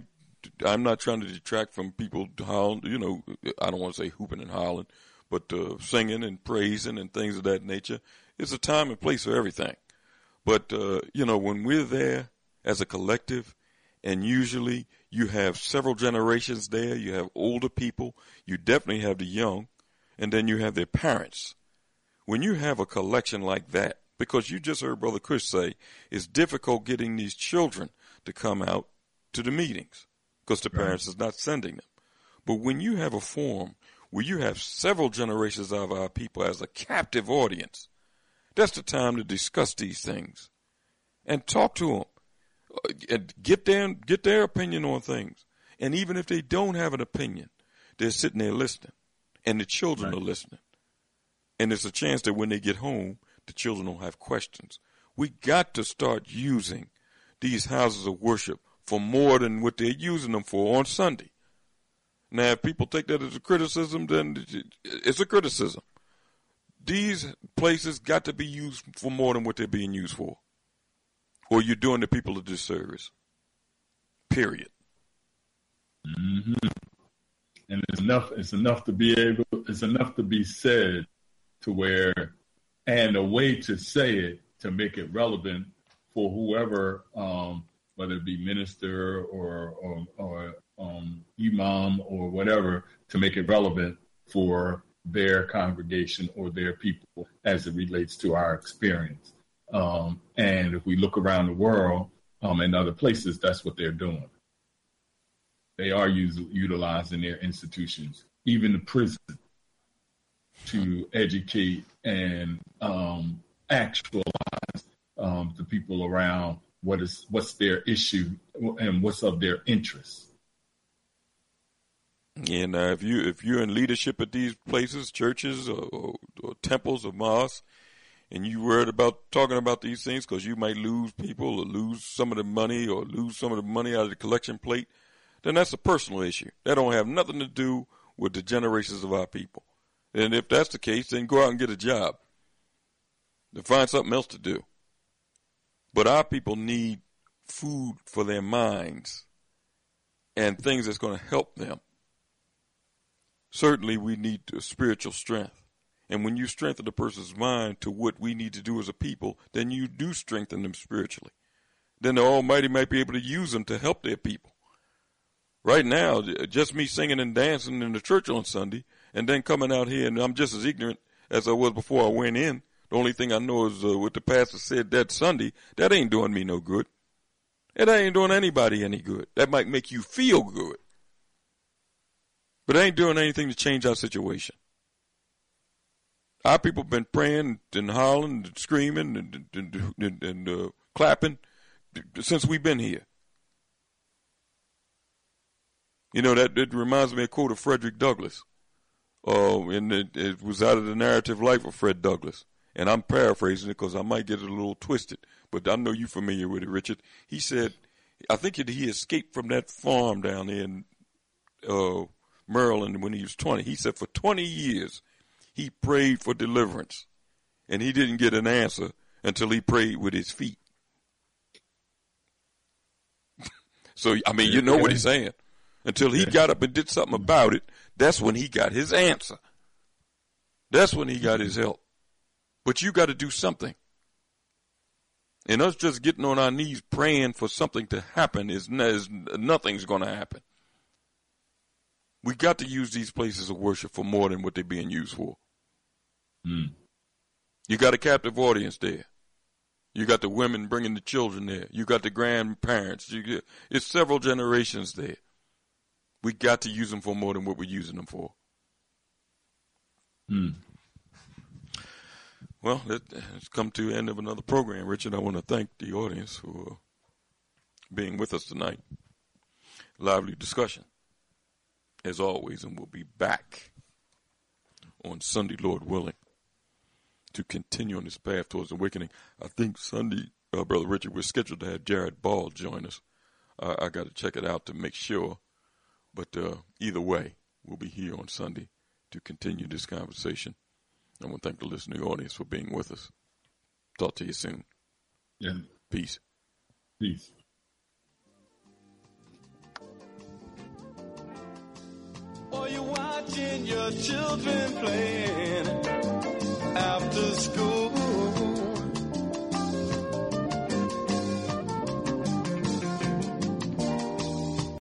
I'm not trying to detract from people hollering, I don't want to say hooping and hollering, but singing and praising and things of that nature. It's a time and place for everything. But, when we're there as a collective, and usually you have several generations there, you have older people, you definitely have the young, and then you have their parents. When you have a collection like that, because you just heard Brother Chris say, it's difficult getting these children to come out to the meetings because the parents is not sending them. But when you have a forum where you have several generations of our people as a captive audience, that's the time to discuss these things and talk to them and get their opinion on things. And even if they don't have an opinion, they're sitting there listening, and the children are listening. And it's a chance that when they get home, the children don't have questions. We got to start using these houses of worship for more than what they're using them for on Sunday. Now, if people take that as a criticism, then it's a criticism. These places got to be used for more than what they're being used for, or you're doing the people a disservice. Period. Mm-hmm. And it's enough to be said to where, and a way to say it to make it relevant for whoever, whether it be minister or imam or whatever, to make it relevant for their congregation or their people as it relates to our experience. And if we look around the world and other places, that's what they're doing. They are utilizing their institutions, even the prison, to educate and actualize the people around what's their issue and what's of their interest. And if you're in leadership at these places, churches or temples or mosques, and you worried about talking about these things because you might lose people or lose some of the money or lose some of the money out of the collection plate, then that's a personal issue. That don't have nothing to do with the generations of our people. And if that's the case, then go out and get a job. Then find something else to do. But our people need food for their minds and things that's going to help them. Certainly we need spiritual strength. And when you strengthen a person's mind to what we need to do as a people, then you do strengthen them spiritually. Then the Almighty might be able to use them to help their people. Right now, just me singing and dancing in the church on Sunday and then coming out here, and I'm just as ignorant as I was before I went in. The only thing I know is what the pastor said that Sunday. That ain't doing me no good. It ain't doing anybody any good. That might make you feel good. But it ain't doing anything to change our situation. Our people have been praying and hollering and screaming and clapping since we've been here. You know, that reminds me of a quote of Frederick Douglass. And it was out of the narrative life of Fred Douglass. And I'm paraphrasing it because I might get it a little twisted. But I know you're familiar with it, Richard. He said, I think he escaped from that farm down there in Maryland when he was 20. He said for 20 years he prayed for deliverance. And he didn't get an answer until he prayed with his feet. So, I mean, you know what he's saying. Until he got up and did something about it, that's when he got his answer. That's when he got his help. But you got to do something. And us just getting on our knees praying for something to happen is nothing's going to happen. We got to use these places of worship for more than what they're being used for. Mm. You got a captive audience there. You got the women bringing the children there. You got the grandparents. It's several generations there. We got to use them for more than what we're using them for. Mm. Well, let's come to the end of another program, Richard. I want to thank the audience for being with us tonight. Lively discussion, as always, and we'll be back on Sunday, Lord willing, to continue on this path towards awakening. I think Sunday, Brother Richard, we're scheduled to have Jared Ball join us. I got to check it out to make sure. But either way, we'll be here on Sunday to continue this conversation. I want to thank the listening audience for being with us. Talk to you soon. Yeah. Peace. Peace. watching your children playing.